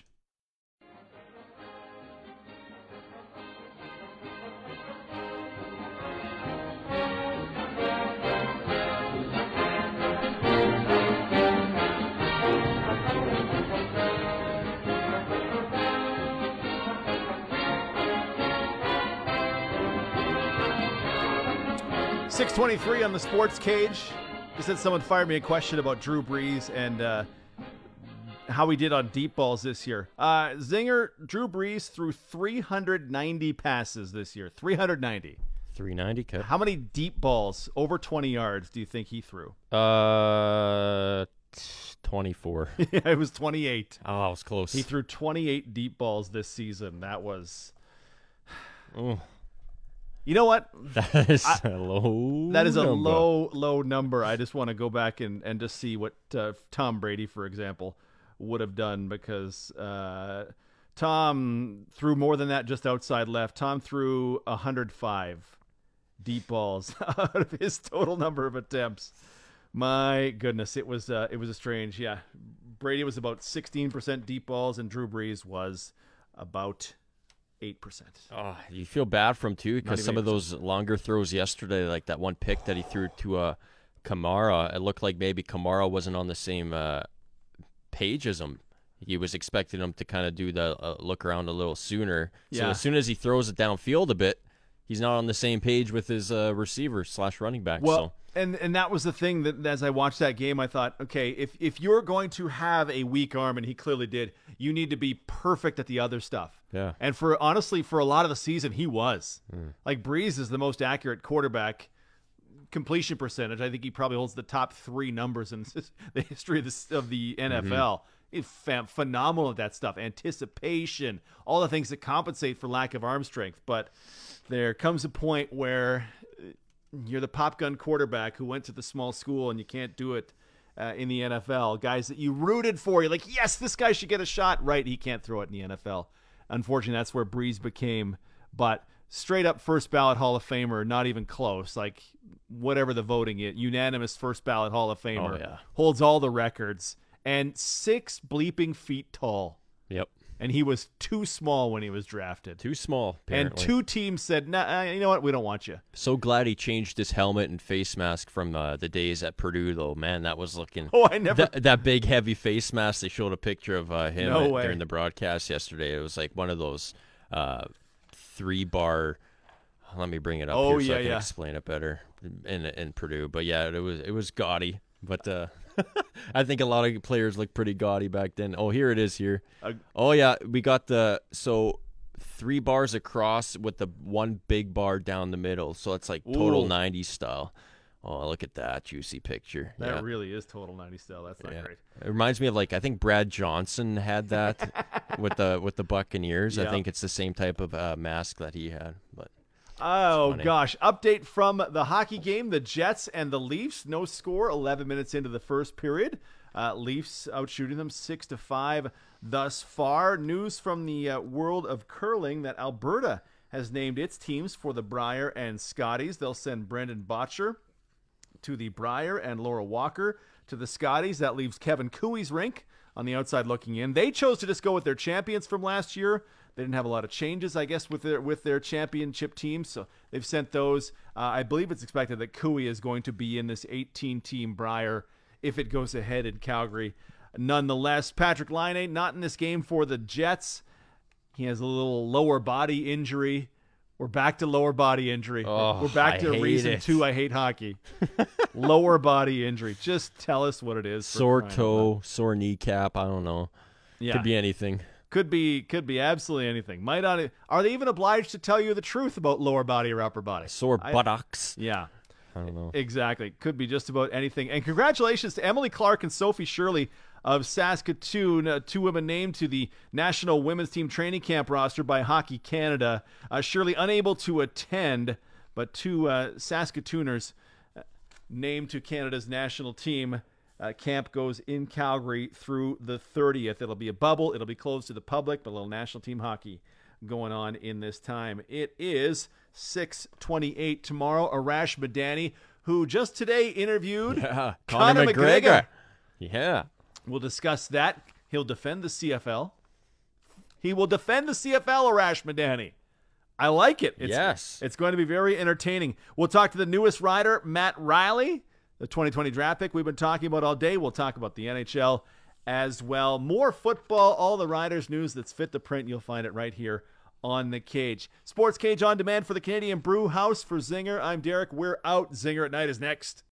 .23 on the Sports Cage. Just had someone fire me a question about Drew Brees and how he did on deep balls this year. Zinger, Drew Brees threw 390 passes this year. 390. 390, okay. How many deep balls over 20 yards do you think he threw? 24. Yeah, it was 28. Oh, I was close. He threw 28 deep balls this season. That was... Oh. You know what? That is a low low number. I just want to go back and just see what Tom Brady, for example, would have done, because Tom threw more than that just outside left. Tom threw 105 deep balls out of his total number of attempts. My goodness, it was a strange. Yeah, Brady was about 16% deep balls, and Drew Brees was about 8%. Oh, you feel bad for him too, because some 8%. of those longer throws yesterday, like that one pick that he threw to Kamara, it looked like maybe Kamara wasn't on the same page as him. He was expecting him to kind of do the look around a little sooner. So Yeah. as soon as he throws it downfield a bit, he's not on the same page with his receiver / running back. Well, so. and that was the thing that as I watched that game, I thought, okay, if you're going to have a weak arm, and he clearly did, you need to be perfect at the other stuff. Yeah. And honestly, for a lot of the season, he was. Like, Breeze is the most accurate quarterback completion percentage. I think he probably holds the top 3 numbers in the history of the NFL. He's phenomenal at that stuff. Anticipation, all the things that compensate for lack of arm strength. But there comes a point where you're the pop gun quarterback who went to the small school and you can't do it in the NFL. Guys that you rooted for, you're like, yes, this guy should get a shot. Right, he can't throw it in the NFL. Unfortunately, that's where Breeze became. But straight up first ballot Hall of Famer, not even close. Like, whatever the voting is, unanimous first ballot Hall of Famer. Oh, yeah. Holds all the records. And 6 bleeping feet tall. Yep. And he was too small when he was drafted. Too small, apparently. And 2 teams said, nah, you know what? We don't want you. So glad he changed his helmet and face mask from the days at Purdue, though. Man, that was looking... Oh, I never... That big, heavy face mask, they showed a picture of him during the broadcast yesterday. It was like one of those 3-bar... Let me bring it up here so I can explain it better in Purdue. But, yeah, it was gaudy. But... I think a lot of players looked pretty gaudy back then. Oh, here it is here. Oh, yeah. We got 3 bars across with the 1 big bar down the middle. So it's like total 90s style. Oh, look at that juicy picture. That really is total 90s style. That's not great. It reminds me of, like, I think Brad Johnson had that with the Buccaneers. I think it's the same type of mask that he had. But oh, gosh. Update from the hockey game, the Jets and the Leafs. No score, 11 minutes into the first period. Leafs outshooting them 6-5 thus far. News from the world of curling that Alberta has named its teams for the Brier and Scotties. They'll send Brendan Botcher to the Brier and Laura Walker to the Scotties. That leaves Kevin Cooey's rink on the outside looking in. They chose to just go with their champions from last year. They didn't have a lot of changes, I guess, with their championship teams, so they've sent those. I believe it's expected that Cooey is going to be in this 18-team Brier if it goes ahead in Calgary. Nonetheless, Patrick Laine not in this game for the Jets. He has a little lower body injury. We're back to lower body injury. Oh, We're back to reason 2 I hate hockey. Lower body injury. Just tell us what it is. Sore toe, sore kneecap. I don't know. Yeah. Could be anything. Could be absolutely anything. Might not. Are they even obliged to tell you the truth about lower body or upper body? Sore buttocks. Yeah. I don't know. Exactly. Could be just about anything. And congratulations to Emily Clark and Sophie Shirley of Saskatoon, 2 women named to the National Women's Team Training Camp roster by Hockey Canada. Shirley unable to attend, but 2 Saskatooners named to Canada's national team. Camp goes in Calgary through the 30th. It'll be a bubble. It'll be closed to the public, but a little national team hockey going on in this time. It is 6:28 tomorrow. Arash Madani, who just today interviewed Conor McGregor. Yeah. We'll discuss that. He'll defend the CFL. He will defend the CFL, Arash Madani. I like it. It's going to be very entertaining. We'll talk to the newest rider, Matt Riley, the 2020 draft pick we've been talking about all day. We'll talk about the NHL as well. More football, all the Riders news that's fit the print. You'll find it right here on The Cage. Sports Cage on demand for the Canadian Brew House. For Zinger, I'm Derek. We're out. Zinger at Night is next.